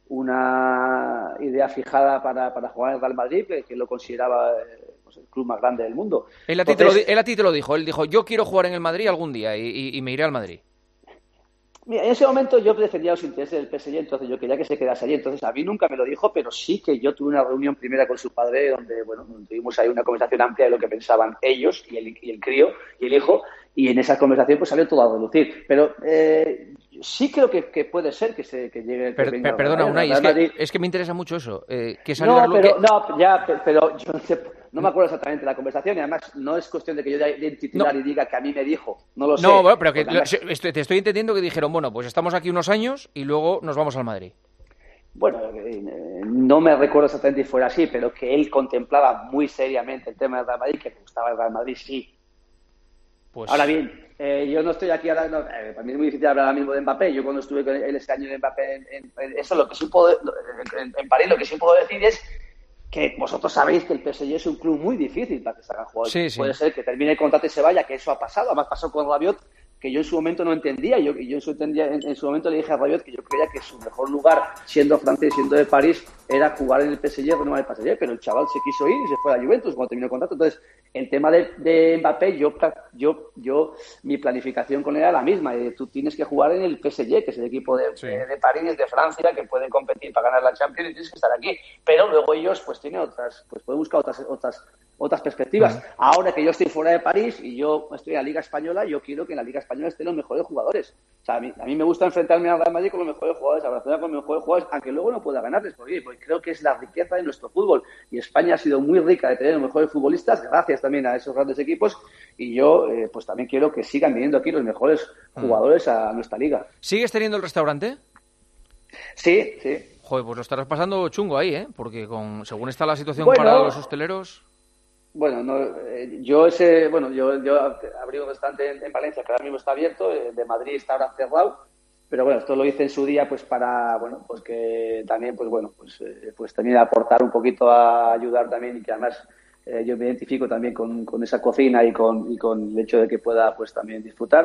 una idea fijada para, para jugar en el Real Madrid, que, que lo consideraba eh, pues el club más grande del mundo. Él a, ti Entonces, te lo, él a ti te lo dijo, él dijo, yo quiero jugar en el Madrid algún día y, y, y me iré al Madrid. Mira, en ese momento yo defendía los intereses del P S G, entonces yo quería que se quedase allí. Entonces a mí nunca me lo dijo, pero sí que yo tuve una reunión primera con su padre donde, bueno, tuvimos ahí una conversación amplia de lo que pensaban ellos y el, y el crío y el hijo, y en esa conversación pues salió todo a relucir. Pero eh, sí creo que, que puede ser que se que llegue... Per, que venga, per, perdona, Unai, es que, es que me interesa mucho eso. Eh, que salió no, a pero, que... no, ya, pero yo no, sé, no me acuerdo exactamente de la conversación y además no es cuestión de que yo dé el titular no. y diga que a mí me dijo, no lo sé. No, bueno, pero que lo, te estoy entendiendo que dijeron, bueno, pues estamos aquí unos años y luego nos vamos al Madrid. Bueno, eh, no me recuerdo exactamente si fuera así, pero que él contemplaba muy seriamente el tema del Real Madrid, que le gustaba el Real Madrid, sí. Pues... Ahora bien, eh, yo no estoy aquí ahora, no, eh, para mí es muy difícil hablar ahora mismo de Mbappé. Yo cuando estuve con él este año de Mbappé, en, en, en, eso lo que sí puedo, en, en París, lo que sí puedo decir es que vosotros sabéis que el P S G es un club muy difícil para que salgan jugadores. Sí, sí. Puede ser que termine el contrato y se vaya, que eso ha pasado. Además pasó con Rabiot, que yo en su momento no entendía. Yo, yo en, su, entendía, en, en su momento le dije a Rabiot que yo creía que su mejor lugar, siendo francés y siendo de París, era jugar en el P S G, renovar el P S G, pero el chaval se quiso ir y se fue a la Juventus cuando terminó el contrato. Entonces, el tema de, de Mbappé, yo, yo, yo, mi planificación con él era la misma. Eh, tú tienes que jugar en el P S G, que es el equipo de, sí. de, de París, de Francia, que pueden competir para ganar la Champions y tienes que estar aquí. Pero luego ellos, pues, tienen otras, pues, pueden buscar otras, otras, otras perspectivas. Uh-huh. Ahora que yo estoy fuera de París y yo estoy en la Liga Española, yo quiero que en la Liga Española estén los mejores jugadores. O sea, a mí, a mí me gusta enfrentarme al Real Madrid con los mejores jugadores, a Barcelona con los mejores jugadores, aunque luego no pueda ganarles, porque, porque creo que es la riqueza de nuestro fútbol. Y España ha sido muy rica de tener los mejores futbolistas, gracias también a esos grandes equipos, y yo eh, pues también quiero que sigan viniendo aquí los mejores jugadores a nuestra liga. ¿Sigues teniendo el restaurante? Sí, sí. Joder, pues lo estarás pasando chungo ahí, ¿eh? Porque con según está la situación bueno, para los hosteleros... Bueno, no, eh, yo ese, bueno, yo, yo abrí un restaurante en, en Valencia, que ahora mismo está abierto, eh, de Madrid está ahora cerrado, pero bueno, esto lo hice en su día pues para, bueno, pues que también, pues bueno, pues, eh, pues también aportar un poquito a ayudar también y que además eh, yo me identifico también con, con esa cocina y con, y con el hecho de que pueda pues también disfrutar.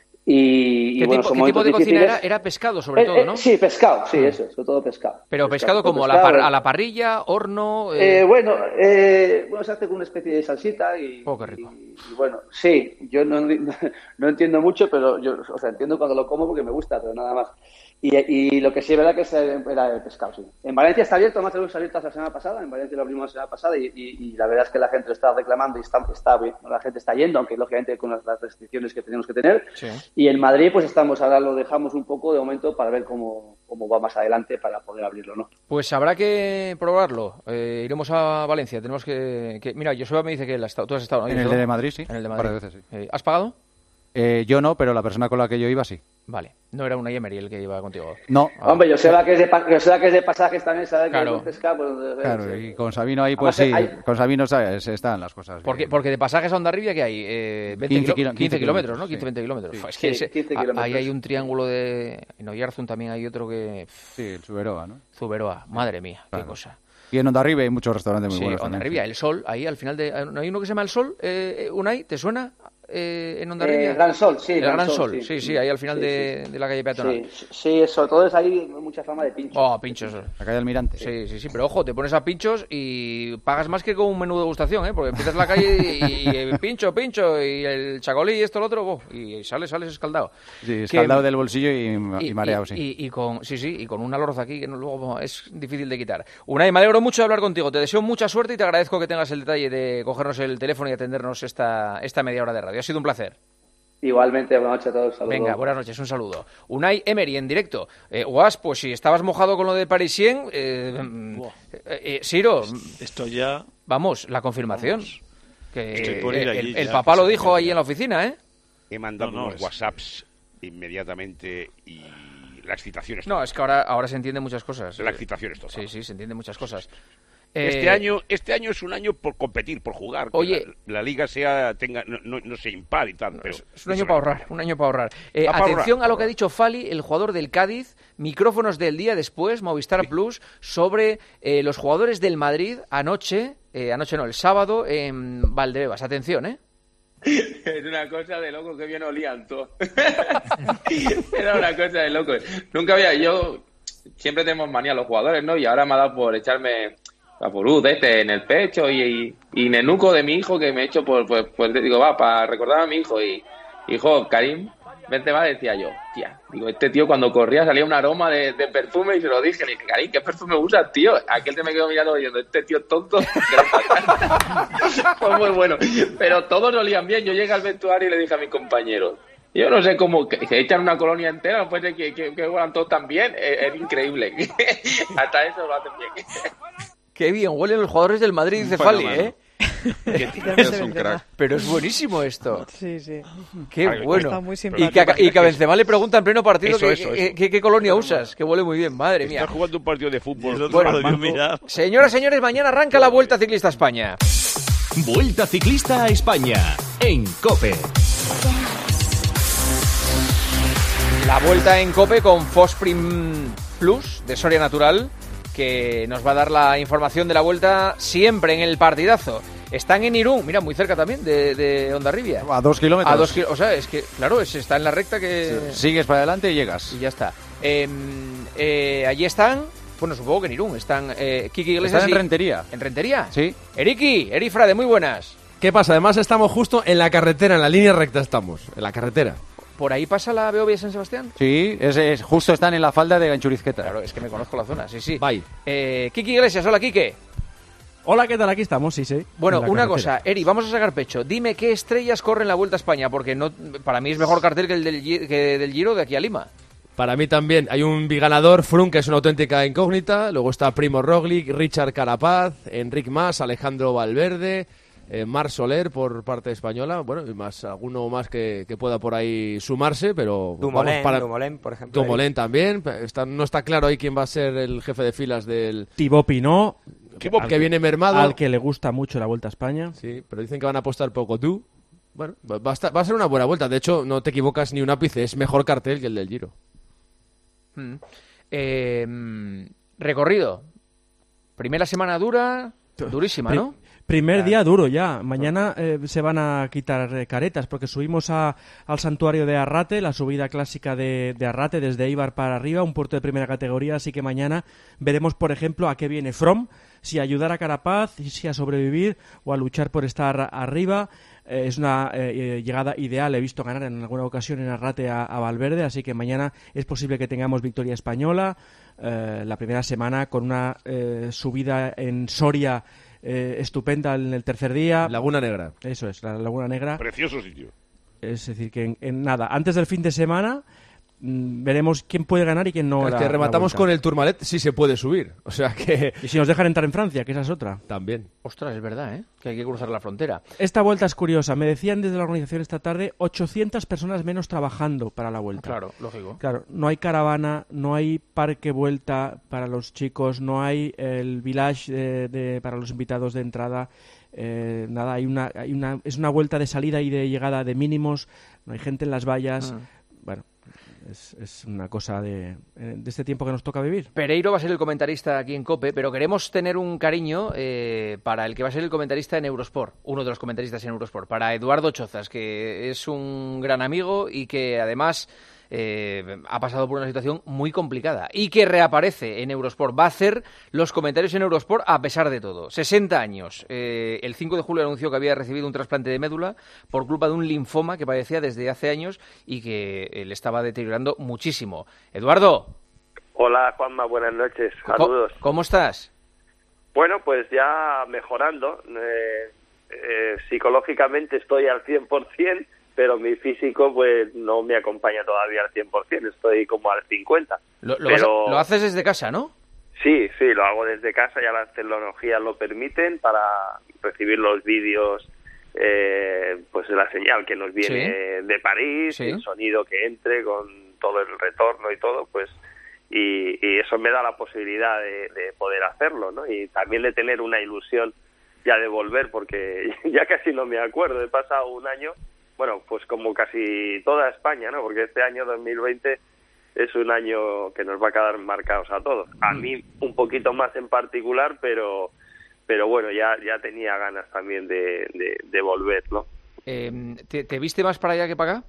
Y, ¿Qué, y bueno, tipo, ¿qué tipo de cocina era? Era pescado, sobre eh, todo, ¿no? Eh, sí, pescado, sí, eso, sobre todo pescado. Pero pescado, pescado como pescado, a, la par, a la parrilla, horno... Eh... Eh, bueno, eh, bueno, se hace con una especie de salsita y... Oh, qué rico. Y, y bueno, sí, yo no, no, no entiendo mucho, pero yo, o sea, entiendo cuando lo como porque me gusta, pero nada más. Y, y lo que sí es verdad que era el pescado, sí. En Valencia está abierto, más de los abiertos la semana pasada, en Valencia lo abrimos la semana pasada y, y, y la verdad es que la gente lo está reclamando y está, está bien, la gente está yendo, aunque lógicamente con las, las restricciones que tenemos que tener. Sí. Y en Madrid pues estamos, ahora lo dejamos un poco de momento para ver cómo, cómo va más adelante para poder abrirlo, ¿no? Pues habrá que probarlo. Eh, iremos a Valencia, tenemos que... que... Mira, Joseba me dice que la, tú has estado... ¿no? En el de Madrid, sí. En el de Madrid. Varias veces, sí. Eh, ¿Has pagado? Eh, yo no, pero la persona con la que yo iba sí. Vale, no era una Emery el que iba contigo. No. Ah. Hombre, yo sé que es de, yo sé que es de pasajes también, ¿sabes? Claro. Que pesca, pues, claro, sí. Y con Sabino ahí, pues Además, sí, hay... con Sabino se están las cosas. Porque, porque de pasajes a Hondarribia, ¿qué hay? Eh, veinte quince, kilo... quince, quince kilómetros, ¿no? quince, sí. veinte kilómetros. Sí. Es que sí, ese... quince kilómetros. Ahí hay un triángulo de... En Oyarzún también hay otro que... Sí, el Zuberoa, ¿no? Zuberoa, madre mía, claro. Qué cosa. Y en Hondarribia hay muchos restaurantes muy sí, buenos. Sí, Hondarribia, el Sol, ahí al final de... ¿No hay uno que se llama El Sol? Eh, Unai, ¿te suena? Eh, en Hondarribia. Eh, Gran Sol, sí. El Gran, Gran Sol, Sol, sí, sí, sí, sí, ahí al final sí, de, sí. de la calle peatonal. Sí, sí, sobre todo es ahí mucha fama de pinchos. Oh, pinchos. La calle Almirante. Sí, sí, sí, pero ojo, te pones a pinchos y pagas más que con un menú de degustación, ¿eh? Porque empiezas la calle y, y pincho, pincho, y el chacolí y esto, lo otro, oh, y sales, sales escaldado. Sí, escaldado que, del bolsillo y, y, y mareado, sí. Y, y con, sí, sí, y con una lorza aquí que no, luego es difícil de quitar. Unai, me alegro mucho de hablar contigo, te deseo mucha suerte y te agradezco que tengas el detalle de cogernos el teléfono y atendernos esta, esta media hora de radio. Ha sido un placer. Igualmente, buenas noches a todos. Saludos. Venga, buenas noches, un saludo. Unai Emery en directo. Eh, Guas, pues si estabas mojado con lo de Parisien, eh, eh, eh, Siro, esto ya... Vamos, la confirmación. Vamos. Que Estoy por ir el, allí el, el ya, papá lo que dijo ahí en la oficina, ¿eh? He mandado no, no, unos es... WhatsApps inmediatamente y la excitación es No, es que ahora, ahora se entienden muchas cosas. La excitación es total. Sí, sí, se entienden muchas cosas. Este Eh, año este año es un año por competir, por jugar. Oye, que la, la liga sea tenga no, no, no sea impar y tal, pero es un año para ahorrar, un año para ahorrar. Eh, Ah, para atención ahorrar, a lo que ha dicho Fali, el jugador del Cádiz, micrófonos del día después, Movistar Plus, sobre eh, los jugadores del Madrid anoche, eh, anoche no, el sábado en Valdebebas. Atención, ¿eh? Es una cosa de locos, que bien olían todos. Era una cosa de locos. Nunca había, yo siempre tenemos manía a los jugadores, ¿no? Y ahora me ha dado por echarme la purú de este en el pecho y, y, y nenuco de mi hijo que me he hecho por, pues, pues digo, va, para recordar a mi hijo. Y, hijo, Karim Benzema, decía yo, tía, digo, este tío cuando corría salía un aroma de, de perfume y se lo dije, le dije, Karim, ¿qué perfume usas, tío? Aquel te me quedó mirando diciendo, este tío es tonto. Fue muy bueno. Pero todos olían bien. Yo llegué al vestuario y le dije a mis compañeros, yo no sé cómo, que se echan una colonia entera, no puede ser que, que, que huelan todos tan bien. Es, es increíble. Hasta eso lo hacen bien. Qué bien huelen los jugadores del Madrid, dice Fali, ¿eh? Es un crack. Pero es buenísimo esto. Sí, sí. Qué Ay, bueno. está muy Y simpático. que, a, y que a Benzema le pregunta en pleno partido Eso, que- eso, que- eso. que- qué colonia usas, que huele muy bien, madre mía. Estás jugando un partido de fútbol. Bueno, señoras, señores, mañana arranca la Vuelta Ciclista a España. Vuelta Ciclista a España en COPE. La vuelta en COPE con Fosprin Plus de Soria Natural, que nos va a dar la información de la vuelta siempre en el partidazo. Están en Irún, mira, muy cerca también de, de Hondarribia. A dos kilómetros. A dos kilómetros. O sea, es que, claro, es, está en la recta que... Sigues para adelante y llegas. Y ya está. Eh, eh, allí están, bueno, supongo que en Irún, están eh, Kiki Iglesias Están en y- Rentería. ¿En Rentería? Sí. Eriki, Eri Frade, muy buenas. ¿Qué pasa? Además estamos justo en la carretera, en la línea recta estamos, en la carretera. ¿Por ahí pasa la Beovia de San Sebastián? Sí, es, es- justo están en la falda de Ganchurizqueta. Claro, es que me conozco la zona, sí, sí. Bye. Eh, Kiki Iglesias, hola, Kike. Hola, ¿qué tal? Aquí estamos, sí, sí. Bueno, en la una carretera. cosa, Eri, vamos a sacar pecho. Dime qué estrellas corren la Vuelta a España, porque no, para mí es mejor cartel que el del, Gi- que del Giro de aquí a Lima. Para mí también hay un biganador, Froome, que es una auténtica incógnita. Luego está Primo Roglic, Richard Carapaz, Enric Mas, Alejandro Valverde, eh, Marc Soler por parte española. Bueno, y más alguno más que, que pueda por ahí sumarse, pero Dumoulin, vamos para Dumoulin, por ejemplo. Dumoulin también. Está, no está claro ahí quién va a ser el jefe de filas del Thibaut Pinot, Thibaut, al que viene mermado. al que le gusta mucho la Vuelta a España. Sí, pero dicen que van a apostar poco tú. Bueno, va va a, estar- va a ser una buena vuelta. De hecho, no te equivocas ni un ápice. Es mejor cartel que el del Giro. Mm. Eh, mm, recorrido. Primera semana dura, durísima, ¿no? Primer día duro ya. Mañana eh, se van a quitar eh, caretas porque subimos a, al santuario de Arrate, la subida clásica de, de Arrate desde Eibar para arriba, un puerto de primera categoría. Así que mañana veremos, por ejemplo, a qué viene Froome, si a ayudar a Carapaz, si a sobrevivir o a luchar por estar arriba. Eh, es una eh, eh, llegada ideal. He visto ganar en alguna ocasión en Arrate a, a Valverde, así que mañana es posible que tengamos victoria española. Eh, la primera semana con una eh, subida en Soria eh, estupenda en el tercer día. Laguna Negra. Eso es, la Laguna Negra. Precioso sitio. Es decir, que en, en nada, antes del fin de semana mm, veremos quién puede ganar y quién no. Es la- que la rematamos Vuelta. con el Tourmalet, sí se puede subir. O sea que... Y si nos dejan entrar en Francia, que esa es otra. También. Ostras, es verdad, ¿eh? Que hay que cruzar la frontera. Esta vuelta es curiosa. Me decían desde la organización esta tarde ochocientas personas menos trabajando para la vuelta. Claro, lógico. Claro, no hay caravana, no hay parque vuelta para los chicos, no hay el village de- de- para los invitados de entrada. Eh, nada, hay una, hay una, es una vuelta de salida y de llegada de mínimos. No hay gente en las vallas. Ah. Bueno, es, es una cosa de, eh, de este tiempo que nos toca vivir. Pereiro va a ser el comentarista aquí en COPE, pero queremos tener un cariño eh, para el que va a ser el comentarista en Eurosport, uno de los comentaristas en Eurosport, para Eduardo Chozas, que es un gran amigo y que además eh, ha pasado por una situación muy complicada y que reaparece en Eurosport. Va a hacer los comentarios en Eurosport a pesar de todo. sesenta años. Eh, el cinco de julio anunció que había recibido un trasplante de médula por culpa de un linfoma que padecía desde hace años y que eh, le estaba deteriorando muchísimo. Eduardo, Hola Juanma, buenas noches, ¿cómo, saludos. ¿cómo estás? Bueno, pues ya mejorando, eh, eh, psicológicamente estoy al cien por ciento, pero mi físico pues no me acompaña todavía al cien por ciento, estoy como al cincuenta por ciento. Lo, lo vas a- Pero lo haces desde casa, ¿no? sí, sí, lo hago desde casa, ya las tecnologías lo permiten para recibir los vídeos eh, pues la señal que nos viene Sí. de París, Sí. el sonido que entre con todo el retorno y todo, pues y, y eso me da la posibilidad de, de poder hacerlo, ¿no? Y también de tener una ilusión ya de volver, porque ya casi no me acuerdo, he pasado un año, bueno, pues como casi toda España, ¿no? Porque este año dos mil veinte es un año que nos va a quedar marcados a todos. A mí un poquito más en particular, pero pero bueno, ya ya tenía ganas también de, de, de volver, ¿no? Eh, ¿te, ¿Te viste más para allá que para acá?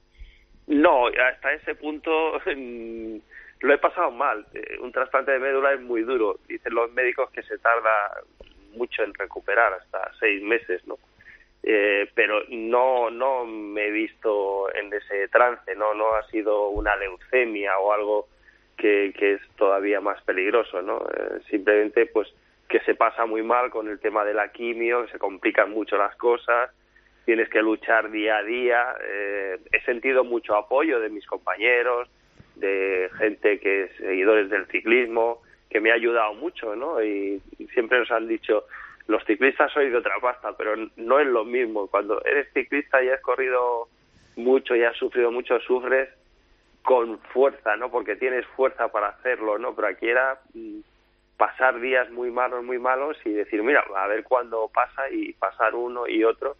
No, hasta ese punto mm, lo he pasado mal. Eh, un trasplante de médula es muy duro. Dicen los médicos que se tarda mucho en recuperar, hasta seis meses, ¿no? Eh, pero no no me he visto en ese trance, no no ha sido una leucemia o algo que, que es todavía más peligroso, ¿no? Eh, simplemente pues que se pasa muy mal con el tema de la quimio, que se complican mucho las cosas, tienes que luchar día a día. Eh, he sentido mucho apoyo de mis compañeros, de gente que es seguidores del ciclismo, que me ha ayudado mucho, ¿no? Y, y siempre nos han dicho, los ciclistas sois de otra pasta, pero no es lo mismo. Cuando eres ciclista y has corrido mucho y has sufrido mucho, sufres con fuerza, ¿no? Porque tienes fuerza para hacerlo, ¿no? Pero aquí era mm, pasar días muy malos, muy malos y decir, mira, a ver cuándo pasa, y pasar uno y otro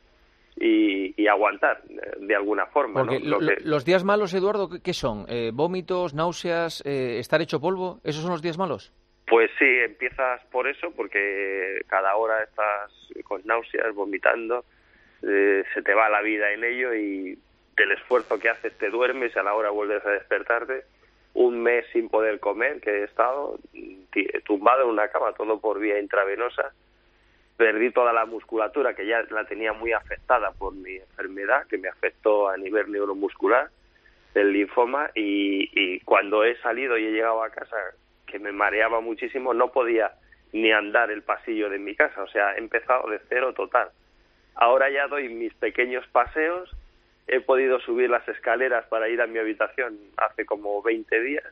y, y aguantar de alguna forma, Porque ¿no? Lo lo- que- los días malos, Eduardo, ¿qué, qué son? Eh, ¿Vómitos, náuseas, eh, estar hecho polvo? ¿Esos son los días malos? Pues sí, empiezas por eso, porque cada hora estás con náuseas, vomitando, eh, se te va la vida en ello y del esfuerzo que haces te duermes y a la hora vuelves a despertarte. Un mes sin poder comer, que he estado ti- tumbado en una cama, todo por vía intravenosa. Perdí toda la musculatura, que ya la tenía muy afectada por mi enfermedad, que me afectó a nivel neuromuscular, el linfoma, y, y cuando he salido y he llegado a casa, que me mareaba muchísimo, no podía ni andar el pasillo de mi casa, o sea, he empezado de cero total. Ahora ya doy mis pequeños paseos, he podido subir las escaleras para ir a mi habitación hace como veinte días,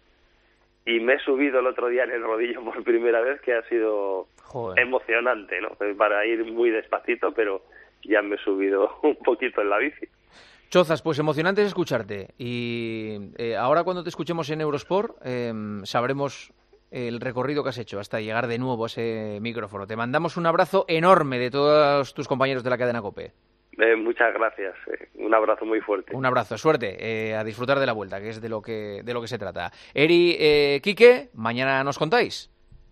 y me he subido el otro día en el rodillo por primera vez, que ha sido Joder. emocionante, ¿no? Para ir muy despacito, pero ya me he subido un poquito en la bici. Chozas, pues emocionante es escucharte. Y eh, ahora cuando te escuchemos en Eurosport, eh, sabremos el recorrido que has hecho hasta llegar de nuevo a ese micrófono. Te mandamos un abrazo enorme de todos tus compañeros de la cadena COPE. Eh, muchas gracias, eh, un abrazo muy fuerte. Un abrazo, suerte, eh, a disfrutar de la vuelta, que es de lo que, de lo que se trata. Eri, eh, Quique, mañana nos contáis.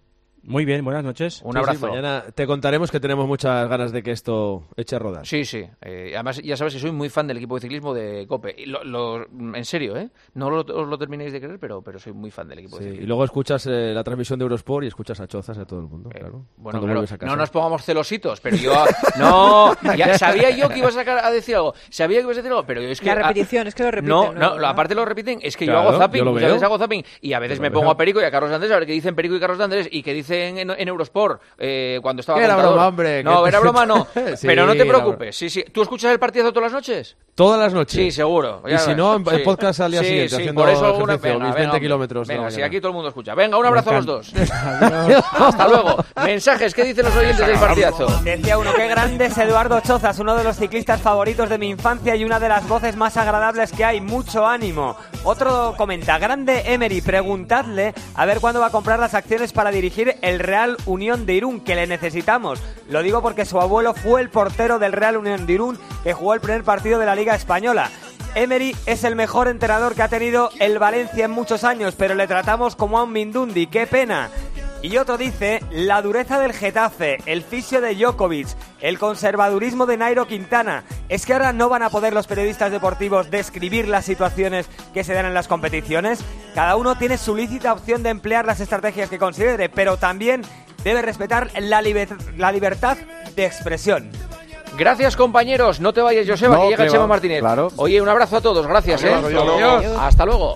Muy bien, buenas noches. Un Sí, abrazo. sí, mañana te contaremos que tenemos muchas ganas de que esto eche a rodar. Sí, sí. Eh, además, ya sabes que soy muy fan del equipo de ciclismo de COPE. Y lo- lo- en serio, ¿eh? No lo, os lo terminéis de creer, pero, pero soy muy fan del equipo Sí, de y ciclismo. luego escuchas eh, la transmisión de Eurosport y escuchas a Chozas a todo el mundo, claro. Bueno, Cuando pero vuelves a casa. no nos pongamos celositos, pero yo... No, ya sabía yo que ibas a, sacar- a decir algo. Sabía que ibas a decir algo, pero es que... La repetición, es que lo repiten No, luego, no, ¿no? aparte lo repiten, es que Claro, yo hago zapping, yo lo muchas veo. veces hago zapping, y a veces Yo me lo pongo veo. a Perico y a Carlos Andrés a ver qué dicen Perico y Carlos Andrés y qué dicen en, en Eurosport eh, cuando estaba Que era contador. broma, hombre, No, que- era broma no, Sí, pero no te era preocupes. Sí, sí. ¿Tú escuchas el partidazo todas las noches? Todas las noches. Sí, seguro. Y si no, en Sí. podcast al día Sí, siguiente, sí, haciendo por eso alguna- ejercicio, venga, mis venga, veinte hombre. kilómetros de la Venga, si mañana. aquí todo el mundo escucha. Venga, un abrazo a los dos. Adiós. Hasta luego. Mensajes, ¿qué dicen los oyentes del partidazo? Decía uno, qué grande es Eduardo Chozas, uno de los ciclistas favoritos de mi infancia y una de las voces más agradables que hay. Mucho ánimo. Otro comenta, grande Emery, preguntadle a ver cuándo va a comprar las acciones para dirigir el Real Unión de Irún, que le necesitamos. Lo digo porque su abuelo fue el portero del Real Unión de Irún, que jugó el primer partido de la Liga Española. Emery es el mejor entrenador que ha tenido el Valencia en muchos años, pero le tratamos como a un Mindundi, qué pena. Y otro dice, la dureza del Getafe, el fisio de Djokovic, el conservadurismo de Nairo Quintana. Es que ahora no van a poder los periodistas deportivos describir las situaciones que se dan en las competiciones. Cada uno tiene su lícita opción de emplear las estrategias que considere, pero también debe respetar la, liber- la libertad de expresión. Gracias, compañeros. No te vayas, Joseba, No, que llega que Chema va. Martínez. Claro. Oye, un abrazo a todos. Gracias, Adiós, ¿eh? adiós. Adiós. Hasta luego.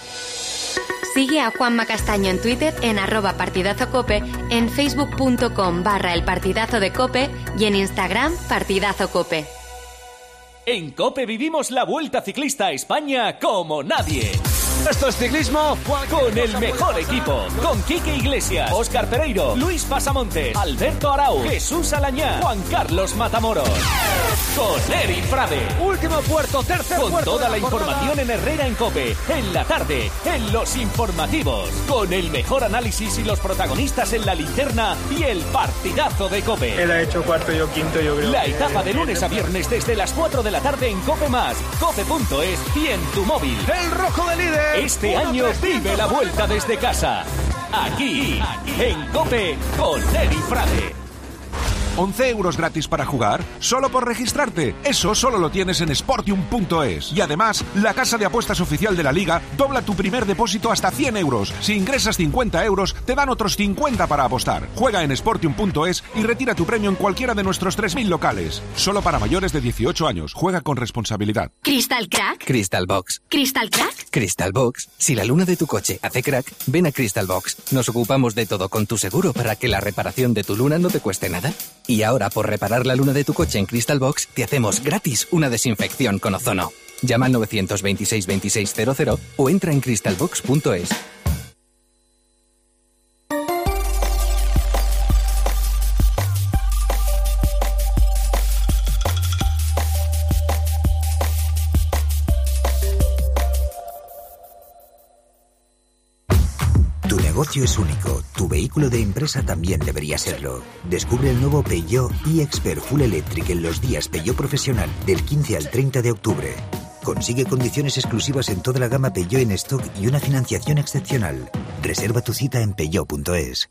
Sigue a Juanma Castaño en Twitter en arroba partidazo cope, en facebook.com barra el partidazo de cope y en Instagram partidazo cope. En COPE vivimos la Vuelta Ciclista a España como nadie. esto es ciclismo con el mejor equipo. Con Quique Iglesias, Óscar Pereiro, Luis Pasamontes, Alberto Arau, Jesús Alañá, Juan Carlos Matamoros. Con Eri Frade. Último puerto, tercer Con puerto toda la, la información en Herrera en COPE. En la tarde, en Los Informativos. Con el mejor análisis y los protagonistas en la linterna y el partidazo de COPE. Él ha hecho cuarto, yo quinto, yo creo. La etapa de lunes a viernes desde las cuatro de la tarde en COPE más, cope punto es y en tu móvil. El rojo de líder. Este año vive la vuelta desde casa. Aquí, en COPE, con Eri Frade. once euros gratis para jugar, solo por registrarte. Eso solo lo tienes en Sportium punto es. Y además, la casa de apuestas oficial de la Liga dobla tu primer depósito hasta cien euros. Si ingresas cincuenta euros, te dan otros cincuenta para apostar. Juega en Sportium punto es y retira tu premio en cualquiera de nuestros tres mil locales. Solo para mayores de dieciocho años. Juega con responsabilidad. ¿Crystal Crack? Crystal Box. ¿Crystal Crack? Crystal Box. Si la luna de tu coche hace crack, ven a Crystal Box. Nos ocupamos de todo con tu seguro para que la reparación de tu luna no te cueste nada. Y ahora, por reparar la luna de tu coche en Crystal Box, te hacemos gratis una desinfección con ozono. Llama al nueve dos seis, veintiséis cero cero o entra en crystal box punto es. Tu negocio es único, tu vehículo de empresa también debería serlo. Descubre el nuevo Peugeot e-Expert Full Electric en los días Peugeot Profesional del quince al treinta de octubre. Consigue condiciones exclusivas en toda la gama Peugeot en stock y una financiación excepcional. Reserva tu cita en peugeot punto es.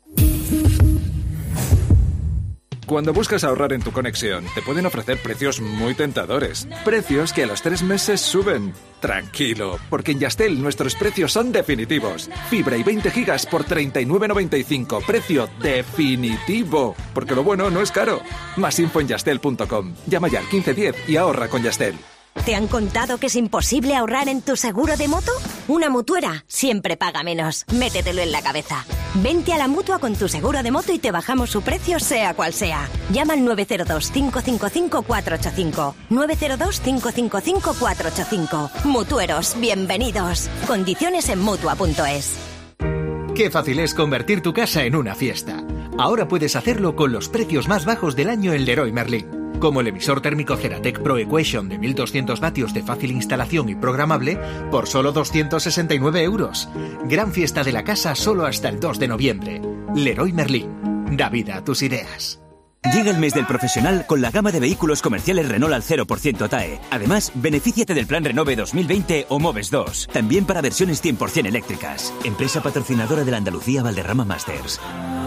Cuando buscas ahorrar en tu conexión, te pueden ofrecer precios muy tentadores. Precios que a los tres meses suben. Tranquilo, porque en Yastel nuestros precios son definitivos. Fibra y veinte gigas por treinta y nueve noventa y cinco. Precio definitivo. Porque lo bueno no es caro. Más info en yastel punto com. Llama ya al quince diez y ahorra con Yastel. ¿Te han contado que es imposible ahorrar en tu seguro de moto? Una mutuera siempre paga menos. Métetelo en la cabeza. Vente a la Mutua con tu seguro de moto y te bajamos su precio sea cual sea. Llama al nueve cero dos, cinco cinco cinco, cuatro ocho cinco. nueve cero dos, cinco cinco cinco, cuatro ocho cinco. Mutueros, bienvenidos. Condiciones en Mutua punto es. Qué fácil es convertir tu casa en una fiesta. Ahora puedes hacerlo con los precios más bajos del año en Leroy Merlin. Como el emisor térmico Ceratec Pro Equation de mil doscientos vatios de fácil instalación y programable por solo doscientos sesenta y nueve euros. Gran fiesta de la casa solo hasta el dos de noviembre. Leroy Merlin. Da vida a tus ideas. Llega el mes del profesional con la gama de vehículos comerciales Renault al cero por ciento T A E. Además, benefíciate del plan Renove dos mil veinte o Moves dos. También para versiones cien por ciento eléctricas. Empresa patrocinadora de la Andalucía Valderrama Masters.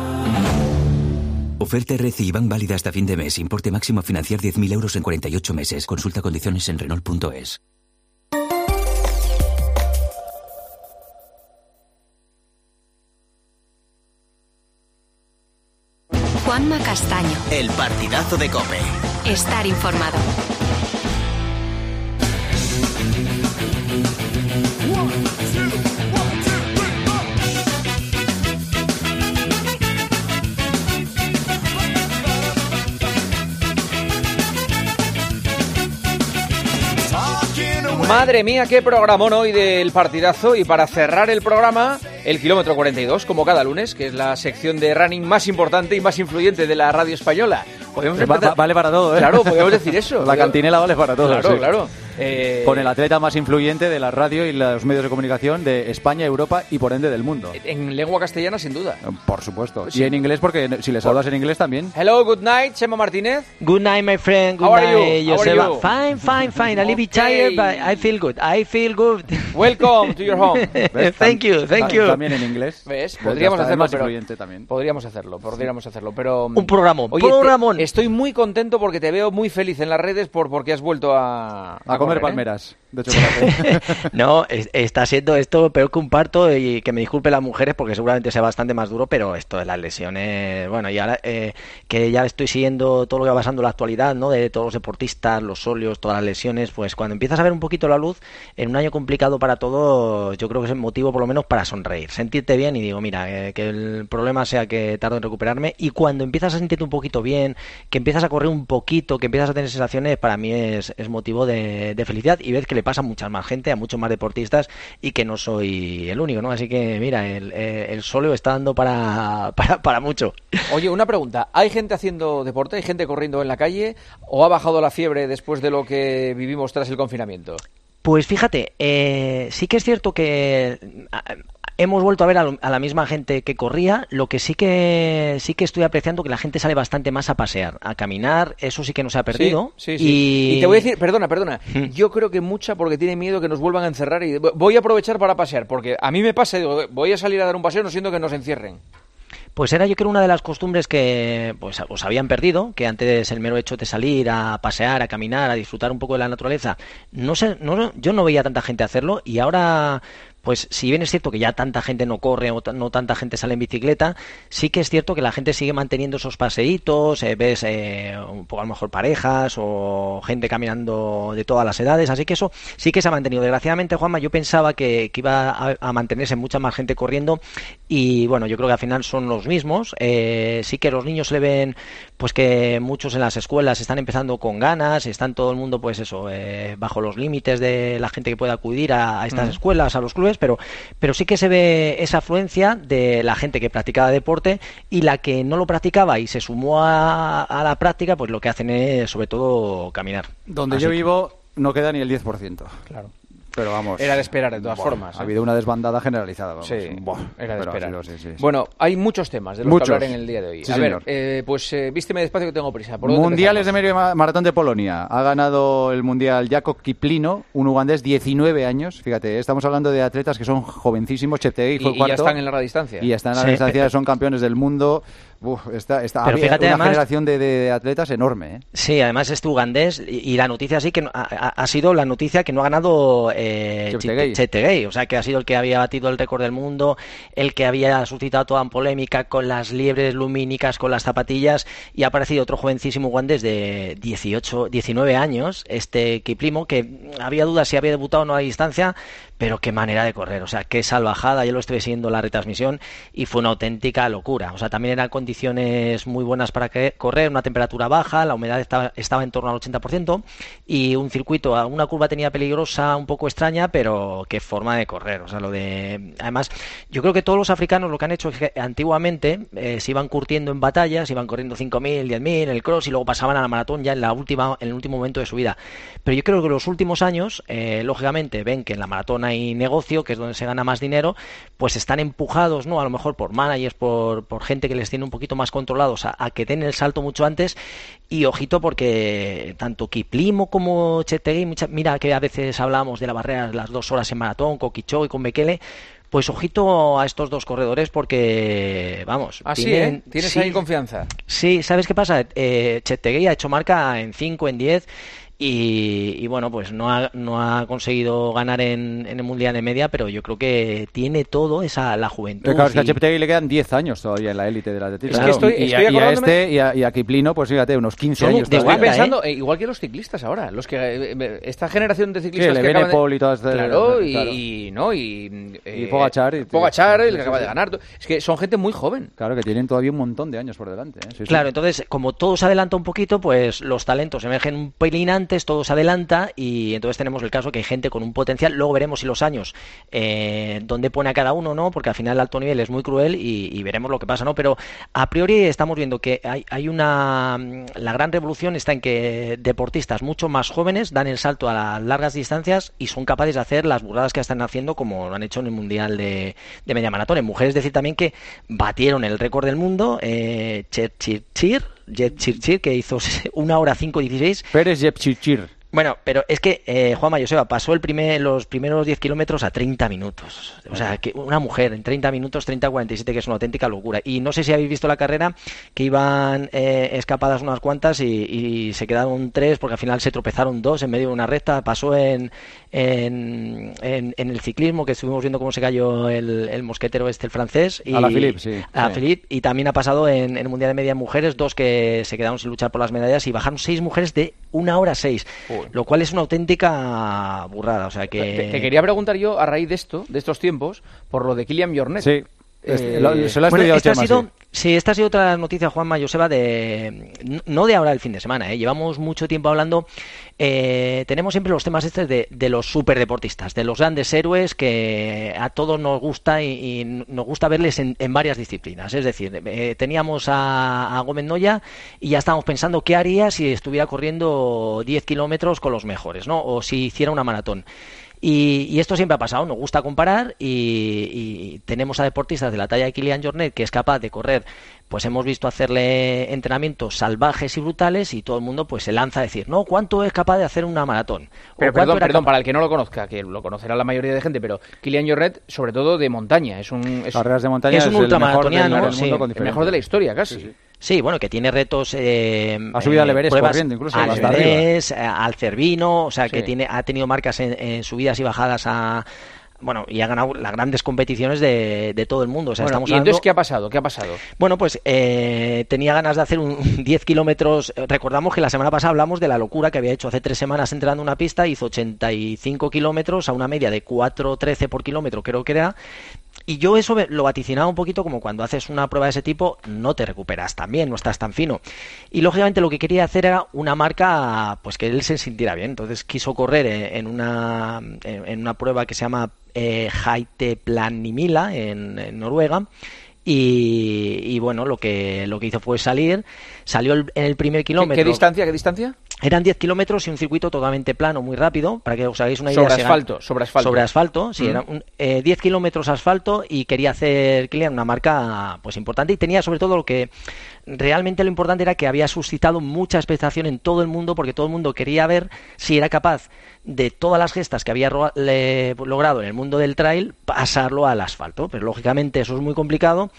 Oferta R C I Bank válida hasta fin de mes. Importe máximo a financiar diez mil euros en cuarenta y ocho meses. Consulta condiciones en Renault punto es. Juanma Castaño. El partidazo de COPE. Estar informado. Madre mía, qué programón hoy del partidazo. Y para cerrar el programa, el kilómetro cuarenta y dos, como cada lunes, que es la sección de running más importante y más influyente de la radio española. Podemos va, va, vale para todo, ¿eh? Claro, podemos decir eso. La cantinela vale para todo. Claro, sí. claro. Eh... Con el atleta más influyente de la radio y los medios de comunicación de España, Europa y por ende del mundo. En lengua castellana, sin duda. Por supuesto. Sí. Y en inglés, porque si les hablas en inglés también. Hello, good night, Chema Martínez. Good night, my friend. Good How are night, you? Joseba. How are you? Fine, fine, fine. A little bit tired, but I feel good. I feel good. Welcome to your home. Thank you, thank you. También en inglés. ¿Ves? Podríamos hacerlo, más pero influyente también. Podríamos hacerlo, podríamos hacerlo, pero un programón. Oye, programón. Te, estoy muy contento porque te veo muy feliz en las redes por porque has vuelto a a, a comer correr, palmeras. ¿eh? De chocolate. No, es, está siendo esto peor que un parto y que me disculpen las mujeres porque seguramente sea bastante más duro, pero esto de las lesiones, bueno, y ahora eh, que ya estoy siguiendo todo lo que va pasando en la actualidad, ¿no? De todos los deportistas, los óleos, todas las lesiones, pues cuando empiezas a ver un poquito la luz en un año complicado para todos, yo creo que es el motivo por lo menos para sonreír, sentirte bien y digo, mira, eh, que el problema sea que tardo en recuperarme y cuando empiezas a sentirte un poquito bien, que empiezas a correr un poquito, que empiezas a tener sensaciones, para mí es, es motivo de, de, de felicidad y ves que le pasa a mucha más gente, a muchos más deportistas y que no soy el único, ¿no? Así que mira, el, el sóleo está dando para, para, para mucho. Oye, una pregunta, ¿hay gente haciendo deporte, hay gente corriendo en la calle o ha bajado la fiebre después de lo que vivimos tras el confinamiento? Pues fíjate, eh, sí que es cierto que hemos vuelto a ver a, lo, a la misma gente que corría, lo que sí que sí que estoy apreciando que la gente sale bastante más a pasear, a caminar, eso sí que no se ha perdido. Sí, sí, sí. Y... y te voy a decir, perdona, perdona, yo creo que mucha porque tiene miedo que nos vuelvan a encerrar y voy a aprovechar para pasear, porque a mí me pasa, digo, voy a salir a dar un paseo no siento que nos encierren. Pues era yo creo una de las costumbres que pues os habían perdido, que antes el mero hecho de salir a pasear, a caminar, a disfrutar un poco de la naturaleza, no sé, no, yo no veía tanta gente hacerlo y ahora... Pues si bien es cierto que ya tanta gente no corre o t- no tanta gente sale en bicicleta, sí que es cierto que la gente sigue manteniendo esos paseitos, eh, ves eh, un poco a lo mejor parejas o gente caminando de todas las edades, así que eso sí que se ha mantenido. Desgraciadamente, Juanma, yo pensaba que, que iba a, a mantenerse mucha más gente corriendo y bueno, yo creo que al final son los mismos. Eh, sí que los niños se le ven pues que muchos en las escuelas están empezando con ganas, están todo el mundo pues eso, eh, bajo los límites de la gente que puede acudir a, a estas mm. escuelas, a los clubes, pero pero sí que se ve esa afluencia de la gente que practicaba deporte y la que no lo practicaba y se sumó a, a la práctica, pues lo que hacen es sobre todo caminar. Donde Así yo que... vivo no queda ni el diez por ciento. Claro. Pero vamos... Era de esperar, de todas buah, formas. Ha ¿eh? habido una desbandada generalizada. Vamos. Sí, Buah, era de esperar. Sí, sí, sí. Bueno, hay muchos temas de los muchos. que hablar en el día de hoy. Sí, a señor. ver, eh, pues eh, vísteme despacio que tengo prisa. ¿Por Mundiales de medio maratón de Polonia. Ha ganado el mundial Jakob Kiplino, un ugandés, diecinueve años. Fíjate, estamos hablando de atletas que son jovencísimos. Cheptegei fue y, cuarto. Y ya están en la larga distancia. Y ya están en la sí. larga distancia, son campeones del mundo. Uf, está, está Pero fíjate, una además, generación de, de atletas enorme, ¿eh? Sí, además es ugandés y, y la noticia sí que no, ha, ha sido la noticia que no ha ganado eh, Cheptegei. Cheptegei, o sea que ha sido el que había batido el récord del mundo, el que había suscitado toda polémica con las liebres lumínicas, con las zapatillas, y ha aparecido otro jovencísimo ugandés de dieciocho, diecinueve años, este Kiplimo, que había dudas si había debutado o no a la distancia, pero qué manera de correr, o sea, qué salvajada. Yo lo estuve siguiendo la retransmisión y fue una auténtica locura. O sea, también eran condiciones muy buenas para que, correr, una temperatura baja, la humedad estaba, estaba en torno al ochenta por ciento y un circuito, una curva tenía peligrosa, un poco extraña, pero qué forma de correr. O sea, lo de... Además, yo creo que todos los africanos lo que han hecho es que antiguamente eh, se iban curtiendo en batallas, iban corriendo cinco mil, diez mil, el cross y luego pasaban a la maratón ya en, la última, en el último momento de su vida. Pero yo creo que en los últimos años, eh, lógicamente, ven que en la maratón hay negocio, que es donde se gana más dinero, pues están empujados, ¿no? A lo mejor por managers, por, por gente que les tiene un poquito más controlados a, a que den el salto mucho antes. Y ojito porque tanto Kiplimo como Cheptegei, mucha, mira que a veces hablamos de la barrera de las dos horas en maratón, con Kipchoge y con Bekele, pues ojito a estos dos corredores porque, vamos... Ah, tienen, sí, ¿eh? ¿Tienes sí, ahí confianza? Sí, ¿sabes qué pasa? Eh, Cheptegei ha hecho marca en cinco, en diez... Y, y bueno, pues no ha, no ha conseguido ganar en, en el Mundial de Media, pero yo creo que tiene todo esa la juventud. Pero claro, es que a y... Cheptegei le quedan diez años todavía en la élite de la atletismo. Es que estoy, y, estoy a, y a acordándome... este y a, y a Kiplino, pues fíjate, unos quince Son años. de Estoy Uganda, pensando, ¿eh? eh, igual que los ciclistas ahora, los que eh, esta generación de Sí, ciclistas le que viene acaban de... Paul y todas de... Claro, y, claro. y no y, y Pogacar, y, Pogacar, el sí, que sí, acaba sí. de ganar. Es que son gente muy joven. Claro, que tienen todavía un montón de años por delante. ¿eh? Sí, Claro, sí. entonces, como todo se adelanta un poquito, pues los talentos emergen un pelín antes, todo se adelanta y entonces tenemos el caso que hay gente con un potencial. Luego veremos si los años, eh, dónde pone a cada uno, ¿no? Porque al final el alto nivel es muy cruel y, y veremos lo que pasa, ¿no? Pero a priori estamos viendo que hay, hay una... La gran revolución está en que deportistas mucho más jóvenes dan el salto a las largas distancias y son capaces de hacer las burradas que están haciendo como lo han hecho en el Mundial de, de Media Maratón. En mujeres, decir también que batieron el récord del mundo, eh, Chepchirchir, Chepchirchir, que hizo una hora cinco dieciséis. Pérez Chepchirchir. Bueno, pero es que eh, Juanma Joseba pasó el primer, los primeros diez kilómetros a treinta minutos. O sea, que una mujer en treinta minutos, treinta cuarenta y siete, que es una auténtica locura. Y no sé si habéis visto la carrera, que iban eh, escapadas unas cuantas y, y se quedaron tres, porque al final se tropezaron dos en medio de una recta. Pasó en, en, en, en el ciclismo, que estuvimos viendo cómo se cayó el, el mosquetero este, el francés. Y, a la Philippe, sí. A sí. Philippe, y también ha pasado en, en el Mundial de Media Mujeres, dos que se quedaron sin luchar por las medallas y bajaron seis mujeres de una hora seis. Uy. Lo cual es una auténtica burrada, o sea que... Te, te quería preguntar yo, a raíz de esto, de estos tiempos, por lo de Kilian Jornet. Sí. Eh, lo, se lo ha bueno, estudiado esta Chema, ha sido, sí. sí, esta ha sido otra noticia, Juanma, Joseba, de no de ahora el fin de semana, ¿eh? Llevamos mucho tiempo hablando, eh, tenemos siempre los temas estos de, de los superdeportistas, de los grandes héroes que a todos nos gusta y, y nos gusta verles en, en varias disciplinas. Es decir, eh, teníamos a, a Gómez Noya y ya estábamos pensando qué haría si estuviera corriendo diez kilómetros con los mejores, ¿no? O si hiciera una maratón. Y, y esto siempre ha pasado, nos gusta comparar y, y tenemos a deportistas de la talla de Kilian Jornet que es capaz de correr, pues hemos visto hacerle entrenamientos salvajes y brutales y todo el mundo pues se lanza a decir, no, ¿cuánto es capaz de hacer una maratón? Pero ¿O perdón, era perdón cap- para el que no lo conozca, que lo conocerá la mayoría de gente, pero Kilian Jornet, sobre todo de montaña, es un... Es, Carreras de montaña es un es el ultramaratoniano, mejor del sí. mundo con el diferencia. mejor de la historia, casi. Sí, sí. Sí, bueno, que tiene retos... Eh, Ha subido eh, al Everest pruebas corriendo, incluso, al hasta Everest, al Cervino, o sea, Sí. que tiene ha tenido marcas en, en subidas y bajadas a... Bueno, y ha ganado las grandes competiciones de, de todo el mundo. O sea, Bueno, estamos ¿y hablando... entonces qué ha pasado? ¿Qué ha pasado? Bueno, pues eh, tenía ganas de hacer un diez kilómetros. Recordamos que la semana pasada hablamos de la locura que había hecho hace tres semanas entrenando una pista. Hizo ochenta y cinco kilómetros a una media de cuatro trece por kilómetro, creo que era. Y yo eso lo vaticinaba un poquito como cuando haces una prueba de ese tipo, no te recuperas tan bien, no estás tan fino. Y lógicamente lo que quería hacer era una marca, pues que él se sintiera bien. Entonces quiso correr en una, en una prueba que se llama eh, Haiteplanimila en, en Noruega. Y, y bueno, lo que lo que hizo fue salir, salió el, en el primer ¿Qué, kilómetro. qué distancia? ¿Qué distancia? Eran diez kilómetros y un circuito totalmente plano, muy rápido, para que os hagáis una idea. Sobre se asfalto, gan- sobre asfalto. Sobre asfalto, sí, Mm. eran un, eh, diez kilómetros asfalto y quería hacer Kilian una marca pues importante y tenía sobre todo lo que realmente lo importante era que había suscitado mucha expectación en todo el mundo porque todo el mundo quería ver si era capaz de todas las gestas que había ro- le- logrado en el mundo del trail pasarlo al asfalto, pero lógicamente eso es muy complicado.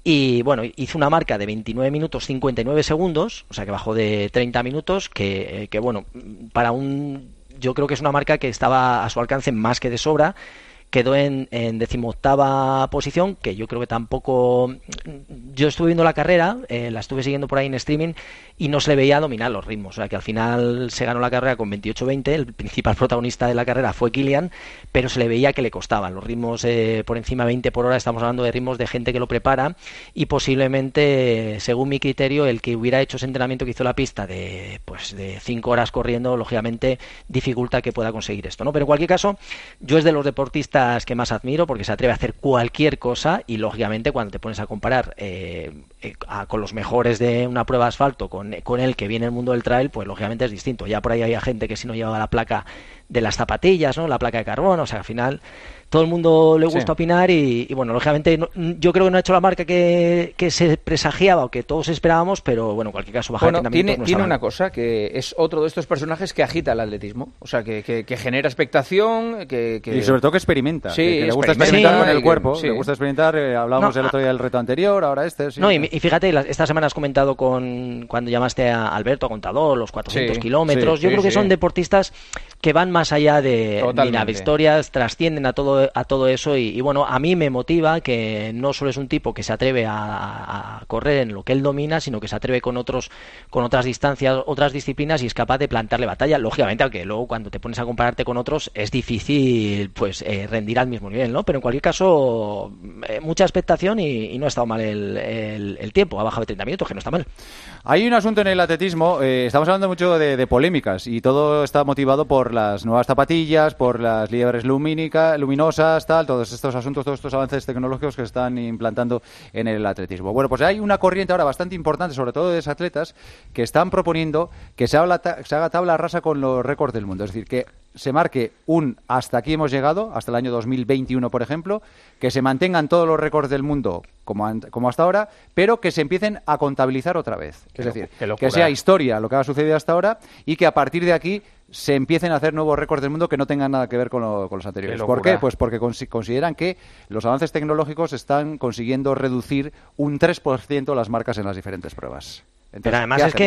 Y bueno, hizo una marca de veintinueve minutos cincuenta y nueve segundos, o sea que bajó de treinta minutos, que, que bueno, para un... yo creo que es una marca que estaba a su alcance más que de sobra. Quedó en, en decimoctava posición, que yo creo que tampoco... Yo estuve viendo la carrera, eh, la estuve siguiendo por ahí en streaming, y no se le veía dominar los ritmos. O sea, que al final se ganó la carrera con veintiocho veinte, el principal protagonista de la carrera fue Kilian, pero se le veía que le costaban. Los ritmos eh, por encima de veinte por hora, estamos hablando de ritmos de gente que lo prepara, y posiblemente, según mi criterio, el que hubiera hecho ese entrenamiento que hizo la pista de pues de cinco horas corriendo, lógicamente dificulta que pueda conseguir esto, ¿no? Pero en cualquier caso, yo es de los deportistas que más admiro porque se atreve a hacer cualquier cosa y lógicamente cuando te pones a comparar eh, eh, a, con los mejores de una prueba de asfalto con, con el que viene el mundo del trail, pues lógicamente es distinto. Ya por ahí había gente que si no llevaba la placa de las zapatillas, ¿no? La placa de carbón, o sea, al final todo el mundo le gusta Sí. opinar y, y bueno, lógicamente no- yo creo que no ha hecho la marca que, que se presagiaba o que todos esperábamos, pero bueno, en cualquier caso bajar Bueno, de tiene, no está tiene mal. una cosa, que es otro de estos personajes que agita el atletismo, o sea, que, que, que genera expectación, que, que... Y sobre todo que experimenta, Sí, que, que le gusta experimenta experimentar con y el que- cuerpo, sí. le gusta experimentar, eh, hablábamos No, el otro día del reto anterior, ahora este. Sí. No, y, y fíjate, la- esta semana has comentado con cuando llamaste a Alberto, a Contador, los cuatrocientos Sí, kilómetros. sí, Yo sí, creo que sí. son deportistas que van más allá de Totalmente. mira, victorias, trascienden a todo a todo eso y, y bueno, a mí me motiva que no solo es un tipo que se atreve a, a correr en lo que él domina, sino que se atreve con otros con otras distancias, otras disciplinas y es capaz de plantarle batalla. Lógicamente, aunque luego cuando te pones a compararte con otros es difícil pues eh, rendir al mismo nivel, ¿no? Pero en cualquier caso, eh, mucha expectación y, y no ha estado mal el, el, el tiempo. Ha bajado de treinta minutos, que no está mal. Hay un asunto en el atletismo, eh, estamos hablando mucho de, de polémicas y todo está motivado por las nuevas zapatillas, por las liebres lumínica, luminosas, tal, todos estos asuntos, todos estos avances tecnológicos que se están implantando en el atletismo. Bueno, pues hay una corriente ahora bastante importante, sobre todo de los atletas, que están proponiendo que se haga, ta- se haga tabla rasa con los récords del mundo, es decir, que se marque un hasta aquí hemos llegado, hasta el año dos mil veintiuno, por ejemplo, que se mantengan todos los récords del mundo como, an- como hasta ahora, pero que se empiecen a contabilizar otra vez. Qué Es decir, locu- qué locura. que sea historia lo que ha sucedido hasta ahora y que a partir de aquí se empiecen a hacer nuevos récords del mundo que no tengan nada que ver con, lo- con los anteriores. Qué ¿Por locura. qué? Pues porque consi- consideran que los avances tecnológicos están consiguiendo reducir un tres por ciento las marcas en las diferentes pruebas. Entonces, Pero además ¿qué es que hacemos?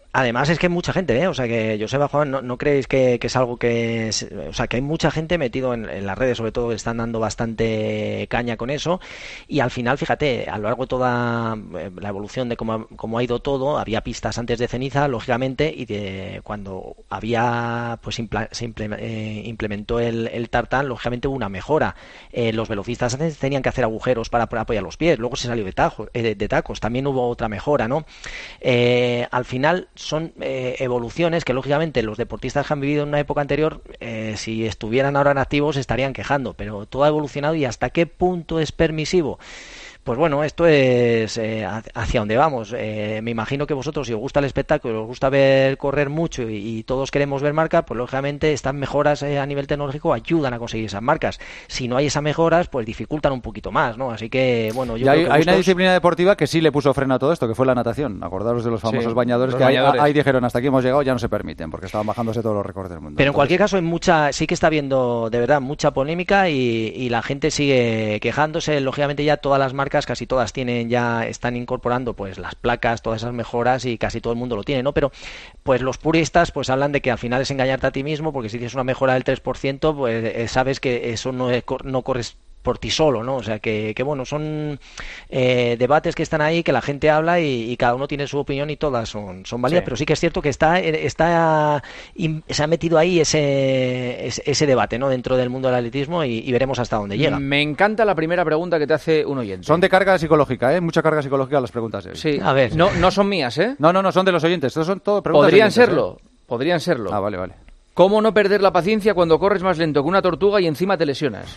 Además es que hay mucha gente, ¿eh? O sea que Joseba, Juan, no, no creéis que, que es algo que es, o sea que hay mucha gente metido en, en las redes, sobre todo, que están dando bastante caña con eso, y al final, fíjate, a lo largo de toda eh, la evolución de cómo, cómo ha ido todo, había pistas antes de ceniza, lógicamente, y de cuando había pues impla, se imple, eh, implementó el, el tartán, lógicamente hubo una mejora. Eh, los velocistas antes tenían que hacer agujeros para, para apoyar los pies, luego se salió de, tajo, eh, de, de tacos, también hubo otra mejora, ¿no? Eh, al final son eh, evoluciones que lógicamente los deportistas que han vivido en una época anterior, eh, si estuvieran ahora en activos estarían quejando, pero todo ha evolucionado. ¿Y hasta qué punto es permisivo? Pues bueno, esto es eh, hacia dónde vamos. Eh, me imagino que vosotros, si os gusta el espectáculo, os gusta ver correr mucho y, y todos queremos ver marca, pues lógicamente estas mejoras eh, a nivel tecnológico ayudan a conseguir esas marcas. Si no hay esas mejoras, pues dificultan un poquito más, ¿no? Así que, bueno, yo y hay, creo que hay gustos... una disciplina deportiva que sí le puso freno a todo esto, que fue la natación. Acordaros de los famosos Sí, bañadores los que bañadores. Ahí, ahí dijeron hasta aquí hemos llegado, ya no se permiten, porque estaban bajándose todos los récords del mundo. Pero en Entonces, cualquier caso, hay mucha, sí que está habiendo de verdad mucha polémica y, y la gente sigue quejándose. Lógicamente ya todas las marcas, casi todas tienen ya están incorporando pues las placas, todas esas mejoras, y casi todo el mundo lo tiene, ¿no? Pero pues los puristas pues hablan de que al final es engañarte a ti mismo, porque si tienes una mejora del tres por ciento, pues eh, sabes que eso no, es, no corres por ti solo, ¿no? O sea que, que bueno, son eh, debates que están ahí, que la gente habla y, y cada uno tiene su opinión y todas son, son válidas, Sí. pero sí que es cierto que está, está se ha metido ahí ese, ese, ese debate, ¿no? Dentro del mundo del atletismo y, y veremos hasta dónde llega. Me encanta la primera pregunta que te hace un oyente. son de carga psicológica, ¿eh? Mucha carga psicológica las preguntas de hoy. Sí, a ver. No, no son mías, ¿eh? No, no, no, son de los oyentes. Estos son todo preguntas Podrían de oyentes, serlo, ¿eh? podrían serlo. Ah, vale, vale. ¿Cómo no perder la paciencia cuando corres más lento que una tortuga y encima te lesionas?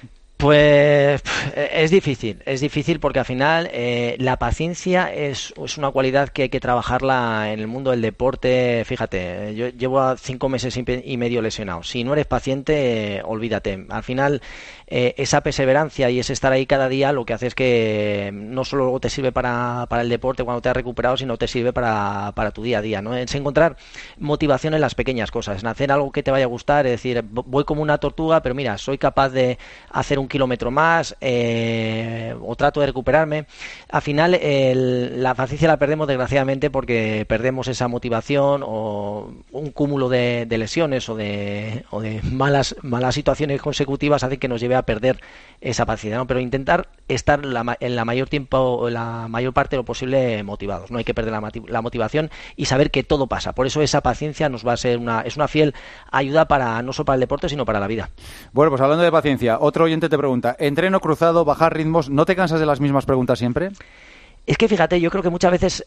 Pues es difícil, es difícil porque al final eh, la paciencia es, es una cualidad que hay que trabajarla en el mundo del deporte. Fíjate, yo llevo cinco meses y, y medio lesionado. Si no eres paciente, eh, olvídate. Al final eh, esa perseverancia y ese estar ahí cada día lo que hace es que no solo te sirve para, para el deporte cuando te has recuperado, sino te sirve para, para tu día a día, ¿no? Es encontrar motivación en las pequeñas cosas, en hacer algo que te vaya a gustar, es decir, voy como una tortuga, pero mira, soy capaz de hacer un kilómetro más eh, o trato de recuperarme. Al final el, la paciencia la perdemos desgraciadamente porque perdemos esa motivación o un cúmulo de, de lesiones o de, o de malas, malas situaciones consecutivas hace que nos lleve a perder esa paciencia, ¿no? Pero intentar estar la, en la mayor tiempo, la mayor parte de lo posible motivados. No hay que perder la, la motivación y saber que todo pasa. Por eso esa paciencia nos va a ser una, es una fiel ayuda para no solo para el deporte sino para la vida. Bueno, pues hablando de paciencia, otro oyente te pregunta, entreno cruzado, bajar ritmos, ¿no te cansas de las mismas preguntas siempre? Es que fíjate, yo creo que muchas veces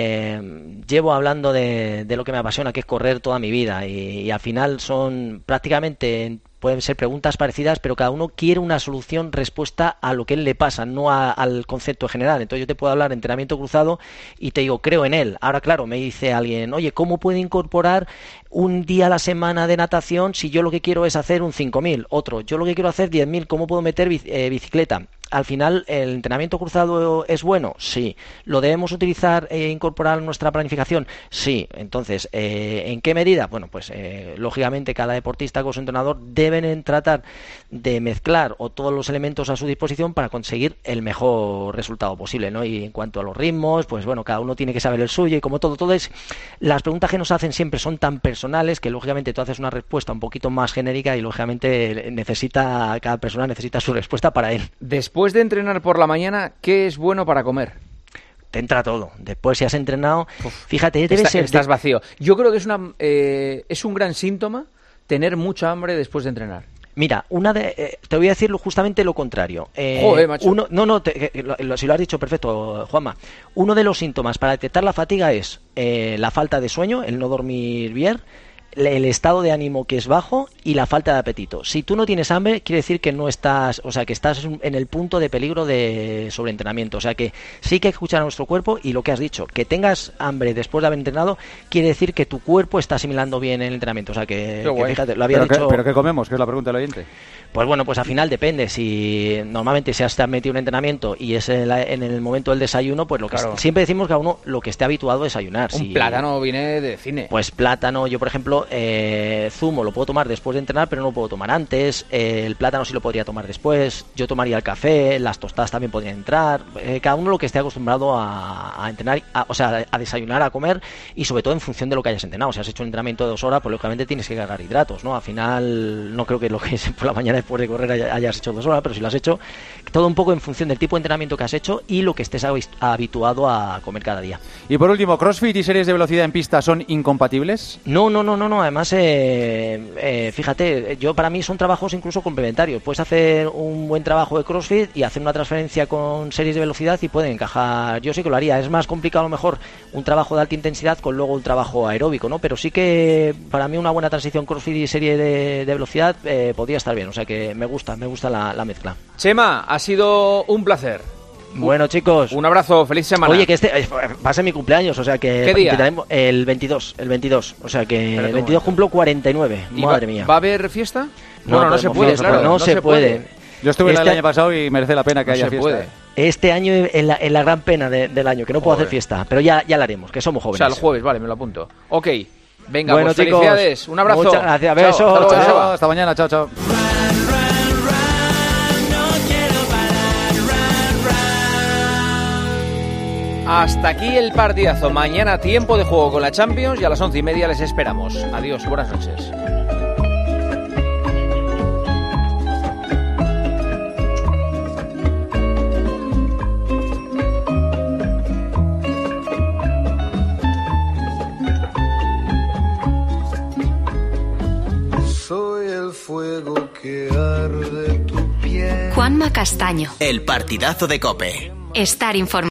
eh, llevo hablando de, de lo que me apasiona, que es correr toda mi vida, y, y al final son prácticamente, pueden ser preguntas parecidas, pero cada uno quiere una solución, respuesta a lo que él le pasa, no a, al concepto general. Entonces yo te puedo hablar de entrenamiento cruzado y te digo, creo en él. Ahora, claro, me dice alguien, oye, ¿cómo puedo incorporar un día a la semana de natación si yo lo que quiero es hacer un cinco mil? Otro, yo lo que quiero hacer diez mil, ¿cómo puedo meter bici, eh, bicicleta? Al final, ¿el entrenamiento cruzado es bueno? Sí. ¿Lo debemos utilizar e incorporar en nuestra planificación? Sí. Entonces, eh, ¿en qué medida? Bueno, pues eh, lógicamente cada deportista con su entrenador deben tratar de mezclar o todos los elementos a su disposición para conseguir el mejor resultado posible, ¿no? Y en cuanto a los ritmos, pues bueno, cada uno tiene que saber el suyo y como todo, todo es... Las preguntas que nos hacen siempre son tan personales que lógicamente tú haces una respuesta un poquito más genérica y lógicamente necesita, cada persona necesita su respuesta para él. Después Después de entrenar por la mañana, ¿qué es bueno para comer? Te entra todo. Después, si has entrenado, Uf, fíjate, debe está, ser... Estás vacío. Yo creo que es, una, eh, es un gran síntoma tener mucha hambre después de entrenar. Mira, una de, eh, te voy a decir justamente lo contrario. Eh, Joder, macho. Uno, no, no, te, lo, lo, si lo has dicho perfecto, Juanma. Uno de los síntomas para detectar la fatiga es eh, la falta de sueño, el no dormir bien, el estado de ánimo que es bajo y la falta de apetito. Si tú no tienes hambre, quiere decir que no estás, o sea, que estás en el punto de peligro de sobreentrenamiento. O sea, que sí que hay que escuchar a nuestro cuerpo y lo que has dicho, que tengas hambre después de haber entrenado, quiere decir que tu cuerpo está asimilando bien el entrenamiento. O sea, que, que fíjate, lo había ¿Pero dicho... Qué, ¿Pero qué comemos? Que es la pregunta del oyente. Pues bueno, pues al final depende. Si normalmente si has metido un entrenamiento y es en, la, en el momento del desayuno, pues lo que claro. siempre decimos que a uno lo que esté habituado a desayunar. Un si, plátano viene de cine. Pues plátano, yo por ejemplo ejemplo, eh, zumo lo puedo tomar después de entrenar, pero no lo puedo tomar antes. Eh, el plátano sí lo podría tomar después. Yo tomaría el café, las tostadas también podrían entrar. Eh, cada uno lo que esté acostumbrado a, a entrenar, a, o sea, a desayunar, a comer, y sobre todo en función de lo que hayas entrenado. Si has hecho un entrenamiento de dos horas, pues lógicamente tienes que cargar hidratos, ¿no? Al final, no creo que lo que es por la mañana después de correr haya, hayas hecho dos horas, pero si lo has hecho, todo un poco en función del tipo de entrenamiento que has hecho y lo que estés habituado a comer cada día. Y por último, ¿CrossFit y series de velocidad en pista son incompatibles? No, no, no, no, no. Además, eh, eh, fíjate, yo para mí son trabajos incluso complementarios. Puedes hacer un buen trabajo de CrossFit y hacer una transferencia con series de velocidad y pueden encajar. Yo sí que lo haría. Es más complicado a lo mejor un trabajo de alta intensidad con luego un trabajo aeróbico, ¿no? Pero sí que para mí una buena transición CrossFit y serie de, de velocidad eh, podría estar bien. O sea que me gusta, me gusta la, la mezcla. Chema, ha sido un placer. Bueno, chicos. Un abrazo, feliz semana. Oye, que este eh, va a ser mi cumpleaños, o sea que... ¿Qué día? El veintidós, el veintidós, o sea que el veintidós cumplo cuarenta y nueve, madre va, mía. ¿Va a haber fiesta? No, bueno, no se puede, fiesta, claro. No, no se, se puede. puede. Yo estuve este... el año pasado y merece la pena que no haya se fiesta. Puede. Este año es la, la gran pena de, del año, que no puedo Joder. hacer fiesta, pero ya, ya la haremos, que somos jóvenes. O sea, el jueves, vale, me lo apunto. Ok, venga, bueno, pues chicos, felicidades, un abrazo. Muchas gracias, besos. Chao, hasta, chao, chao. Hasta mañana, chao, chao. Hasta aquí el partidazo. Mañana tiempo de juego con la Champions y a las once y media les esperamos. Adiós, buenas noches. Soy el fuego que arde tu piel. Juanma Castaño. El partidazo de COPE. Estar informado.